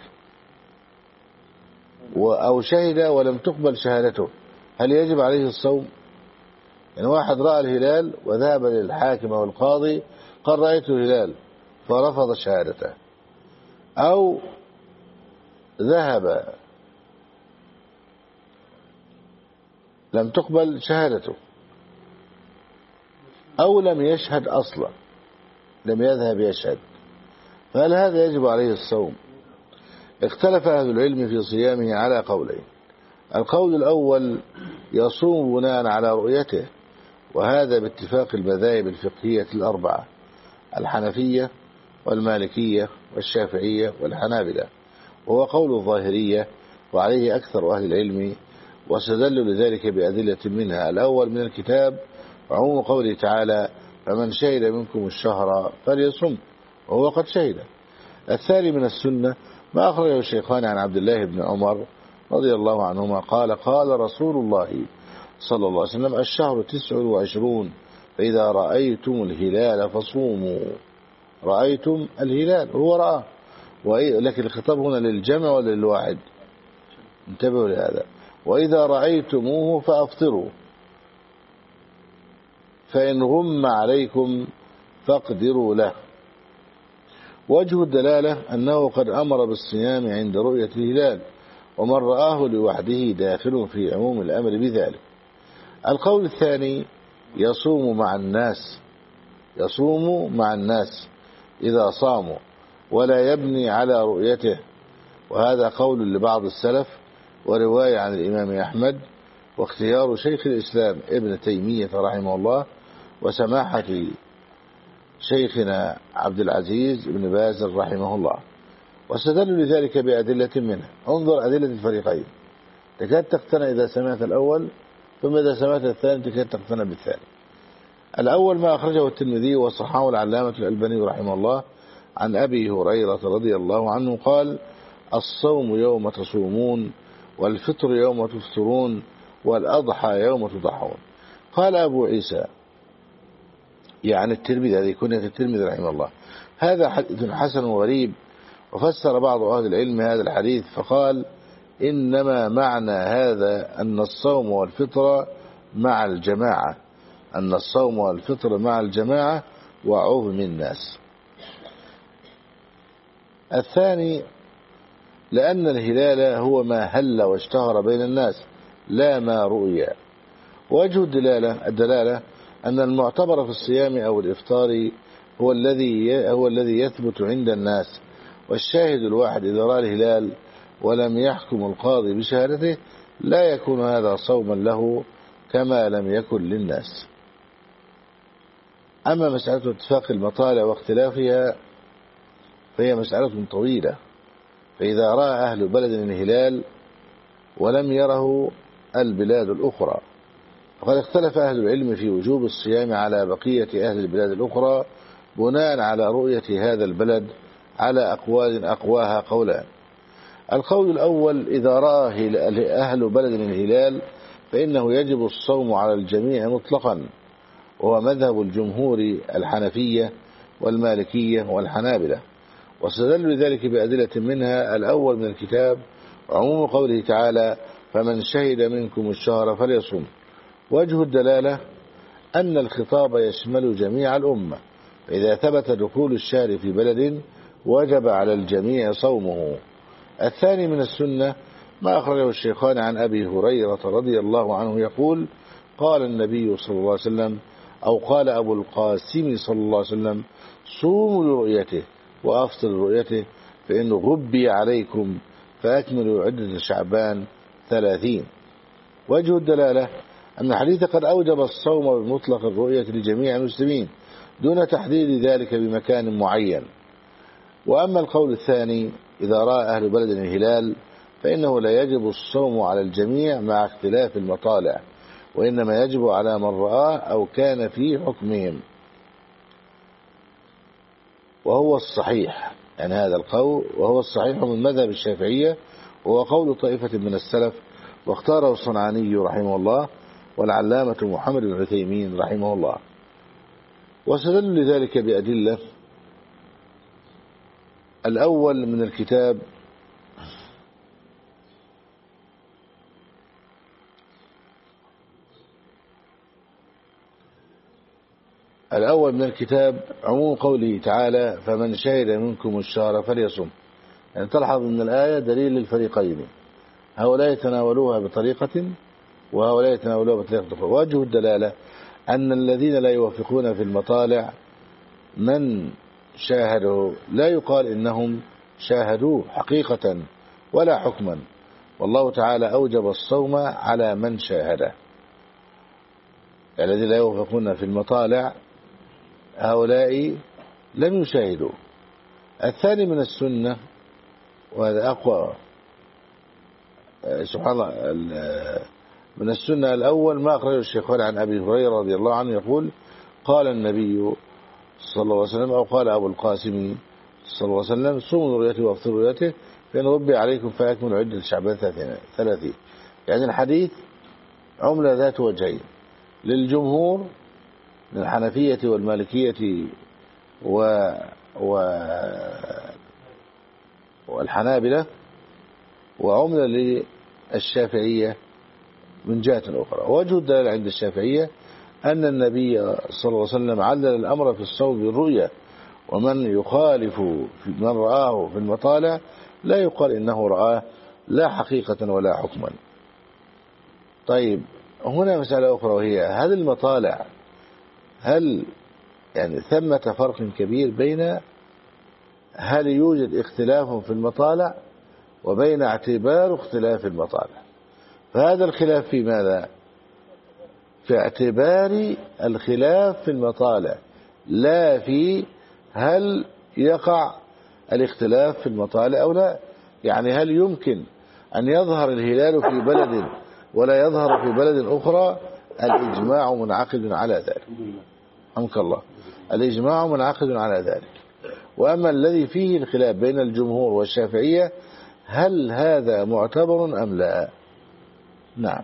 أو شهد ولم تقبل شهادته، هل يجب عليه الصوم؟ يعني واحد رأى الهلال وذهب للحاكم أو القاضي قال رأيت الهلال فرفض شهادته، أو ذهب لم تقبل شهادته، أو لم يشهد أصلا، لم يذهب يشهد، فهل هذا يجب عليه الصوم؟ اختلف أهل العلم في صيامه على قولين. القول الأول يصوم بناء على رؤيته، وهذا باتفاق المذاهب الفقهية الأربعة: الحنفية والمالكية والشافعية والحنابلة، وهو قول الظاهرية وعليه أكثر أهل العلم، واستدلوا لذلك بأدلة منها: الأول من الكتاب عموم قوله تعالى فمن شهد منكم الشهر فليصم، وهو قد شهد. الثاني من السنة ما أخرجه الشيخان عن عبد الله بن عمر رضي الله عنهما قال قال رسول الله صلى الله عليه وسلم الشهر تسع وعشرون فإذا رأيتم الهلال فصوموا. رأيتم الهلال هو رأى، لكن الخطاب هنا للجمع ولا للواحد؟ انتبهوا لهذا. وإذا رأيتموه فأفطروا، فإن غم عليكم فاقدروا له. وجه الدلالة أنه قد أمر بالصيام عند رؤية الهلال، ومن رآه لوحده داخل في عموم الأمر بذلك. القول الثاني يصوم مع الناس، يصوم مع الناس إذا صاموا ولا يبني على رؤيته، وهذا قول لبعض السلف ورواية عن الإمام أحمد، واختيار شيخ الإسلام ابن تيمية رحمه الله وسماحة شيخنا عبد العزيز بن باز رحمه الله. واستدلوا لذلك بأدلة منها. انظر أدلة الفريقين، تكاد تقتنع إذا سمعت الأول، ثم إذا سمعت الثاني تكاد تقتنع بالثاني. الأول ما أخرجه الترمذي وصححه العلامة الألباني رحمه الله عن أبي هريرة رضي الله عنه قال: الصوم يوم تصومون، والفطر يوم تفطرون، والأضحى يوم تضحون. قال أبو عيسى، يعني الترمذي، هذه كنية الترمذي رحمه الله، هذا حديث حسن غريب. وفسر بعض أهل العلم هذا الحديث فقال: إنما معنى هذا أن الصوم والفطر مع الجماعة، أن الصوم والفطر مع الجماعة وعظم الناس. الثاني لأن الهلال هو ما هل واشتهر بين الناس لا ما رؤي. وجه الدلالة الدلالة أن المعتبر في الصيام أو الإفطار هو الذي هو الذي يثبت عند الناس، والشاهد الواحد إذا رأى الهلال ولم يحكم القاضي بشهادته لا يكون هذا صوما له كما لم يكن للناس. أما مسألة اتفاق المطالع واختلافها فهي مسألة طويلة. فإذا رأى أهل بلد الهلال ولم يره البلاد الأخرى، وقد اختلف أهل العلم في وجوب الصيام على بقية أهل البلاد الأخرى بناء على رؤية هذا البلد على أقوال أقواها قولان. القول الأول: إذا رأى أهل بلد الهلال فإنه يجب الصوم على الجميع مطلقا، وهو مذهب الجمهور الحنفية والمالكية والحنابلة. واستدلوا لذلك بأدلة منها: الأول من الكتاب عموم قوله تعالى: فمن شهد منكم الشهر فليصم. وجه الدلالة أن الخطاب يشمل جميع الأمة، فإذا ثبت دخول الشهر في بلد وجب على الجميع صومه. الثاني من السنة ما أخرجه الشيخان عن أبي هريرة رضي الله عنه يقول: قال النبي صلى الله عليه وسلم، أو قال أبو القاسم صلى الله عليه وسلم: صوموا لرؤيته وأفطر لرؤيته، فإن غبي عليكم فأكملوا عدة شعبان ثلاثين. وجه الدلالة أن الحديث قد أوجب الصوم بمطلق الرؤية لجميع المسلمين دون تحديد ذلك بمكان معين. وأما القول الثاني: إذا رأى أهل بلد الهلال فإنه لا يجب الصوم على الجميع مع اختلاف المطالع، وإنما يجب على من رآه أو كان في حكمهم، وهو الصحيح. يعني هذا القول وهو الصحيح من مذهب الشافعية، وهو قول طائفة من السلف، واختاره الصنعاني رحمه الله والعلامة محمد بن عثيمين رحمه الله. واستدلوا لذلك بأدلة. الأول من الكتاب الأول من الكتاب عموم قوله تعالى: فمن شهد منكم الشهر فليصم. يعني تلحظ من الآية دليل للفريقين، هؤلاء يتناولوها بطريقة وهؤلاء يتناولوها بطريقة أخرى. وجه الدلالة أن الذين لا يوافقون في المطالع من شاهدوا لا يقال إنهم شاهدوه حقيقة ولا حكما، والله تعالى أوجب الصوم على من شاهده. الذين لا يوافقون في المطالع هؤلاء لم يشاهدوا. الثاني من السنة، وهذا أقوى سبحان الله، من السنة الأول ما أخرجه الشيخان عن أبي هريرة رضي الله عنه يقول: قال النبي صلى الله عليه وسلم، أو قال أبو القاسم صلى الله عليه وسلم: صوموا رؤيته وافطروا رؤيته، فإن ربي عليكم فأكملوا عدة شعبان ثلاثين. يعني الحديث عملة ذات وجهين للجمهور من الحنفية والمالكية و... و... والحنابلة، وعملة الشافعية من جهة أخرى. وجه الدلالة عند الشافعية أن النبي صلى الله عليه وسلم علل الأمر في الصوم بالرؤية، ومن يخالف من رآه في المطالع لا يقال إنه رآه لا حقيقة ولا حكما. طيب هنا مسألة أخرى، وهي هل المطالع هل يعني ثمة فرق كبير بين هل يوجد اختلاف في المطالع وبين اعتبار اختلاف المطالع؟ فهذا الخلاف في ماذا؟ في اعتبار الخلاف في المطالع، لا في هل يقع الاختلاف في المطالع أو لا. يعني هل يمكن أن يظهر الهلال في بلد ولا يظهر في بلد أخرى؟ الإجماع منعقد على ذلك. أمك الله، الإجماع منعقد على ذلك. وأما الذي فيه الخلاف بين الجمهور والشافعية هل هذا معتبر أم لا؟ نعم.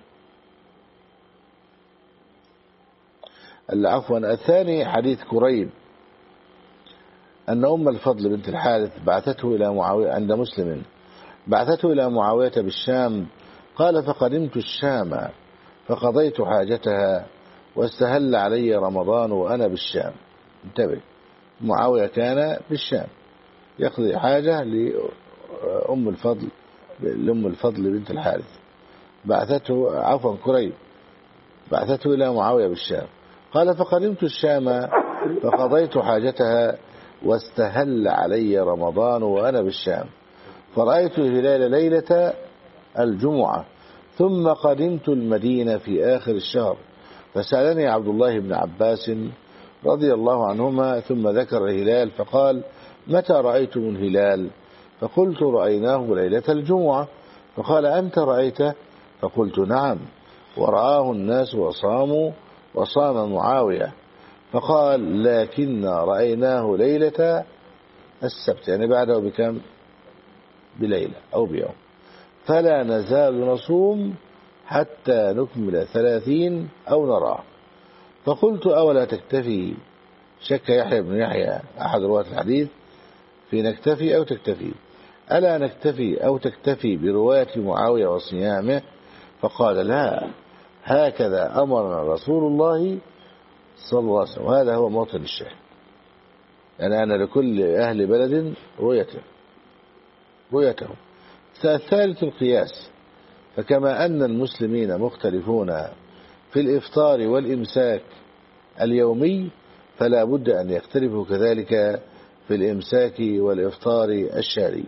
عفوا، الثاني حديث كريب أن أم الفضل بنت الحارث بعثته إلى معاوية عند مسلم، بعثته إلى معاوية بالشام، قال فقدمت الشام فقضيت حاجتها واستهل علي رمضان وأنا بالشام. انتبه، معاوية كان بالشام يقضي حاجة لأم الفضل لأم الفضل بنت الحارث، بعثته عفوا كريب بعثته إلى معاوية بالشام، قال فقدمت الشام فقضيت حاجتها واستهل علي رمضان وأنا بالشام، فرأيت الهلال ليلة الجمعة، ثم قدمت المدينة في آخر الشهر، فسألني عبد الله بن عباس رضي الله عنهما ثم ذكر الهلال فقال متى رأيتم الهلال؟ فقلت رأيناه ليلة الجمعة. فقال أنت رأيته؟ فقلت نعم، ورآه الناس وصاموا وصام معاوية. فقال لكن رأيناه ليلة السبت، يعني بعده بكم؟ بليلة أو بيوم، فلا نزال نصوم حتى نكمل ثلاثين أو نراه. فقلت أولا تكتفي؟ شك يحيى بن يحيى أحد رواة الحديث في نكتفي أو تكتفي، ألا نكتفي أو تكتفي برواية معاوية وصيامه؟ فقال لا، هكذا أمرنا رسول الله صلى الله عليه وسلم. وهذا هو موطن الشاهد، يعني أنا لكل أهل بلد رؤيته رؤيته الثالث القياس، فكما أن المسلمين مختلفون في الإفطار والإمساك اليومي فلا بد أن يختلفوا كذلك في الإمساك والإفطار الشهري.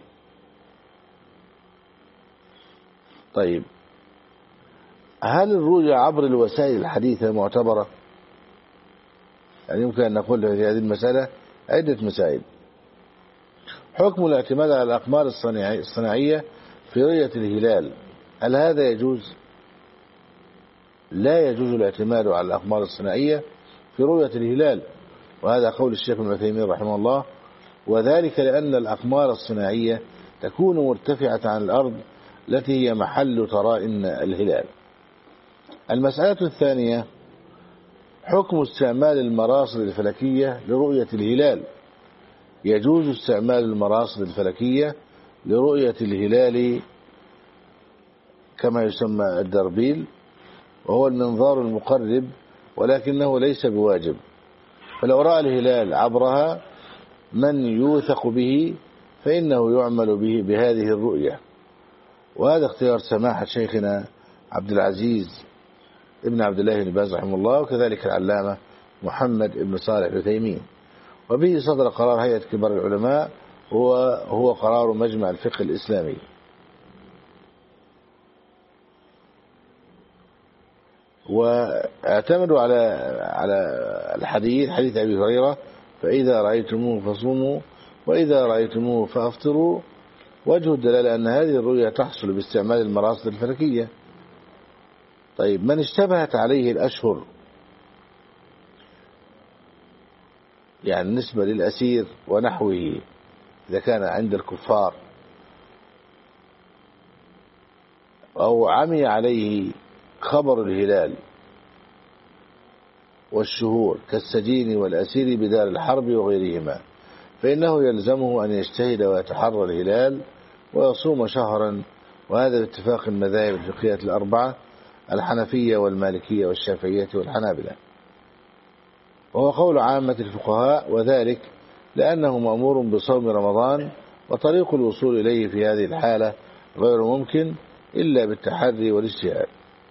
طيب هل الرؤيا عبر الوسائل الحديثة معتبرة؟ يعني يمكن أن نقول في هذه المسألة عدة مسائل. حكم الاعتماد على الأقمار الصناعية في رؤية الهلال، هل هذا يجوز؟ لا يجوز الاعتماد على الأقمار الصناعية في رؤية الهلال، وهذا قول الشيخ ابن عثيمين رحمه الله، وذلك لأن الأقمار الصناعية تكون مرتفعة عن الأرض التي هي محل طرائن الهلال. المسألة الثانية حكم استعمال المراصد الفلكية لرؤية الهلال، يجوز استعمال المراصد الفلكية لرؤية الهلال كما يسمى الدربيل، وهو المنظار المقرب، ولكنه ليس بواجب، فلو رأى الهلال عبرها من يوثق به فإنه يعمل به بهذه الرؤية. وهذا اختيار سماحة شيخنا عبد العزيز ابن عبد الله بن باز رحمه الله، وكذلك العلامة محمد بن صالح العثيمين، وبه صدر قرار هيئة كبار العلماء، هو هو قرار مجمع الفقه الإسلامي. واعتمدوا على على الحديث حديث أبي هريرة فإذا رأيتموه فصوموا وإذا رأيتموه فأفطروا. وجه الدلالة أن هذه الرؤيا تحصل باستعمال المراصد الفلكية. طيب من اشتبهت عليه الأشهر، يعني بالنسبة للأسير ونحوه إذا كان عند الكفار، أو عمي عليه خبر الهلال والشهور كالسجين والأسير بدار الحرب وغيرهما، فإنه يلزمه أن يجتهد ويتحرى الهلال ويصوم شهرا وهذا باتفاق المذاهب الفقهية الأربعة الحنفية والمالكية والشافعية والحنابلة، وهو قول عامة الفقهاء، وذلك لأنه مأمور بصوم رمضان، وطريق الوصول إليه في هذه الحالة غير ممكن إلا بالتحري والاجتهاد.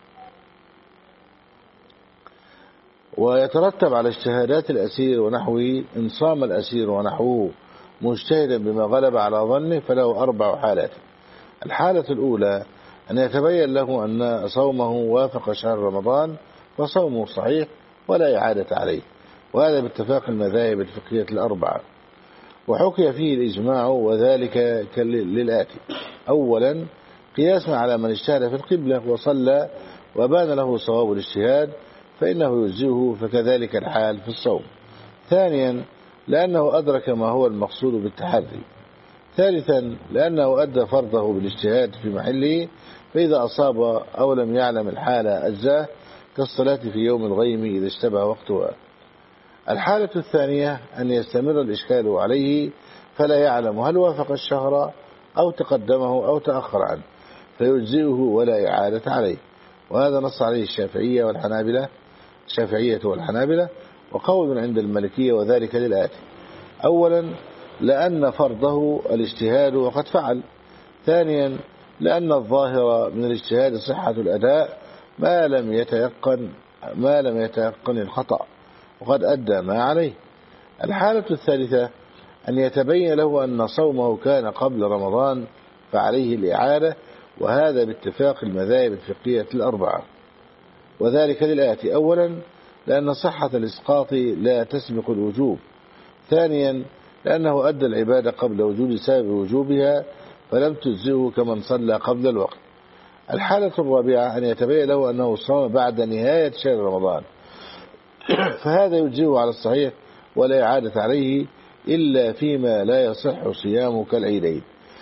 ويترتب على اجتهادات الأسير ونحوه إن صام الأسير ونحوه مجتهدا بما غلب على ظنه فله أربع حالات. الحالة الأولى أن يتبين له أن صومه وافق شهر رمضان فصومه صحيح ولا إعادة عليه، وهذا باتفاق المذاهب الفقهية الأربعة، وحكي فيه الإجماع، وذلك للآتي: أولا قياسا على من اجتهد في القبلة وصلى وبان له صواب الاجتهاد فإنه يجزئه، فكذلك الحال في الصوم. ثانيا لأنه أدرك ما هو المقصود بالتحري. ثالثا لأنه أدى فرضه بالاجتهاد في محله، فإذا أصاب أو لم يعلم الحالة أجزاه، كالصلاة في يوم الغيم إذا اشتبه وقتها. الحالة الثانية أن يستمر الإشكال عليه فلا يعلم هل وافق الشهر أو تقدمه أو تأخر عنه، فيجزئه ولا إعادة عليه، وهذا نص عليه الشافعية والحنابلة الشافعية والحنابلة وقول عند المالكية، وذلك للآتي: أولا لأن فرضه الاجتهاد وقد فعل. ثانيا لأن الظاهر من الاجتهاد صحة الأداء ما لم يتيقن ما لم يتيقن الخطأ وقد أدى ما عليه. الحالة الثالثة أن يتبين له أن صومه كان قبل رمضان فعليه الإعادة، وهذا باتفاق المذاهب الفقهية الأربعة، وذلك للآتي: أولا لأن صحة الإسقاط لا تسبق الوجوب. ثانيا لأنه أدى العبادة قبل وجود سبب وجوبها فلم تجزئه كمن صلى قبل الوقت. الحالة الرابعة أن يتبين له أنه صام بعد نهاية شهر رمضان فهذا يجزئه على الصحيح ولا إعادة عليه إلا فيما لا يصح صيامه كالعيدين،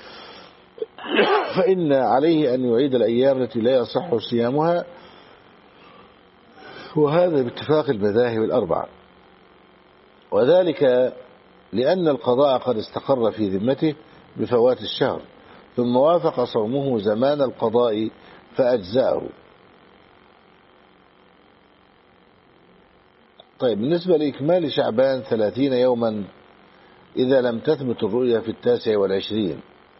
فإن عليه أن يعيد الأيام التي لا يصح صيامها، وهذا باتفاق المذاهب الأربعة، وذلك لأن القضاء قد استقر في ذمته بفوات الشهر، ثم وافق صومه زمان القضاء فأجزأه. طيب، بالنسبة لإكمال شعبان ثلاثين يوما إذا لم تثبت الرؤية في التاسع والعشرين.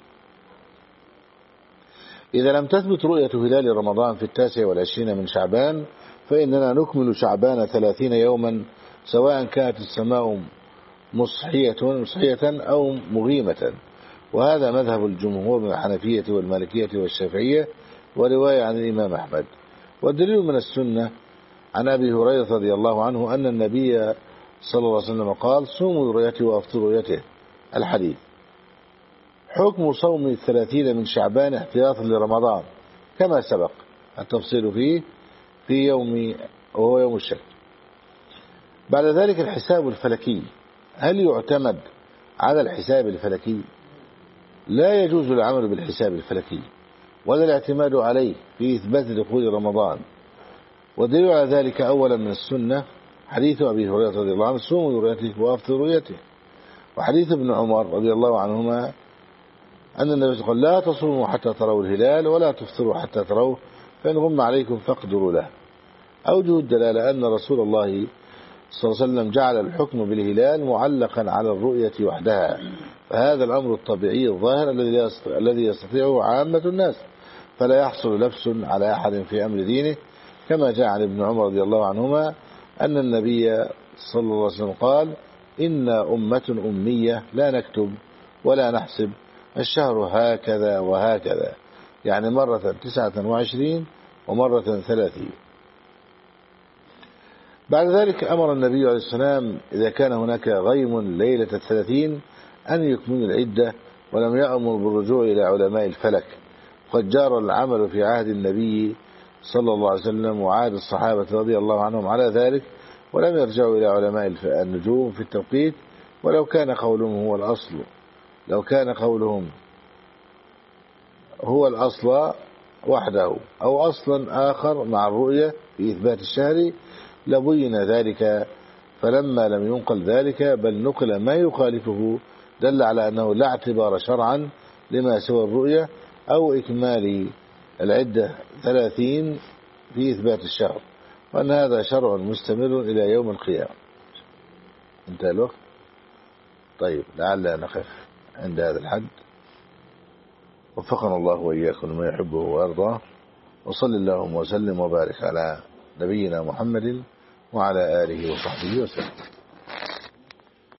إذا لم تثبت رؤية هلال رمضان في التاسع والعشرين من شعبان فإننا نكمل شعبان ثلاثين يوما، سواء كانت السماء مصحية مصحية أو مغيمة، وهذا مذهب الجمهور من الحنفية والمالكية والشافعية، ورواية عن الإمام أحمد. والدليل من السنة عن أبي هريرة رضي الله عنه أن النبي صلى الله عليه وسلم قال: صوموا رؤيته وأفطروا رؤيته. الحديث. حكم صوم الثلاثين من شعبان احتياطا لرمضان كما سبق التفصيل فيه في يوم وهو يوم الشك. بعد ذلك الحساب الفلكي، هل يعتمد على الحساب الفلكي؟ لا يجوز العمل بالحساب الفلكي ولا الاعتماد عليه في إثبات دخول رمضان، والدليل على ذلك أولا من السنة حديث أبي هريرة رضي الله عنه: صوموا رؤيته وأفطروا رؤيته، وحديث ابن عمر رضي الله عنهما أن النبي قال: لا تصوموا حتى تروا الهلال ولا تفطروا حتى تروه، فإن غم عليكم فاقدروا له. أوجه الدلالة أن رسول الله صلى الله عليه وسلم جعل الحكم بالهلال معلقا على الرؤية وحدها، فهذا الأمر الطبيعي الظاهر الذي يستطيعه عامة الناس، فلا يحصل لبس على أحد في أمر دينه، كما جاء عن ابن عمر رضي الله عنهما أن النبي صلى الله عليه وسلم قال: إنا أمة أمية لا نكتب ولا نحسب، الشهر هكذا وهكذا، يعني مرة تسعة وعشرين ومرة ثلاثين. بعد ذلك أمر النبي عليه السلام إذا كان هناك غيم ليلة الثلاثين أن يكمل العدة، ولم يأمر بالرجوع إلى علماء الفلك، قد جار العمل في عهد النبي صلى الله عليه وسلم وعهد الصحابة رضي الله عنهم على ذلك، ولم يرجعوا إلى علماء النجوم في التوقيت، ولو كان قولهم هو الأصل لو كان قولهم هو الأصل وحده أو أصلا آخر مع الرؤية في إثبات الشهر لبين ذلك، فلما لم ينقل ذلك بل نقل ما يخالفه دل على أنه لا اعتبار شرعا لما سوى الرؤية، أو إكمال العدة ثلاثين في إثبات الشهر، وأن هذا شرع مستمر إلى يوم القيامة. انتهى الوقت. طيب لعل نقف عند هذا الحد. وفقنا الله وإياكم لما يحبه ويرضاه، وصل اللهم وسلم وبارك على نبينا محمد وعلى آله وصحبه وسلم.